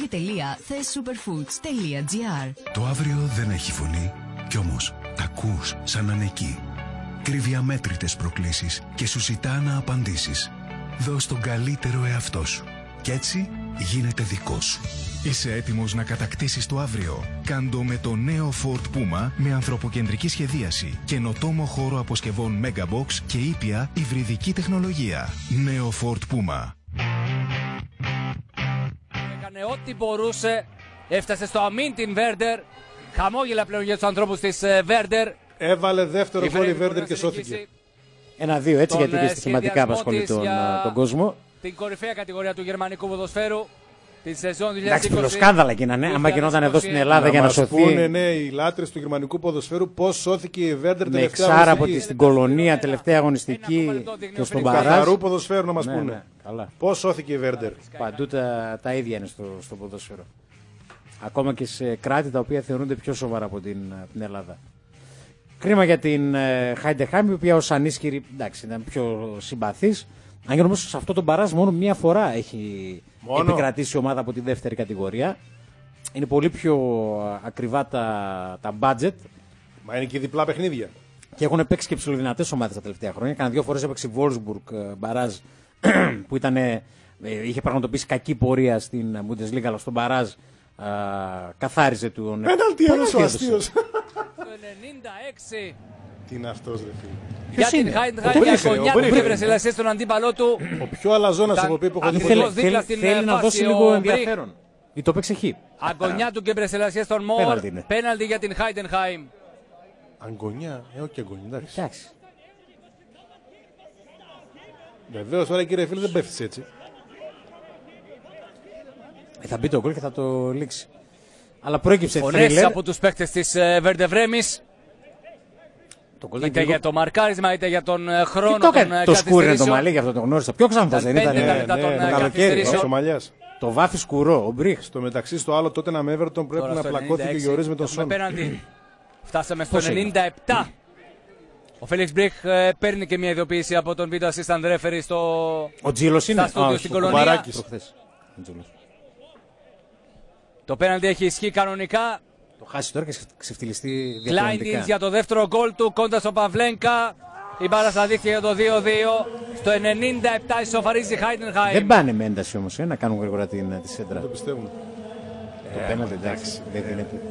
www.thessuperfoods.gr. Το αύριο δεν έχει φωνή, κι όμως τα ακούς σαν να είναι εκεί. Κρύβει αμέτρητες προκλήσεις και σου ζητά να απαντήσεις. Δώσ' τον καλύτερο εαυτό σου. Κι έτσι γίνεται δικό σου. Είσαι έτοιμος να κατακτήσεις το αύριο? Κάντο με το νέο Ford Puma με ανθρωποκεντρική σχεδίαση, καινοτόμο χώρο αποσκευών Megabox και ήπια υβριδική τεχνολογία. Νέο Ford Puma. Έκανε ό,τι μπορούσε. Έφτασε στο αμήν την Βέρντερ. Χαμόγελα πλέον για τους ανθρώπους της Βέρντερ. Έβαλε δεύτερο γκολ η Βέρντερ και σώθηκε. 1-2 έτσι, γιατί και στοιχηματικά απασχολεί τον κόσμο. Την κορυφαία κατηγορία του γερμανικού ποδοσφαίρου τη σεζόν 2020. Εντάξει, φιλοσκάνδαλα γίνανε. Άμα γινόταν εδώ στην Ελλάδα για να σωθεί. Να πούνε, ναι, οι λάτρες του γερμανικού ποδοσφαίρου πώς σώθηκε η Βέρντερ με τελευταία εξάρα αγωνιστική. από στην κολονία τελευταία αγωνιστική και στον Μπαράζ. Καθαρού ποδοσφαίρου να μας Ναι, πούνε. ναι, καλά. Πώς σώθηκε η Βέρντερ. Παντού τα ίδια είναι στο ποδόσφαιρο. Ακόμα και σε κράτη τα οποία θεωρούνται πιο σοβαρά από την Ελλάδα. Κρίμα για την Χάιντεχάιμ, η οποία ως ανίσχυρη ήταν πιο συμπαθής. Αν και όμως σε αυτό το Μπαράζ μόνο μία φορά έχει επικρατήσει η ομάδα από τη δεύτερη κατηγορία. Είναι πολύ πιο ακριβά τα budget. Μα είναι και διπλά παιχνίδια. Και έχουν παίξει και ψηλοδυνατές ομάδες τα τελευταία χρόνια. Κάνα 2 φορές έπαιξε η Wolfsburg Μπαράζ που είχε πραγματοποιήσει κακή πορεία στην Bundesliga, αλλά στον Μπαράζ καθάριζε τον. Πέναλτι έδωσε ο αστείος. Το 96. Τι είναι αυτός, ρε φίλε. Για την Χάιντεχάιμ, για γωνιά του Γκέμπρεσελασιέ στον αντίπαλό του. Ο πιο αλαζόνας από που έχω δει. Θέλει να δώσει λίγο ενδιαφέρον. Ή το παίξε χ. Αγωνιά του Γκέμπρεσελασιέ στον Μόρ. Πέναλτι για την Χάιντεχάιμ. Αγκονιά, όχι αγκονιά, εντάξει. Εντάξει. Βεβαίως, τώρα κύριε φίλε δεν πέφτεις έτσι. Θα μπει το γκολ και θα το λήξει. Αλλά προέκυψε φωνές από τους παίκτες της Βέρντερ Βρέμις. Είτε για το μαρκάρισμα, είτε για τον χρόνο των καθυστερήσεων. Το σκούρινε το μαλλί, γι' αυτό το γνώρισα. Πιο ξανθός δεν ήταν. Το καλοκαίρι, το βάφει σκουρό, ο Μπρίχ. Στο μεταξύ, στο άλλο τότε να Everton πρέπει να πλακώθηκε ο Γιωρίς με τον Σον. Φτάσαμε στο 97. Ο Φέλιξ Μπρίχ παίρνει και μια ειδοποίηση από τον video assistant referee στο. Ο Τζίλος είναι στην Κολονία. Το πέναλτι έχει ισχύ κανονικά. Το χάσει τώρα και ξεφτυλιστεί διαφορετικά. Κλάιντινς για το δεύτερο γκολ του κοντά στο Παυλένκα. Η μπάλα στα δίχτυα για το 2-2. Στο 97 ισοφαρίζει η Χάιντενχάιμ. Δεν πάνε με ένταση όμως να κάνουν γρήγορα τη σέντρα. Δεν το πιστεύουν. Το πέναλτι εντάξει. Δεν δίνεται.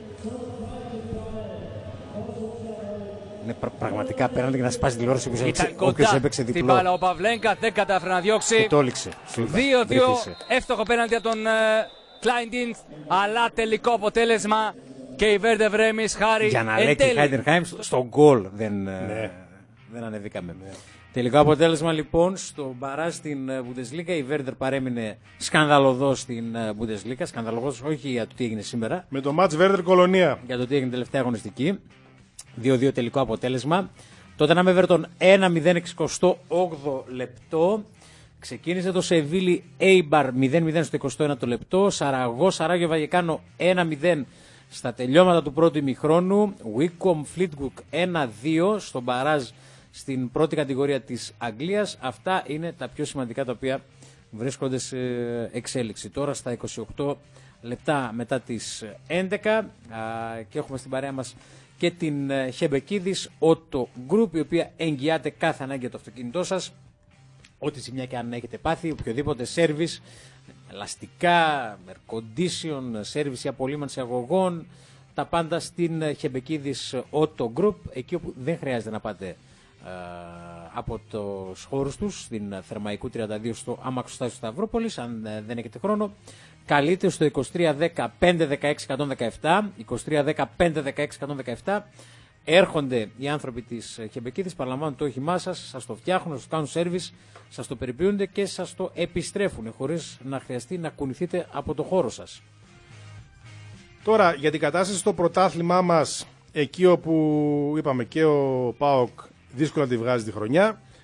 Είναι πραγματικά πέναλτι για να σπάσει τηλεόραση όποιος έπαιξε διπλό. Την μπάλα ο Παυλένκα δεν κατάφερε να διώξει. Και το έληξε. 2-2. Εύστοχο πέναλτι από τον Κλάιντινς, αλλά τελικό αποτέλεσμα και η Βέρντερ Βρέμις χάρη. Για να λέει και η Χάιντενχάιμ στο γκολ δεν ανεβήκαμε. Ναι. Τελικό αποτέλεσμα λοιπόν στο Μπαράζ στην Bundesliga. Η Βέρντερ παρέμεινε σκανδαλωδώς στην Bundesliga. Σκανδαλωδώς όχι για το τι έγινε σήμερα. Με το μάτς Βέρντερ Κολονία. Για το τι έγινε τελευταία αγωνιστική. 2-2 τελικό αποτέλεσμα. Τότε να με Everton 1-0 68 λεπτό. Ξεκίνησε το Σεβίλη Έιμπαρ 0-0 στο 21ο λεπτό. Σαράγιο Βαγεκάνο 1-0 στα τελειώματα του πρώτου ημιχρόνου. Wickham Fleetwood 1-2 στο Μπαράζ στην πρώτη κατηγορία της Αγγλίας. Αυτά είναι τα πιο σημαντικά τα οποία βρίσκονται σε εξέλιξη. Τώρα στα 28 λεπτά μετά τις 11 και έχουμε στην παρέα μας και την Χεμπεκίδης Auto Group, η οποία εγγυάται κάθε ανάγκη για το αυτοκίνητό σας. Ό,τι ζημιά και αν έχετε πάθει, οποιοδήποτε service, ελαστικά, air condition, service ή απολύμανση αγωγών, τα πάντα στην Χεμπεκίδης Auto Group, εκεί όπου δεν χρειάζεται να πάτε από τους χώρους τους, στην Θερμαϊκού 32 στο Αμαξοστάσιο Σταυρόπολης, αν δεν έχετε χρόνο. Καλείτε στο 2310 516 117, 2310 516 117. Έρχονται οι άνθρωποι της Χεμπεκίδης, παραλαμβάνουν το όχημά σας, σας το φτιάχνουν, σας το κάνουν σέρβις, σας το περιποιούνται και σας το επιστρέφουν, χωρίς να χρειαστεί να κουνηθείτε από το χώρο σας. Τώρα, για την κατάσταση στο πρωτάθλημά μας, εκεί όπου είπαμε και ο ΠΑΟΚ δύσκολα τη βγάζει τη χρονιά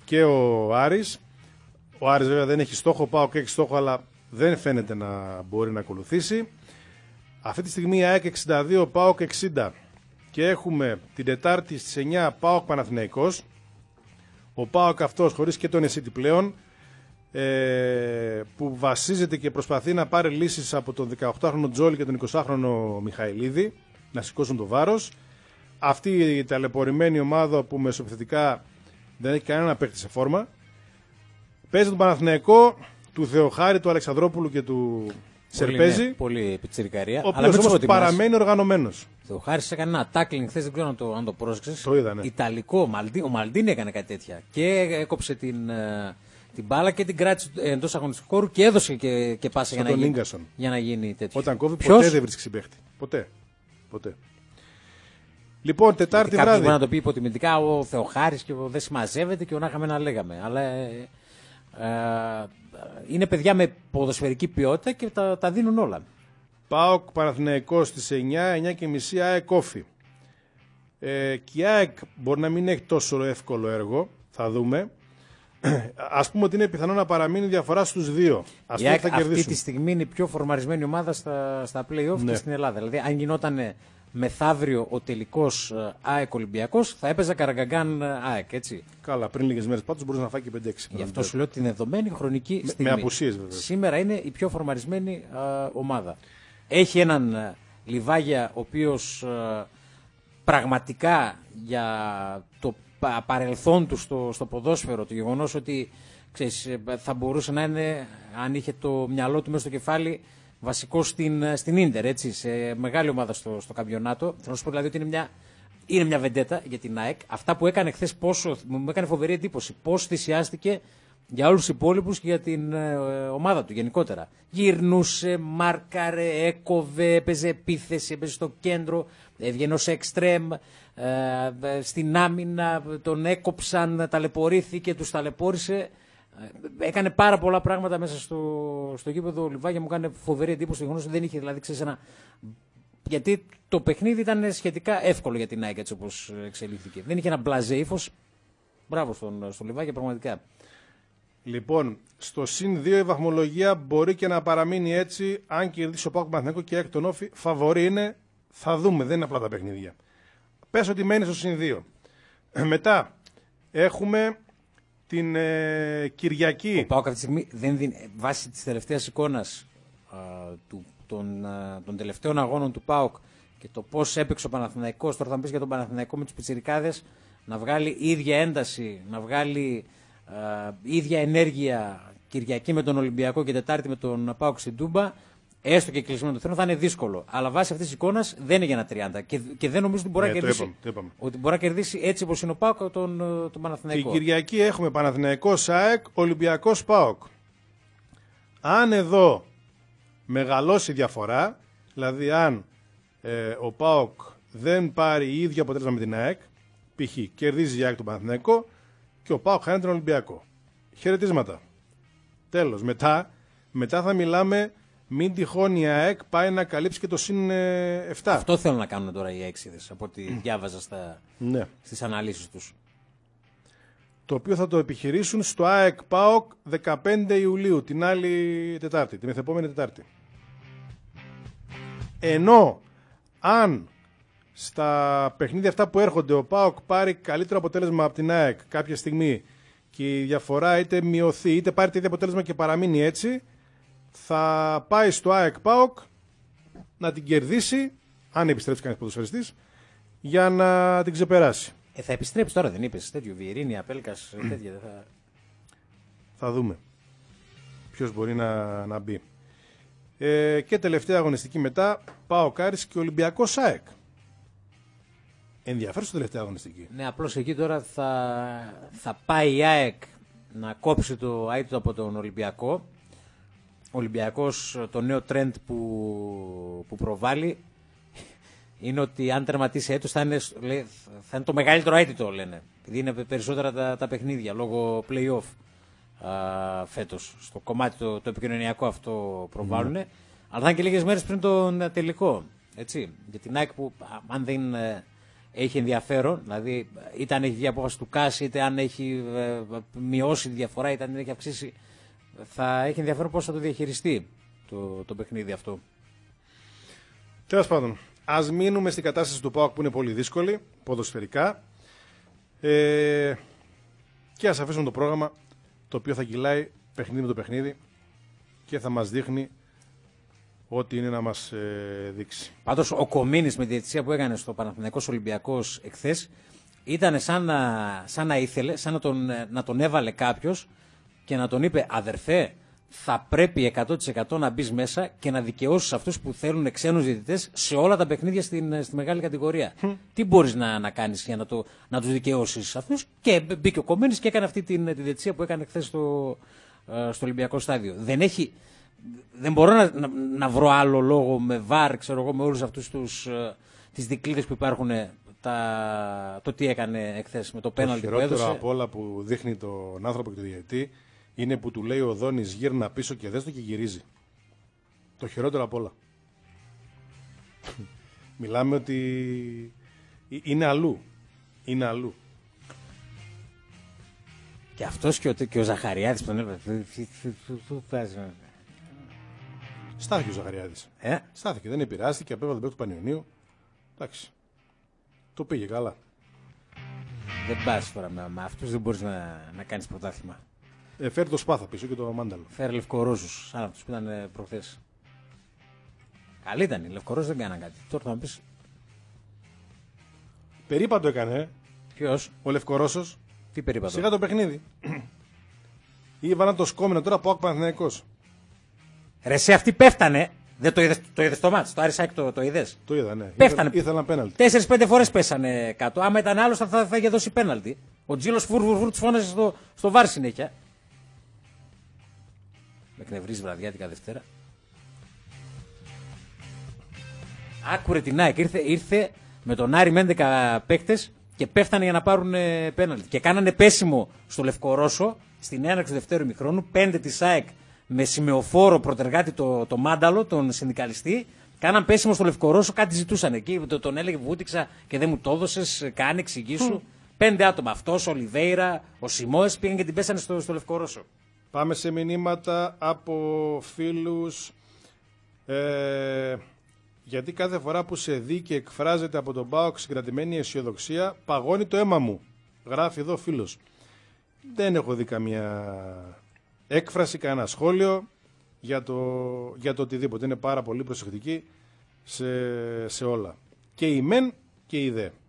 και ο Άρης. Ο Άρης βέβαια δεν έχει στόχο, ο ΠΑΟΚ έχει στόχο, αλλά δεν φαίνεται να μπορεί να ακολουθήσει. Αυτή τη στιγμή η ΑΕΚ 62, ΠΑΟΚ 60. Και έχουμε την Τετάρτη στις 9 ΠΑΟΚ Παναθηναϊκός. Ο ΠΑΟΚ αυτός χωρίς και τον Εσίτη πλέον, που βασίζεται και προσπαθεί να πάρει λύσεις από τον 18χρονο Τζόλι και τον 20χρονο Μιχαηλίδη να σηκώσουν το βάρος. Αυτή η ταλαιπωρημένη ομάδα που μεσοπιθετικά δεν έχει κανένα παίκτη σε φόρμα. Παίζει τον Παναθηναϊκό του Θεοχάρη, του Αλεξανδρόπουλου και του Σερπέζη. Ναι, πολύ πιτσιρικαρία. Ο οποίος όμως παραμένει οργανωμένος. Ο Θεοχάρης έκανε ένα tackling χθες, δεν ξέρω αν το πρόσεξες. Το είδα, ναι. Ιταλικό, ο Μαλντίνη έκανε κάτι τέτοια. Και έκοψε την μπάλα και την κράτησε εντός αγωνιστικού χώρου και έδωσε και πάσα για να γίνει τέτοιο. Όταν κόβει, ποτέ δεν βρίσκει συμπαίχτη. Ποτέ. Λοιπόν, Τετάρτη βράδυ. Κάποιος μπορεί να το πει υποτιμητικά, ο Θεοχάρης και δεν συμμαζεύεται και ο να είχαμε να λέγαμε. Αλλά είναι παιδιά με ποδοσφαιρική ποιότητα και τα δίνουν όλα. ΠΑΟΚ Παναθηναϊκός στις 9:30 ΑΕΚ Όφη. Και η ΑΕΚ μπορεί να μην έχει τόσο εύκολο έργο, θα δούμε. Ας πούμε ότι είναι πιθανό να παραμείνει διαφορά στους δύο. Η ΑΕΚ αυτή τη στιγμή είναι η πιο φορμαρισμένη ομάδα στα play-off και στην Ελλάδα. Δηλαδή αν γινόταν μεθαύριο ο τελικός ΑΕΚ Ολυμπιακός, θα έπαιζε Καραγκαγκάν ΑΕΚ, έτσι. Καλά, πριν λίγες μέρες πάντως μπορούσε να φάει και 5-6. Γι' αυτό σου λέω την δεδομένη χρονική στιγμή. Με απουσίες βέβαια. Σήμερα είναι η πιο φορμαρισμένη ομάδα. Έχει έναν Λιβάγια ο οποίος πραγματικά για το παρελθόν του στο ποδόσφαιρο, το γεγονός ότι ξέρεις, θα μπορούσε να είναι, αν είχε το μυαλό του μέσα στο κεφάλι, βασικό στην Ίντερ, έτσι, σε μεγάλη ομάδα στο καμπιονάτο. Θέλω να σου πω δηλαδή ότι είναι μια βεντέτα για την ΑΕΚ. Αυτά που έκανε χθες μου έκανε φοβερή εντύπωση. Πώς θυσιάστηκε για όλους τους υπόλοιπους και για την ομάδα του γενικότερα. Γυρνούσε, μάρκαρε, έκοβε, έπαιζε επίθεση, έπαιζε στο κέντρο, έβγαινε ως εξτρέμ, στην άμυνα, τον έκοψαν, ταλαιπωρήθηκε, τους ταλαιπώρησε. Έκανε πάρα πολλά πράγματα μέσα στο γήπεδο. Ο Λιβάγια μου έκανε φοβερή εντύπωση, το γεγονός ότι δεν είχε δηλαδή γιατί το παιχνίδι ήταν σχετικά εύκολο για την ΑΕΚ έτσι όπως εξελίχθηκε. Δεν είχε ένα μπλαζέ ύφος. Μπράβο στον Λιβάγια πραγματικά. Λοιπόν, στο συν 2 η βαθμολογία μπορεί και να παραμείνει έτσι, αν κερδίσει ο ΠΑΟΚ Παναθηναϊκό και ΑΕΚ τον Όφη. Φαβορί είναι, θα δούμε, δεν είναι απλά τα παιχνίδια. Πες ότι μένει στο συν 2. Μετά έχουμε την Κυριακή. Ο ΠΑΟΚ αυτή τη στιγμή δεν δίνει, βάσει της τελευταίας εικόνας των τελευταίων αγώνων του ΠΑΟΚ και το πώς έπαιξε ο Παναθηναϊκός, τώρα θα μου πεις για τον Παναθηναϊκό με τους πιτσιρικάδες, να βγάλει ίδια ένταση, να βγάλει ίδια ενέργεια Κυριακή με τον Ολυμπιακό και Τετάρτη με τον ΠΑΟΚ στην Τούμπα, έστω και κλεισμένο το θέμα, θα είναι δύσκολο. Αλλά βάσει αυτής της εικόνας δεν είναι για ένα 30. Και δεν νομίζω ότι μπορεί να κερδίσει. Ότι μπορεί να κερδίσει έτσι όπως είναι ο ΠΑΟΚ τον Παναθηναϊκό. Την Κυριακή έχουμε Παναθηναϊκός ΑΕΚ, Ολυμπιακός ΠΑΟΚ. Αν εδώ μεγαλώσει η διαφορά, δηλαδή αν ο ΠΑΟΚ δεν πάρει ίδιο αποτέλεσμα με την ΑΕΚ, π.χ. κερδίζει η ΑΕΚ τον Παναθηναϊκό και ο ΠΑΟΚ χάνει τον Ολυμπιακό. Χαιρετίσματα. Τέλος. Μετά θα μιλάμε, μην τυχόν η ΑΕΚ πάει να καλύψει και το συν 7. Αυτό θέλουν να κάνουν τώρα οι έξιδες, από ό,τι διάβαζα στις αναλύσεις τους. Το οποίο θα το επιχειρήσουν στο ΑΕΚ ΠΑΟΚ 15 Ιουλίου, την άλλη Τετάρτη, την μεθεπόμενη Τετάρτη. Ενώ αν στα παιχνίδια αυτά που έρχονται ο ΠΑΟΚ πάρει καλύτερο αποτέλεσμα από την ΑΕΚ κάποια στιγμή και η διαφορά είτε μειωθεί είτε πάρει το ίδιο αποτέλεσμα και παραμείνει έτσι, θα πάει στο ΑΕΚ ΠΑΟΚ να την κερδίσει, αν επιστρέψει κανείς ποδοσφαιριστής, για να την ξεπεράσει. Θα επιστρέψει τώρα, δεν είπες, τέτοιο Βιερίνη, Απέλκας, τέτοια. Θα δούμε ποιος μπορεί να μπει. Και τελευταία αγωνιστική μετά, ΠΑΟΚ Άρης και Ολυμπιακός ΑΕΚ. Ενδιαφέρον στο τελευταία αγωνιστική. Ναι, απλώς εκεί τώρα θα πάει η ΑΕΚ να κόψει το αίτητο από τον Ολυμπιακό. Ο Ολυμπιακός, το νέο trend που προβάλλει είναι ότι αν τερματίσει έτος θα είναι το μεγαλύτερο αίτητο, λένε. Επειδή είναι περισσότερα τα παιχνίδια λόγω play-off φέτος. Στο κομμάτι το επικοινωνιακό αυτό προβάλλουν. Αλλά θα είναι και λίγες μέρες πριν τον τελικό. Έτσι. Για την ΑΕΚ που αν δεν έχει ενδιαφέρον. Δηλαδή, είτε αν έχει βγει απόφαση του ΚΑΣ, είτε αν έχει μειώσει τη διαφορά, είτε αν την έχει αυξήσει. Θα έχει ενδιαφέρον πώς θα το διαχειριστεί το παιχνίδι αυτό. Τέλος πάντων, ας μείνουμε στην κατάσταση του ΠΑΟΚ που είναι πολύ δύσκολη, ποδοσφαιρικά. Και ας αφήσουμε το πρόγραμμα το οποίο θα κυλάει παιχνίδι με το παιχνίδι και θα μας δείχνει ό,τι είναι να μας δείξει. Πάντως ο Κομίνης με τη διαιτησία που έκανε στο Παναθηναϊκός Ολυμπιακός εχθές ήταν σαν να ήθελε, σαν να τον έβαλε κάποιος και να τον είπε αδερφέ, θα πρέπει 100% να μπεις μέσα και να δικαιώσεις αυτούς που θέλουν ξένους διαιτητές σε όλα τα παιχνίδια στη μεγάλη κατηγορία. Τι μπορείς να κάνεις για να τους δικαιώσεις αυτούς? Και μπήκε ο Κομμένης και έκανε αυτή τη διαιτησία που έκανε χθες στο Ολυμπιακό στάδιο. Δεν μπορώ να βρω άλλο λόγο με βάρ, ξέρω εγώ, με όλους αυτούς τις δικλείδες που υπάρχουν, το τι έκανε εχθές με το πέναλτι που έδωσε. Το χειρότερο από όλα που δείχνει τον άνθρωπο και τον διαιτητή είναι που του λέει ο Δόνης γύρνα πίσω και δες το και γυρίζει. Το χειρότερο από όλα. Μιλάμε ότι είναι αλλού. Είναι αλλού. Και αυτός και ο Ζαχαριάδης που τον έβαλε. Στάθηκε ο Ζαχαριάδης. Στάθηκε, δεν επηρεάστηκε, απέβαλε τον παίκτη του Πανιωνίου. Εντάξει. Το πήγε καλά. Δεν πας τώρα με αυτούς, δεν μπορείς να κάνεις πρωτάθλημα. Φέρει το Σπάθα πίσω και το Μάνταλο. Φέρει Λευκορώσους, σαν αυτούς που ήταν προχθές. Καλή ήταν, οι Λευκορώσους δεν κάναν κάτι. Τώρα θα μου πεις. Περίπατο έκανε. Ποιος? Ο Λευκορώσος. Τι περίπατο? Σιγά το παιχνίδι. Ήβαναν το σκόμενο τώρα από Παναθηναϊκός. Ρε σε αυτοί πέφτανε. Δεν το είδες το μάτς, το Άρισάκ το είδες? Το είδα, ναι. Πέφτανε. Ήθελαν πέναλτι. 4-5 φορές πέσανε κάτω. Άμα ήταν άλλος θα είχε δώσει πέναλτι. Ο Τζίλος φουρ τους φώναζε στο βάρ συνέχεια. Με εκνευρίζει βραδιάτικα Δευτέρα. Άκουρε την ΑΕΚ, ήρθε με τον Άρη με 11 παίκτες και πέφτανε για να πάρουν πέναλτι. Και κάνανε πέσιμο στο Λευκορώσο στην έναρξη του δεύτερου ημιχρόνου. 5 της ΑΕΚ με σημεοφόρο πρωτεργάτη το Μάνταλο, τον συνδικαλιστή. Κάναν πέσιμο στο Λευκορώσο, κάτι ζητούσαν εκεί. Τον έλεγε βούτυξα και δεν μου το έδωσες, κάνε εξηγήσου. 5 άτομα. Αυτός, ο Ολιβέιρα, ο Σιμόες πήγαν και την πέσανε στο Λευκορώσο. Πάμε σε μηνύματα από φίλους. Γιατί κάθε φορά που σε δει και εκφράζεται από τον ΠΑΟΚ συγκρατημένη αισιοδοξία, παγώνει το αίμα μου. Γράφει εδώ φίλος. Δεν έχω δει καμία έκφραση, κανένα σχόλιο για το οτιδήποτε. Είναι πάρα πολύ προσεκτική σε όλα. Και η μεν και η δε.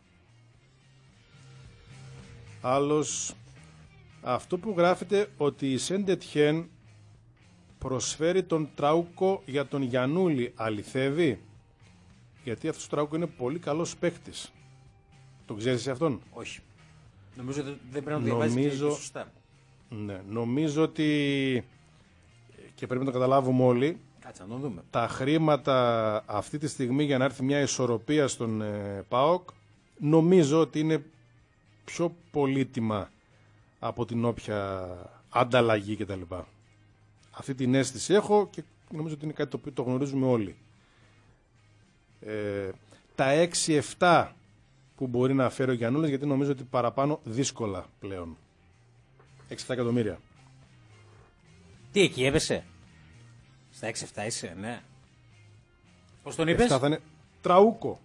Άλλος, αυτό που γράφεται ότι η Σεντετιέν προσφέρει τον Τραούκο για τον Γιαννούλη, αληθεύει? Γιατί αυτός ο Τραούκο είναι πολύ καλός παίκτης. Το ξέρεις αυτόν? Όχι. Νομίζω ότι δεν πρέπει να το διαβάζεις και σωστά. Ναι, νομίζω ότι, και πρέπει να το καταλάβουμε όλοι, κάτσε να το δούμε. Τα χρήματα αυτή τη στιγμή για να έρθει μια ισορροπία στον ΠΑΟΚ, νομίζω ότι είναι πιο πολύτιμα από την όποια ανταλλαγή κτλ. Αυτή την αίσθηση έχω και νομίζω ότι είναι κάτι το οποίο το γνωρίζουμε όλοι. Τα 6-7 που μπορεί να φέρει ο Γιαννούλης, γιατί νομίζω ότι παραπάνω δύσκολα πλέον. 6-7 εκατομμύρια. Τι εκεί έπεσε? Στα 6-7 είσαι, ναι. Πώς τον είπες? 7 θα είναι Τραούκο.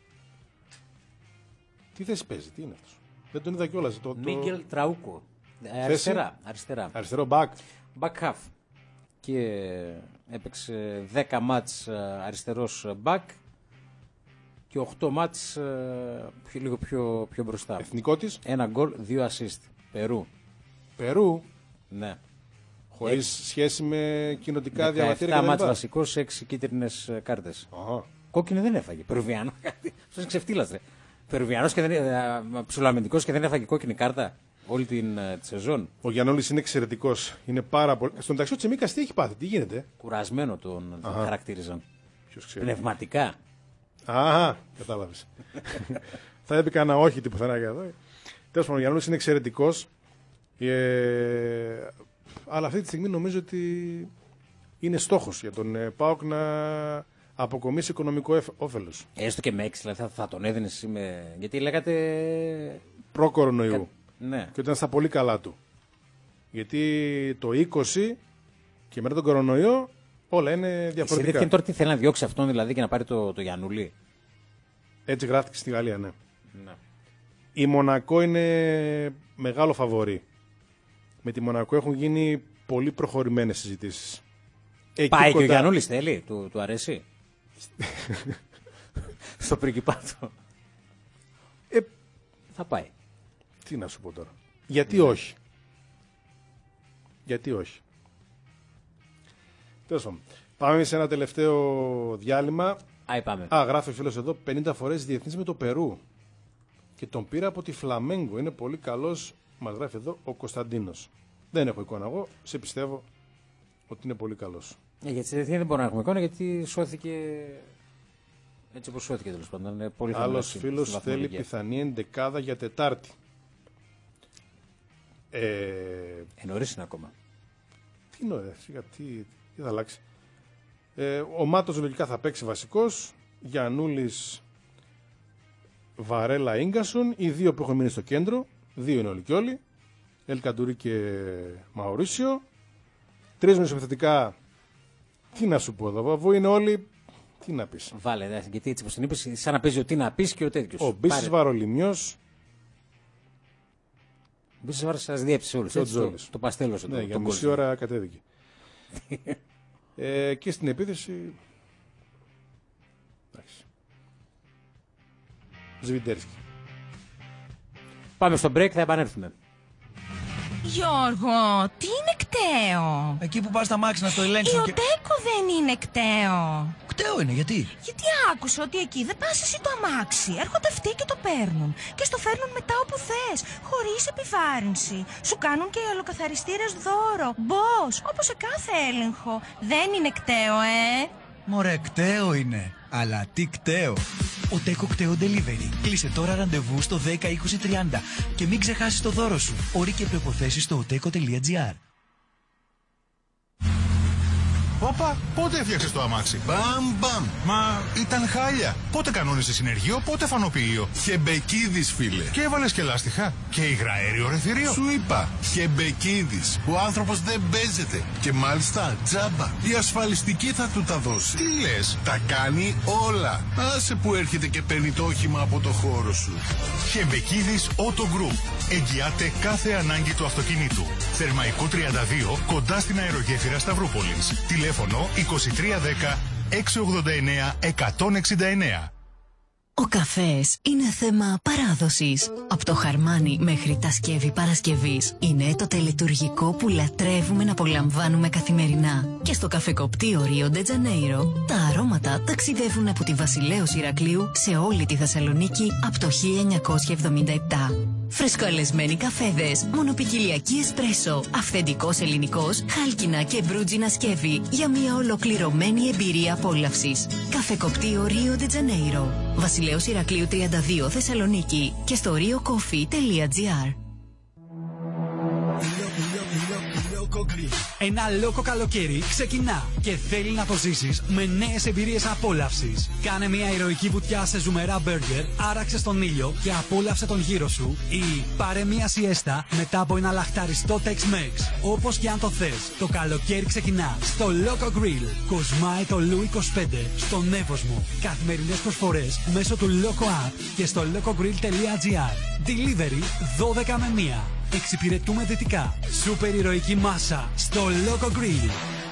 Τι θέση παίζει, τι είναι αυτός? Δεν τον είδα κιόλας. Μίγκελ Τραούκο. Αριστερά. Αριστερό back. Back half. Και έπαιξε 10 μάτς αριστερός back και 8 μάτς λίγο πιο μπροστά. Εθνικό της? 1 γκολ, 2 assist. Περού? Ναι. Χωρίς σχέση με κοινοτικά διαβατήρια? 17 μάτς βασικός, 6 κίτρινες κάρτες. Κόκκινη δεν έφαγε. Περουβιάνο. Αυτός είναι ξεφτύλας. Περουβιάνος και ψηλοαμυντικός και δεν έφαγε κόκκινη κάρτα όλη τη σεζόν. Ο Γιαννούλης είναι εξαιρετικός. Είναι πάρα πολύ. Στον μεταξύ ο Τσιμίκας τι έχει πάθει, τι γίνεται? Κουρασμένο τον χαρακτήριζαν. Ποιος ξέρει. Πνευματικά. Κατάλαβες. Θα έπαιξε κανένα όχι πουθενά για εδώ. Τέλος πάντων, ο Γιαννούλης είναι εξαιρετικός. Αλλά αυτή τη στιγμή νομίζω ότι είναι στόχος για τον ΠΑΟΚ να αποκομίσει οικονομικό όφελος. Έστω και με 6, δηλαδή θα τον έδινες εσύ με... Γιατί λέγατε... Προ-κορονοϊού. Ναι. Και ήταν στα πολύ καλά του. Γιατί το 20 και μετά τον κορονοϊό όλα είναι διαφορετικά. Και τώρα τι θέλει να διώξει αυτόν δηλαδή και να πάρει το Γιαννούλη. Έτσι γράφτηκε στη Γαλλία, ναι. Η Μονακό είναι μεγάλο φαβορί. Με τη Μονακό έχουν γίνει πολύ προχωρημένες συζητήσεις. Πάει και ο Γιαννούλης θέλει, του αρέσει. Στο πριγκιπάτο. Θα πάει. Τι να σου πω τώρα. Γιατί όχι. Γιατί όχι. Τέλος πάντων. Πάμε σε ένα τελευταίο διάλειμμα. Πάμε. Γράφει ο φίλος εδώ 50 φορές διεθνής με το Περού. Και τον πήρα από τη Φλαμέγκο. Είναι πολύ καλός. Μας γράφει εδώ ο Κωνσταντίνος. Δεν έχω εικόνα εγώ. Σε πιστεύω ότι είναι πολύ καλός. Γιατί δεν μπορώ να έχουμε εικόνα γιατί σώθηκε. Έτσι όπως σώθηκε τέλος πάντων. Άλλος φίλος θέλει πιθανή εντεκάδα για Τετάρτη. Νωρίς είναι ακόμα. Τι νωρίς, τι θα αλλάξει. Ο Μάτος λογικά θα παίξει βασικός. Γιαννούλης, Βαρέλα, Ίγκασον. Οι δύο που έχουν μείνει στο κέντρο. Δύο είναι όλοι και όλοι. Ελκαντουρί και Μαουρίσιο. Τρεις μεσοπιθετικά. Τι να σου πω εδώ, αφού είναι όλοι. Τι να πεις. Βάλε, γιατί έτσι πως την είπες, σαν να παίζει ο τι να πεις και ο τέτοιος. Ο Μπίσης Βαρολιμιός. Ο Μπίσης Βάρος σας διέψησε όλους. Το παστέλωσε. Ναι, για μισή ώρα κατέβηκε. Και στην επίθεση. Εντάξει. Ζιβιντέρσκι. Πάμε στο break, θα επανέλθουμε. Γιώργο, τι είναι κταίο? Εκεί που πας στα μάξι να στο ελέγξουν. Η Οτέκο δεν είναι κταίο. Κταίο είναι, γιατί? Γιατί άκουσα ότι εκεί δεν πας εσύ το αμάξι. Έρχονται αυτοί και το παίρνουν. Και στο φέρνουν μετά όπου θες. Χωρίς επιβάρυνση. Σου κάνουν και οι ολοκαθαριστήρες δώρο. Μπος, όπως σε κάθε έλεγχο. Δεν είναι κταίο, Μωρέ, κταίο είναι. Αλλά τι κταίο. Οτέκο Κταίο Delivery. Κλείσε τώρα ραντεβού στο 10 20 30 και μην ξεχάσεις το δώρο σου. Όροι και προϋποθέσεις στο oteco.gr. Όπα, πότε έφτιαξες το αμάξι? Μπαμ μπαμ. Μα ήταν χάλια. Πότε κανόνισες συνεργείο, πότε φανοποιείο? Χεμπεκίδης, φίλε. Και έβαλες και λάστιχα. Και υγραέριο ρεθυρίο. Σου είπα, Χεμπεκίδης. Ο άνθρωπος δεν παίζεται. Και μάλιστα τζάμπα. Η ασφαλιστική θα του τα δώσει. Τι λες? Τα κάνει όλα. Άσε που έρχεται και παίρνει το όχημα από το χώρο σου. Χεμπεκίδης Auto Group. Εγγυάται κάθε ανάγκη του αυτοκινήτου. Θερμαϊκό 32, κοντά στην αερογέφυρα Σταυρούπολης. Τηλέφωνο 2310 689 169. Ο καφές είναι θέμα παράδοσης. Από το χαρμάνι μέχρι τα σκεύη Παρασκευής είναι το τελετουργικό που λατρεύουμε να απολαμβάνουμε καθημερινά. Και στο καφεκοπτείο Rio de Janeiro τα αρώματα ταξιδεύουν από τη Βασιλέως Ηρακλείου σε όλη τη Θεσσαλονίκη από το 1977. Φρεσκοαλεσμένοι καφέδες, μονοπικιλιακή εσπρέσο, αυθεντικός ελληνικός, χάλκινα και μπρούτζινα σκεύη για μια ολοκληρωμένη εμπειρία απόλαυσης. Καφεκοπτείο Rio de Janeiro, Βασιλέως Ηρακλείου 32 Θεσσαλονίκη και στο riocoffee.gr. Ένα λόκο καλοκαίρι ξεκινά και θέλει να το ζήσεις με νέες εμπειρίες απόλαυσης. Κάνε μια ηρωική βουτιά σε ζουμερά μπέργκερ, άραξε στον ήλιο και απόλαυσε τον γύρο σου ή πάρε μια σιέστα μετά από ένα λαχταριστό Tex-Mex. Όπως και αν το θες, το καλοκαίρι ξεκινά στο Loco Grill. Κοσμάει το Λου 25 στον Εύωσμο. Καθημερινές προσφορές μέσω του Loco App και στο locogrill.gr. Delivery 12 με 1. Εξυπηρετούμε δυτικά. Σούπερ ηρωική μάσα στο Loco Grill.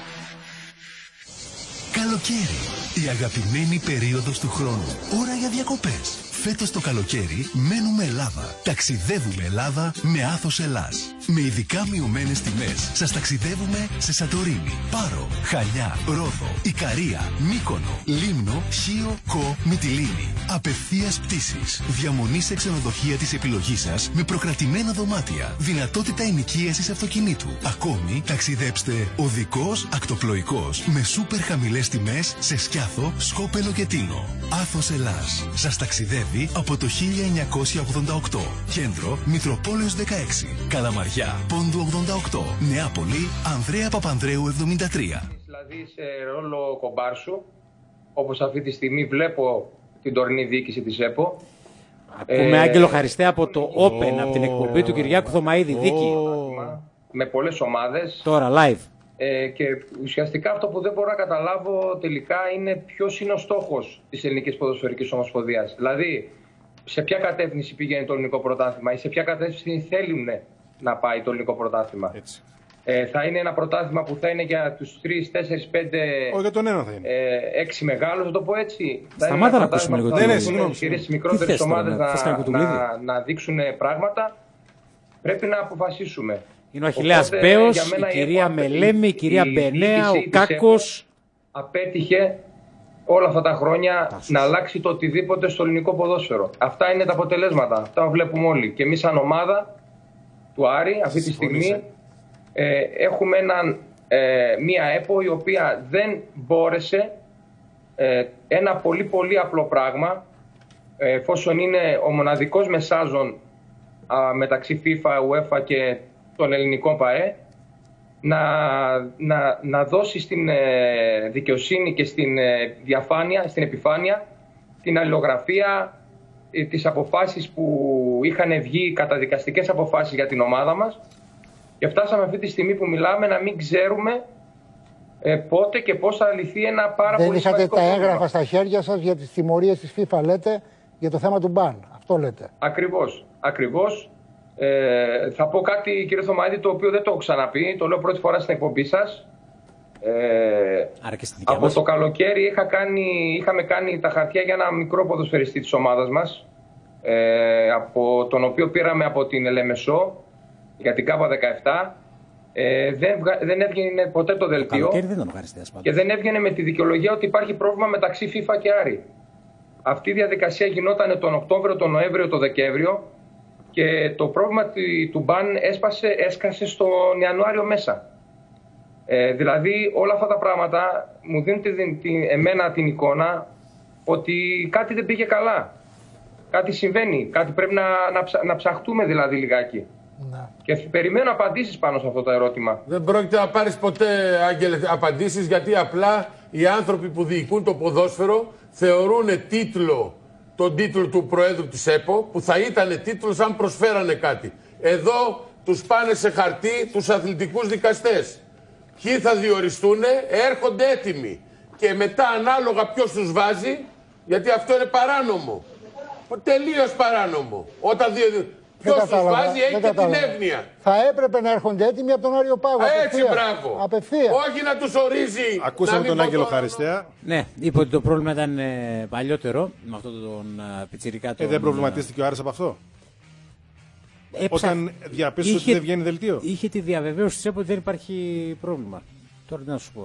Καλοκαίρι. Η αγαπημένη περίοδος του χρόνου. Ώρα για διακοπές. Φέτος το καλοκαίρι μένουμε Ελλάδα. Ταξιδεύουμε Ελλάδα με Άθος Ελλάς. Με ειδικά μειωμένες τιμές σας ταξιδεύουμε σε Σαντορίνη, Πάρο, Χαλιά, Ρόδο, Ικαρία, Μύκονο, Λίμνο, Χίο, Κο, Μυτιλήνη. Απευθείας πτήσεις. Διαμονή σε ξενοδοχεία της επιλογής σας με προκρατημένα δωμάτια. Δυνατότητα ενοικίασης αυτοκινήτου. Ακόμη ταξιδέψτε οδικός, ακτοπλοϊκός με σούπερ χαμηλές τιμές σε Σκιάθο, Σκόπελο και Τίνο. Άθος Ελλάς. Σας ταξιδεύει από το 1988. Κέντρο Μητροπόλεως 16. Καλαμαριά, Πόντου 88. Νεάπολη, Ανδρέα Παπανδρέου 73. Δηλαδή σε ρόλο κομπάρσου όπως αυτή τη στιγμή βλέπω την τωρινή διοίκηση της ΕΠΟ. Ακούμε Άγγελο Χαριστέ από το Open, από την εκπομπή του Κυριάκου Θωμαίδη, δίκη. Με πολλές ομάδες. Τώρα, live. Και ουσιαστικά αυτό που δεν μπορώ να καταλάβω τελικά είναι ποιος είναι ο στόχος της Ελληνικής Ποδοσφαιρικής Ομοσπονδίας. Δηλαδή, σε ποια κατεύθυνση πηγαίνει το ελληνικό πρωτάθλημα ή σε ποια κατεύθυνση θέλουν να πάει το ελληνικό πρωτάθλημα. Θα είναι ένα πρωτάθλημα που θα είναι για τους 3, 4, 5. Όχι, για τον ένα θα είναι. 6 μεγάλους, να το πω έτσι. Σταμάτα να ακούσουμε λίγο. Στις μικρότερες ομάδες να δείξουν πράγματα. Πρέπει να αποφασίσουμε. Είναι ο Αχιλλέας Μπέος, η κυρία Μελέμη, η κυρία Μπενέα, ο Κάκος. Απέτυχε όλα αυτά τα χρόνια να αλλάξει το οτιδήποτε στο ελληνικό ποδόσφαιρο. Αυτά είναι τα αποτελέσματα. Αυτά βλέπουμε όλοι. Και εμείς σαν ομάδα του Άρη αυτή τη στιγμή έχουμε μία ΕΠΟ η οποία δεν μπόρεσε ένα πολύ πολύ απλό πράγμα, εφόσον είναι ο μοναδικός μεσάζων μεταξύ FIFA, UEFA και των ελληνικών ΠΑΕ, να δώσει στην δικαιοσύνη και στην διαφάνεια, στην επιφάνεια, την αλληλογραφία, τις αποφάσεις που είχαν βγει, καταδικαστικές αποφάσεις για την ομάδα μας, και φτάσαμε αυτή τη στιγμή που μιλάμε να μην ξέρουμε πότε και πώς θα λυθεί ένα πάρα πολύ σημαντικό πρόβλημα. Δεν είχατε τα έγγραφα στα χέρια σας για τις τιμωρίες της FIFA, λέτε, για το θέμα του μπαν. Αυτό λέτε. Ακριβώς. Θα πω κάτι, κύριε Θωμαίδη, το οποίο δεν το έχω ξαναπεί, το λέω πρώτη φορά στην εκπομπή σας. Από το καλοκαίρι είχαμε κάνει τα χαρτιά για ένα μικρό ποδοσφαιριστή της ομάδας μας, από τον οποίο πήραμε από την Ελεμεσό για την ΚΑΠΑ 17. Δεν έβγαινε ποτέ το δελτίο και δεν έβγαινε με τη δικαιολογία ότι υπάρχει πρόβλημα μεταξύ FIFA και Άρη. Αυτή η διαδικασία γινόταν τον Οκτώβριο, τον Νοέμβριο, τον Δεκέμβριο και το πρόβλημα του μπαν έσκασε στον Ιανουάριο μέσα. Δηλαδή όλα αυτά τα πράγματα μου δίνουν εμένα την εικόνα ότι κάτι δεν πήγε καλά. Κάτι συμβαίνει, κάτι πρέπει να ψαχτούμε δηλαδή λιγάκι. Να. Και περιμένω απαντήσεις πάνω σε αυτό το ερώτημα. Δεν πρόκειται να πάρεις ποτέ, Άγγελε, απαντήσεις, γιατί απλά οι άνθρωποι που διοικούν το ποδόσφαιρο θεωρούν τον τίτλο του Προέδρου της ΕΠΟ, που θα ήταν τίτλος αν προσφέρανε κάτι. Εδώ τους πάνε σε χαρτί τους αθλητικούς δικαστές. Ποιοι θα διοριστούν, έρχονται έτοιμοι. Και μετά ανάλογα ποιος τους βάζει, γιατί αυτό είναι παράνομο. Τελείως παράνομο. Όταν ποιος τους βάζει έχει και την εύνοια. Θα έπρεπε να έρχονται έτοιμοι από τον Άριο Πάγο. Έτσι, μπράβο. Απευθείας. Όχι να τους ορίζει. Ακούσαμε τον Άγγελο Χαριστέα. Ναι, είπε ότι το πρόβλημα ήταν παλιότερο με αυτόν τον πιτσιρικά. Δεν προβληματίστηκε ο Άρης από αυτό. Όταν διαπίστωσε ότι δεν βγαίνει δελτίο. Είχε τη διαβεβαίωση της ΕΠΟ ότι δεν υπάρχει πρόβλημα. Τώρα τι να σου πω.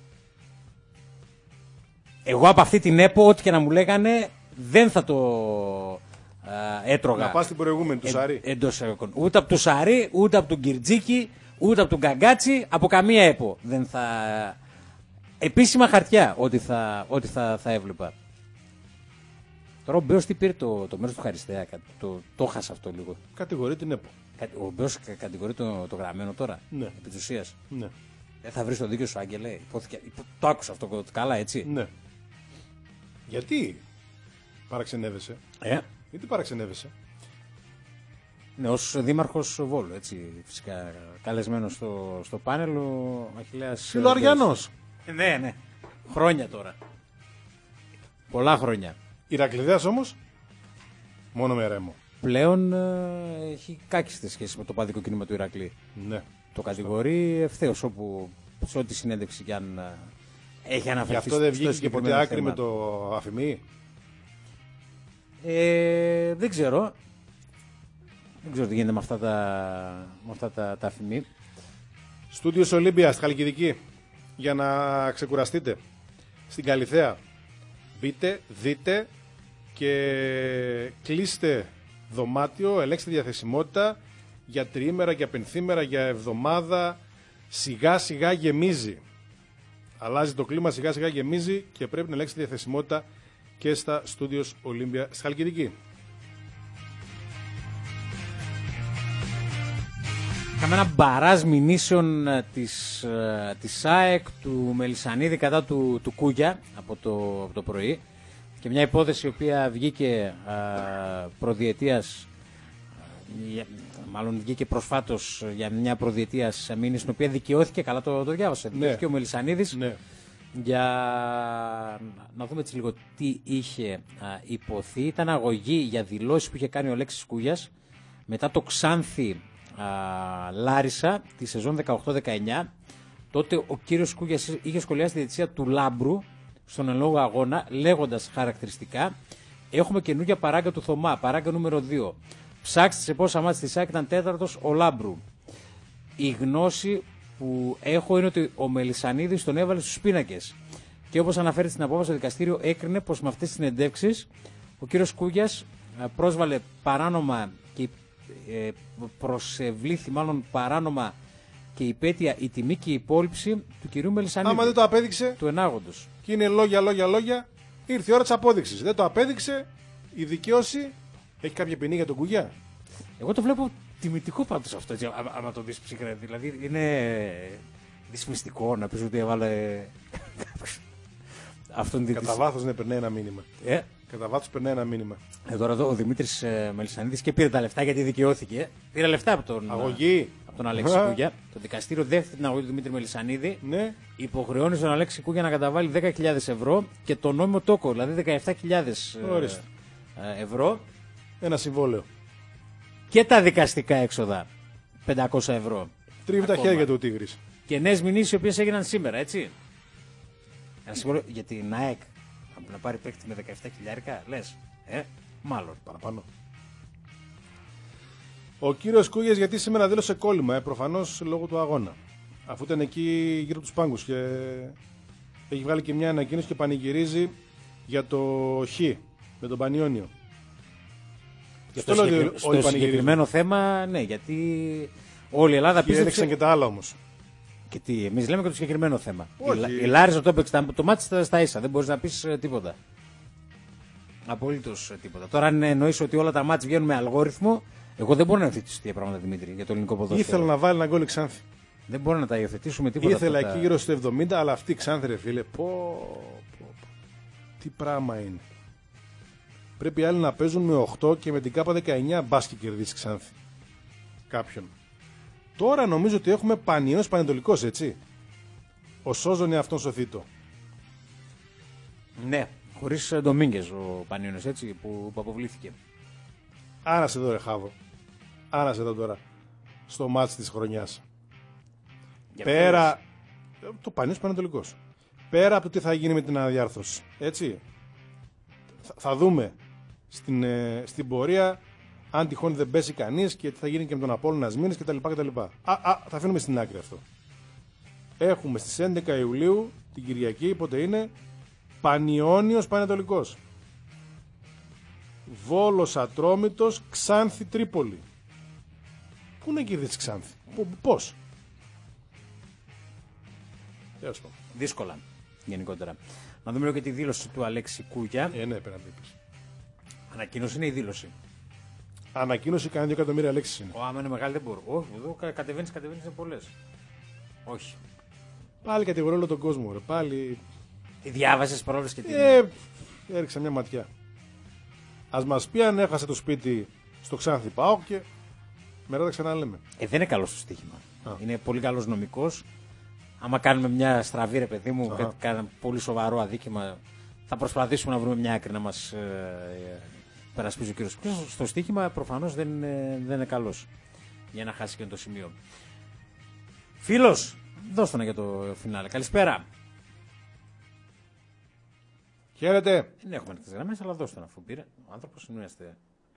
Εγώ από αυτή την ΕΠΟ, ό,τι και να μου λέγανε, δεν θα το έτρωγα. Να πας στην προηγούμενη του Σαρή. Ούτε από του Σαρή, ούτε από τον Κυρτζίκη, ούτε από τον Γκαγκάτσι, από καμία ΕΠΟ. Δεν θα... Επίσημα χαρτιά ό,τι θα έβλεπα. Τώρα ο Μπέος τι πήρε το μέρος του Χαριστέα, το χάσα αυτό λίγο. Κατηγορεί την ΕΠΟ. Ο Μπέος κατηγορεί το γραμμένο τώρα, ναι. Επί της ουσίας. Ναι. Θα βρεις το δίκιο σου, Άγγελε. Το άκουσα αυτό καλά, έτσι. Ναι. Γιατί παραξενεύεσαι. Γιατί παραξενεύεσαι. Ναι, ως δήμαρχος Βόλου, έτσι, φυσικά καλεσμένος στο πάνελ ο Αχιλλέας. Φιλοαριανός. Ναι. Χρόνια τώρα. Πολλά χρόνια. Ηρακλειδέας όμως, μόνο με Ρέμο. Πλέον έχει κάκιστες σχέση με το παδικό κίνημα του Ηρακλή. Ναι. Το κατηγορεί ευθέως όπου, σε ό,τι συνέντευξη κι αν έχει αναφερθεί. Γι' αυτό δεν βγήκε και ποτέ άκρη με το Αφημί. Δεν ξέρω. Δεν ξέρω τι γίνεται με αυτά τα Αφημί. Στούντιος Ολύμπια στη Χαλκιδική. Για να ξεκουραστείτε. Στην Καλιθέα. Μπείτε, δείτε και κλείστε δωμάτιο, ελέγξτε διαθεσιμότητα για τριήμερα, για πενθήμερα, για εβδομάδα. Σιγά σιγά γεμίζει. Αλλάζει το κλίμα, σιγά σιγά γεμίζει και πρέπει να ελέγξετε διαθεσιμότητα και στα Στούντιος Ολύμπια στη Χαλκιδική. Είχαμε ένα μπαράζ μηνύσεων της ΑΕΚ, του Μελισσανίδη κατά του Κούγια από το πρωί. Και μια υπόθεση η οποία βγήκε προδιετίας, μάλλον βγήκε προσφάτως για μια προδιετίας μήνυση, στην οποία δικαιώθηκε, καλά το διάβασα, δικαιώθηκε ο Μελισσανίδης. Ναι. Για να δούμε έτσι λίγο τι είχε υποθεί. Ήταν αγωγή για δηλώσεις που είχε κάνει ο Αλέξης Κούγιας μετά το Ξάνθη Λάρισα τη σεζόν 18-19. Τότε ο κύριος Κούγιας είχε σχολιάσει τη διαιτησία του Λάμπρου στον εν λόγω αγώνα, λέγοντας χαρακτηριστικά: έχουμε καινούργια παράγκα του Θωμά, παράγκα νούμερο 2. Ψάξτε σε πόσα μάτια της ΑΕΚ ήταν τέταρτος ο Λάμπρου. Η γνώση που έχω είναι ότι ο Μελισσανίδης τον έβαλε στους πίνακες. Και όπως αναφέρεται στην απόφαση, το δικαστήριο έκρινε πως με αυτές τις συνεντεύξεις ο κύριος Κούγιας πρόσβαλε παράνομα και προσευλήθη μάλλον παράνομα και υπέτεια η τιμή και η υπόλοιψη του κυρίου Μελισσανίδη. Άμα δεν το απέδειξε, του ενάγοντος. Και είναι λόγια, ήρθε η ώρα της απόδειξης. Δεν το απέδειξε, η δικαίωση έχει κάποια ποινή για τον Κούγια. Εγώ το βλέπω τιμητικό πάντως αυτό, έτσι, άμα το δεις ψυχρά. Δηλαδή είναι δυσμιστικό να πεις ότι έβαλε αυτόν την... Κατά βάθος ναι, περνάει ένα μήνυμα. Κατά βάθος περνάει ένα μήνυμα. Τώρα εδώ ο Δημήτρης Μελισσανίδης και πήρε τα λεφτά γιατί δικαιώθηκε. Πήρε λεφτά από τον... Αγωγή. Από τον Αλέξη Κούγια. Το δικαστήριο δέχτηκε την αγωγή του Δημήτρη Μελισσανίδη. Ναι. Υποχρεώνει τον Αλέξη Κούγια να καταβάλει 10.000 ευρώ και το νόμιμο τόκο, δηλαδή 17.000 ευρώ. Ένα συμβόλαιο. Και τα δικαστικά έξοδα 500 ευρώ. Τρίβει τα χέρια του ο Τίγρης. Και νέες μηνύσεις οι οποίες έγιναν σήμερα, έτσι. Ένα συμβόλαιο για την ΑΕΚ να πάρει παίκτη με 17.000, λες. Μάλλον. Παραπάνω. Ο κύριος Κούγιας γιατί σήμερα δήλωσε κόλλημα, προφανώς λόγω του αγώνα. Αφού ήταν εκεί γύρω από τους πάγκους και έχει βγάλει και μια ανακοίνωση και πανηγυρίζει για το Χ με τον Πανιόνιο. Στο συγκεκριμένο θέμα, ναι, γιατί όλη η Ελλάδα πίστεψε. Έλεξαν και τα άλλα όμως. Και τι, εμείς λέμε και το συγκεκριμένο θέμα. Η Λάρισα το έπαιξε το μάτι στα ίσα, δεν μπορείς να πεις τίποτα. Απολύτως τίποτα. Τώρα, αν εννοείς ότι όλα τα μάτς βγαίνουν με αλγόριθμο, εγώ δεν μπορώ να υιοθετήσω τέτοια πράγματα, Δημήτρη, για το ελληνικό ποδόσφαιρο. Ήθελα να βάλει ένα γκολ η Ξάνθη. Δεν μπορώ να τα υιοθετήσουμε τίποτα. Ήθελα εκεί γύρω στο 70, αλλά αυτή η Ξάνθη, ρε φίλε, τι πράγμα είναι. Πρέπει οι άλλοι να παίζουν με 8 και με την ΚΑΠΑ 19 μπας και κερδίσει Ξάνθη. Κάποιον. Τώρα νομίζω ότι έχουμε Πανιόνιος Πανετολικός, έτσι. Ο Σόζον είναι αυτόν σωθήτο. Ναι, χωρίς Ντομίνγκες ο Πανιόνιος, έτσι, που αποβλήθηκε. Άνασε εδώ ρε Χάβο. Άνασε εδώ τώρα. Στο μάτς της χρονιάς. Πέρα... Το Πανιόνιος Πανετολικός. Πέρα από το τι θα γίνει με την αναδιάρθρωση. Έτσι. Θα δούμε στην πορεία αν τυχόν δεν πέσει κανείς και τι θα γίνει και με τον Απόλλωνα Σμήνης κτλ. Θα αφήνουμε στην άκρη αυτό. Έχουμε στις 11 Ιουλίου την Κυριακή, πότε είναι, Πανιόνιος Πανετολικός. Βόλος Ατρόμητος, Ξάνθη Τρίπολη. Πού να κερδίσει Ξάνθη, πώς. Δύσκολα γενικότερα. Να δούμε λίγο και τη δήλωση του Αλέξη Κούγια. Ναι, πρέπει να πεις. Ανακοίνωση είναι η δήλωση. Ανακοίνωση κάνει 2 εκατομμύρια λέξεις είναι. Άμα είναι μεγάλη δεν μπορώ. Όχι, εδώ κατεβαίνεις σε πολλές. Όχι. Πάλι κατηγορώ όλο τον κόσμο, ρε. Πάλι. Τη διάβασες πρόβληση και την. Έριξα μια ματιά. Ας μας πει αν έχασε το σπίτι στο Ξάνθη ΠΑΟΚ και μετά τα ξαναλέμε. Δεν είναι καλό στο στοίχημα. Είναι πολύ καλός νομικός. Άμα κάνουμε μια στραβή, ρε παιδί μου, κάνουμε πολύ σοβαρό αδίκημα, θα προσπαθήσουμε να βρούμε μια άκρη να μας περασπίζει ο κύριος Κούγιας. Στο στοίχημα προφανώς δεν είναι καλός για να χάσει και το σημείο. Φίλος, δώστε να για το φινάλε. Καλησπέρα. Χαίρετε. Δεν έχουμε τις γραμμές, αλλά δώστε να, αφού πήρε. Ο άνθρωπος συνούεστε.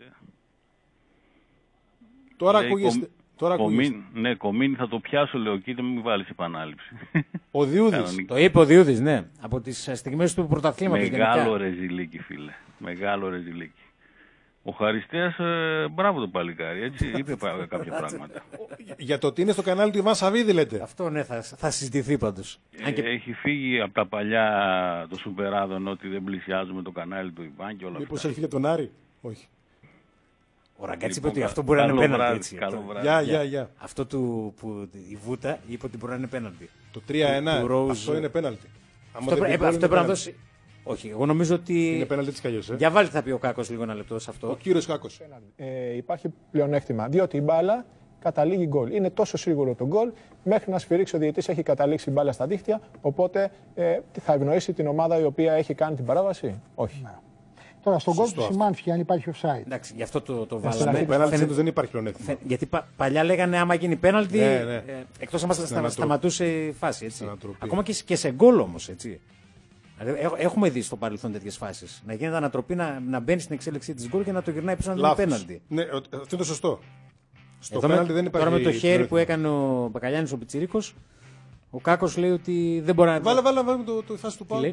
Τώρα ακούγεστε. Ναι, Κομίνη θα το πιάσω, λέω, και μην βάλεις επανάληψη. Ο Διούδης. Το είπε ο Διούδης, ναι. Από τις στιγμές του πρωταθλήματος. Μεγάλο ρεζιλίκι, φίλε. Μεγάλο ρεζιλίκι. Ο Χαριστέας, μπράβο το παλικάρι, έτσι, είπε κάποια πράγματα. Για το ότι είναι στο κανάλι του Ιβάν Σαββίδη, λέτε. Αυτό, ναι, θα συζητηθεί πάντως. Έχει φύγει από τα παλιά το Σουπεράδον ότι δεν πλησιάζουμε το κανάλι του Ιβάν και όλα αυτά. Μήπως έχει για τον Άρη. Όχι. Ο Ραγκάτσι είπε ότι αυτό μπορεί να είναι πέναλτι. Έτσι. Γεια. Αυτό που η Βούτα είπε ότι μπορεί να είναι πέναλτι. Το 3-1 αυτό είναι πέναλτι. Αυτό πρέπει να δώσει. Όχι, εγώ νομίζω ότι. Είναι πέναλτι της Καλλιός. Για βάλτε θα πει ο Κάκος λίγο ένα λεπτό σε αυτό. Ο κύριος Κάκος. Υπάρχει πλεονέκτημα. Διότι η μπάλα καταλήγει γκολ. Είναι τόσο σίγουρο το γκολ, μέχρι να σφυρίξει ο διαιτητής έχει καταλήξει η μπάλα στα δίχτυα. Οπότε θα ευνοήσει την ομάδα η οποία έχει κάνει την παράβαση. Όχι. Ναι. Τώρα στον γκολ του σημάνθηκε αν υπάρχει offside. Εντάξει, γι' αυτό το βάλαμε. Πέναλτι δεν υπάρχει πλεονέκτημα. Γιατί παλιά λέγανε άμα γίνει πέναλτι, εκτός αν σταματούσε η φάση. Έτσι. Ακόμα και σε γκολ όμως. Έτσι. Έχουμε δει στο παρελθόν τέτοιες φάσεις. Να γίνεται ανατροπή, να μπαίνει στην εξέλιξη της γκολ και να το γυρνάει πίσω να δίνει πέναλτι. Ναι, αυτό είναι σωστό. Στο πέναλτι δεν υπάρχει. Τώρα με το χέρι που έκανε ο Μπακαλιάνης ο Πιτσιρίκος, ο Κάκος λέει ότι δεν μπορεί να. Βάλε το φάση του Πάουκ.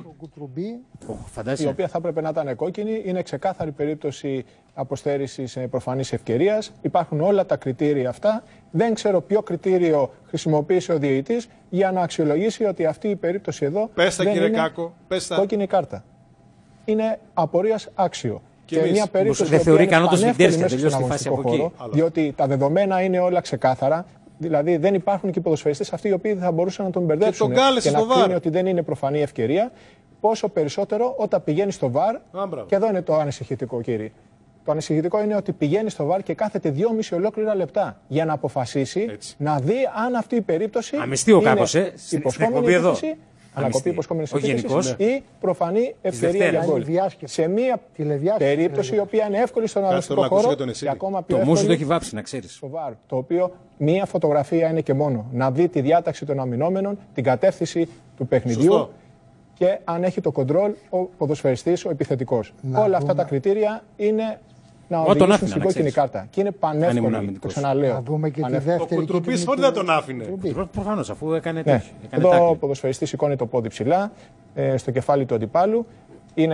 Η οποία θα έπρεπε να ήταν κόκκινη. Είναι ξεκάθαρη περίπτωση αποστέρησης προφανής ευκαιρίας. Υπάρχουν όλα τα κριτήρια αυτά. Δεν ξέρω ποιο κριτήριο χρησιμοποίησε ο διαιτητής για να αξιολογήσει ότι αυτή η περίπτωση εδώ δεν είναι κόκκινη κάρτα. Είναι απορίας άξιο. Και μια περίπτωση δεν θεωρεί κανόντως Βιντέρης μέσα στον αγωνιστικό χώρο, διότι τα δεδομένα είναι όλα ξεκάθαρα. Δηλαδή δεν υπάρχουν και ποδοσφαιριστές αυτοί οι οποίοι θα μπορούσαν να τον μπερδέψουν και να κρίνει ότι δεν είναι προφανή ευκαιρία. Πόσο περισσότερο όταν πηγαίνει στο βαρ. Και εδώ είναι το ανησυχητικό, κύριε. Το ανησυχητικό είναι ότι πηγαίνει στο βαρ και κάθεται 2,5 ολόκληρα λεπτά για να αποφασίσει να δει αν αυτή η περίπτωση. Αμυστεί ο Κάκος, υποσχόμενη επίθεση. Ανακοπή υποσχόμενης επίθεσης ή προφανή ευκαιρία για γκολ. Σε μια περίπτωση η οποία είναι εύκολη στον αγωνιστικό χώρο και ακόμα πιο εύκολη. Το μουσου το έχει βάψει, να ξέρεις. Το οποίο μία φωτογραφία είναι και μόνο. Να δει τη διάταξη των αμυνόμενων, την κατεύθυνση του παιχνιδιού και αν έχει το κοντρόλ ο ποδοσφαιριστής, ο επιθετικός. Όλα αυτά τα κριτήρια είναι να οδηγήσουν στην κόκκινη κάρτα. Και είναι πανεύκολο, το ξαναλέω. Να δούμε και τη δεύτερη. Ο Κουτρουπής πότε δεν τον άφηνε. Προφανώς, αφού έκανε τέτοιο. Εδώ ο ποδοσφαιριστής σηκώνει το πόδι ψηλά, στο κεφάλι του αντιπάλου. Είναι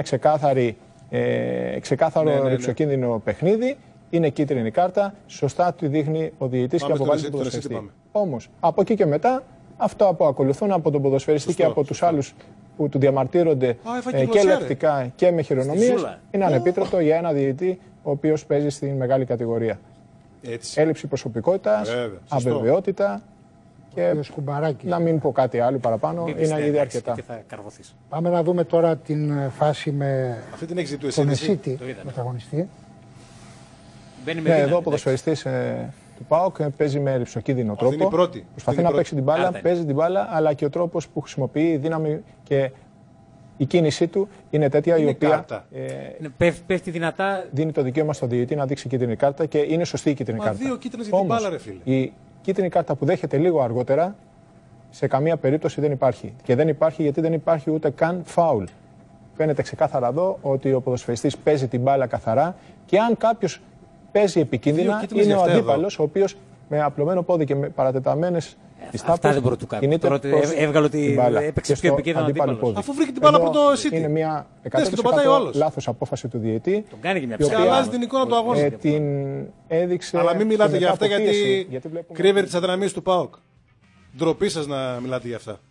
ξεκάθαρο ρυψοκίνδυνο παιχνίδι. Είναι κίτρινη κάρτα. Σωστά τη δείχνει ο διαιτητής και αποβάλλει τον ποδοσφαιριστή. Όμως, από εκεί και μετά, αυτό που ακολουθούν από τον ποδοσφαιριστή και από τους άλλους που του διαμαρτύρονται και λεπτικά και με χειρονομίες, είναι ανεπίτρεπτο για ένα διαιτητή ο οποίος παίζει στην μεγάλη κατηγορία. Έλλειψη προσωπικότητας, αβεβαιότητα και να μην πω κάτι άλλο παραπάνω, είναι ήδη αρκετά. Πάμε να δούμε τώρα την φάση με τον Εσίτη, μεταγωνιστή. Ναι, εδώ ο ποδοσφαιριστής του ΠΑΟΚ παίζει με ρυψοκίνδυνο τρόπο. Προσπαθεί να παίξει την μπάλα, παίζει την μπάλα, αλλά και ο τρόπος που χρησιμοποιεί η δύναμη και η κίνησή του είναι τέτοια η οποία πέφτει δυνατά. Δίνει το δικαίωμα στον διαιτητή να δείξει κίτρινη κάρτα και είναι σωστή η κίτρινη κάρτα. Δύο κίτρινες για την μπάλα, ρε φίλε. Η κίτρινη κάρτα που δέχεται λίγο αργότερα σε καμία περίπτωση δεν υπάρχει. Και δεν υπάρχει γιατί δεν υπάρχει ούτε καν φάουλ. Φαίνεται ξεκάθαρα εδώ ότι ο ποδοσφαιριστής παίζει την μπάλα καθαρά και αν κάποιος παίζει επικίνδυνα είναι ο αντίπαλος, ο οποίος με απλωμένο πόδι και με παρατεταμένες αυτά δεν μπορώ του κάνω. Τώρα έβγαλε ότι έπαιξε πιο επικίνδυνο αντίπαλο. Αφού βρήκε την μπάλα πρώτο City. Είναι μια 100% λάθος απόφαση του διαιτή. Τον κάνει και μια ψυχή. Αλλάζει την εικόνα του αγώνα. Την έδειξε. Αλλά μην μιλάτε για αυτά γιατί κρύβεται τις αδυναμίες του ΠΑΟΚ. Ντροπή σας να μιλάτε για αυτά.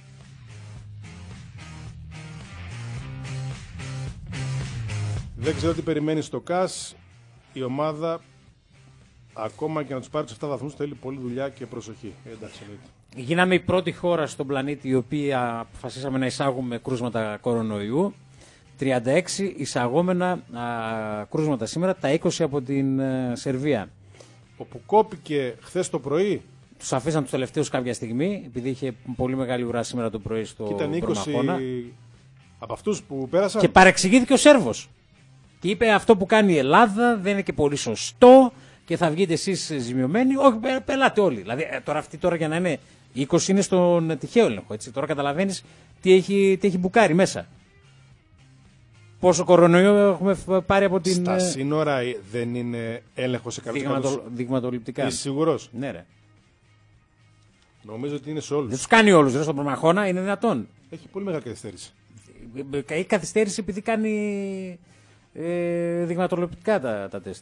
Δεν ξέρω τι περιμένει στο ΚΑΣ. Η ομάδα, ακόμα και να τους πάρει τους 7 βαθμούς, θέλει πολλή δουλειά και προσοχή. Εντάξει, γίναμε η πρώτη χώρα στον πλανήτη η οποία αποφασίσαμε να εισάγουμε κρούσματα κορονοϊού. 36 εισαγόμενα κρούσματα σήμερα, τα 20 από την Σερβία. Όπου κόπηκε χθες το πρωί. Τους αφήσαν τους τελευταίους κάποια στιγμή, επειδή είχε πολύ μεγάλη ουρά σήμερα το πρωί στο Προμαχώνα. Από αυτούς που πέρασαν. Και παρεξηγήθηκε ο Σέρβος. Και είπε αυτό που κάνει η Ελλάδα δεν είναι και πολύ σωστό και θα βγείτε εσείς ζημιωμένοι. Όχι, πελάτε όλοι. Δηλαδή τώρα για να είναι 20 είναι στον τυχαίο έλεγχο. Έτσι. Τώρα καταλαβαίνεις τι έχει μπουκάρει μέσα. Πόσο κορονοϊό έχουμε πάρει από την. Στα σύνορα δεν είναι έλεγχο σε κάποιους δειγματοληπτικά. Είσαι σίγουρος? Ναι, ρε. Νομίζω ότι είναι σε όλους. Δεν τους κάνει όλους. Δεν στον Προμαχώνα είναι δυνατόν. Έχει πολύ μεγάλη καθυστέρηση. Έχει καθυστέρηση επειδή κάνει δειγματοληπτικά τα τεστ.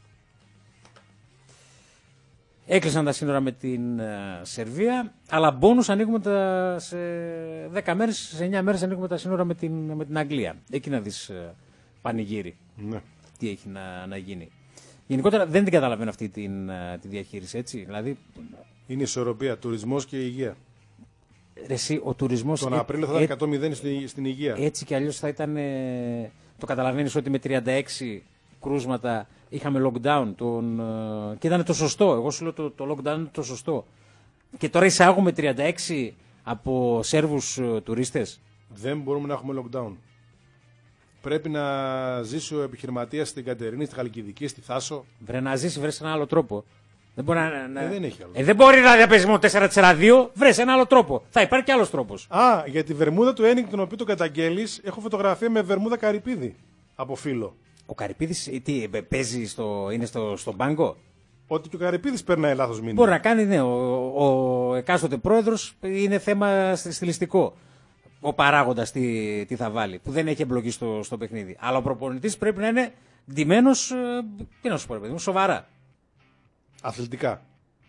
Έκλεισαν τα σύνορα με την Σερβία, αλλά μπόνους ανοίγουμε σε 10 μέρες, σε 9 μέρες ανοίγουμε τα σύνορα με την Αγγλία. Εκεί να δεις πανηγύρι. Ναι. Τι έχει να γίνει. Γενικότερα δεν την καταλαβαίνω αυτή τη διαχείριση, έτσι. Δηλαδή, είναι ισορροπία, τουρισμός και υγεία. Εσύ, ο τουρισμός. Τον Απρίλιο θα ήταν 100-0 στην υγεία. Έτσι κι αλλιώς θα ήταν. Το καταλαβαίνεις ότι με 36 κρούσματα είχαμε lockdown. Και ήταν το σωστό. Εγώ σου λέω το lockdown είναι το σωστό. Και τώρα εισάγουμε 36 από Σέρβους τουρίστες. Δεν μπορούμε να έχουμε lockdown. Πρέπει να ζήσει ο επιχειρηματίας στην Κατερίνη, στη Χαλκιδική, στη Θάσο. Βρε να ζήσει, βρες ένα άλλο τρόπο. Δεν μπορεί δεν έχει άλλο. Δεν μπορεί να παίζει μόνο 4-4-2, βρες ένα άλλο τρόπο. Θα υπάρχει κι άλλος τρόπος. Για τη βερμούδα του Ένικ, τον οποίο τον καταγγέλεις, έχω φωτογραφία με βερμούδα Καρυπίδη από φίλο. Ο Καρυπίδης παίζει είναι στον πάγκο. Ότι και ο Καρυπίδης περνάει λάθος μήνυμα. Μπορεί να κάνει, ναι. Ο εκάστοτε πρόεδρος είναι θέμα στιλιστικό. Ο παράγοντας τι θα βάλει, που δεν έχει εμπλοκή στο παιχνίδι. Αλλά ο προπονητής πρέπει να είναι ντυμένος, τι να σου πω, ρε παιδί μου, σοβαρά. Αθλητικά.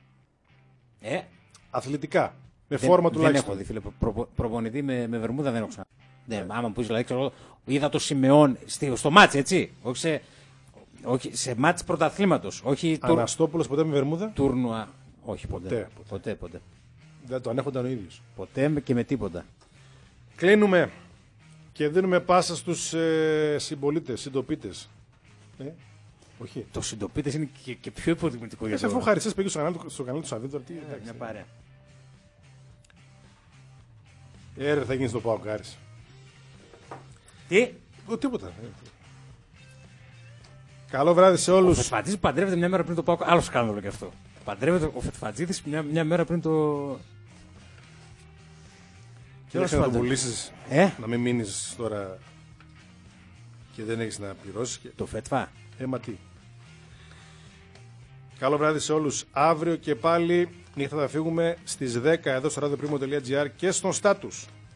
Αθλητικά. Με φόρμα τουλάχιστον. Δεν έχω δει, φίλε, προπονητή με βερμούδα δεν έχω ξανά. Άμα μου πεις, δηλαδή, ξέρω, είδα το Σιμεών στο μάτς, έτσι. Όχι σε μάτς πρωταθλήματος. Αναστόπουλος ποτέ με βερμούδα. Τούρνουα. Όχι, ποτέ. Δεν το ανέχονταν ο ίδιος. Ποτέ και με τίποτα. Κλείνουμε και δίνουμε πάσα στους συμπολίτες, συντοπίτες. Όχι. Το συντοπίτες είναι και πιο υποτιμητικό για το. Αφού χαριστές πήγε στο κανάλι του Σαββίδη, τι μια παρέα. Θα γίνει στο ΠΑΟΚ Άρης. Τι? Τίποτα. Καλό βράδυ σε όλους. Ο Φετφατζής παντρεύεται μια μέρα πριν το ΠΑΟΚ. Άλλο σκάνδαλο και αυτό. Παντρεύεται ο Φετφατζής μια μέρα πριν το. Και να το πουλήσεις, να μην μείνεις τώρα και δεν έχεις να πληρώσεις. Το Φετφά. Μα τι. Καλό βράδυ σε όλους. Αύριο και πάλι νύχτα θα φύγουμε στις 10 εδώ στο radioprimo.gr και στον Status.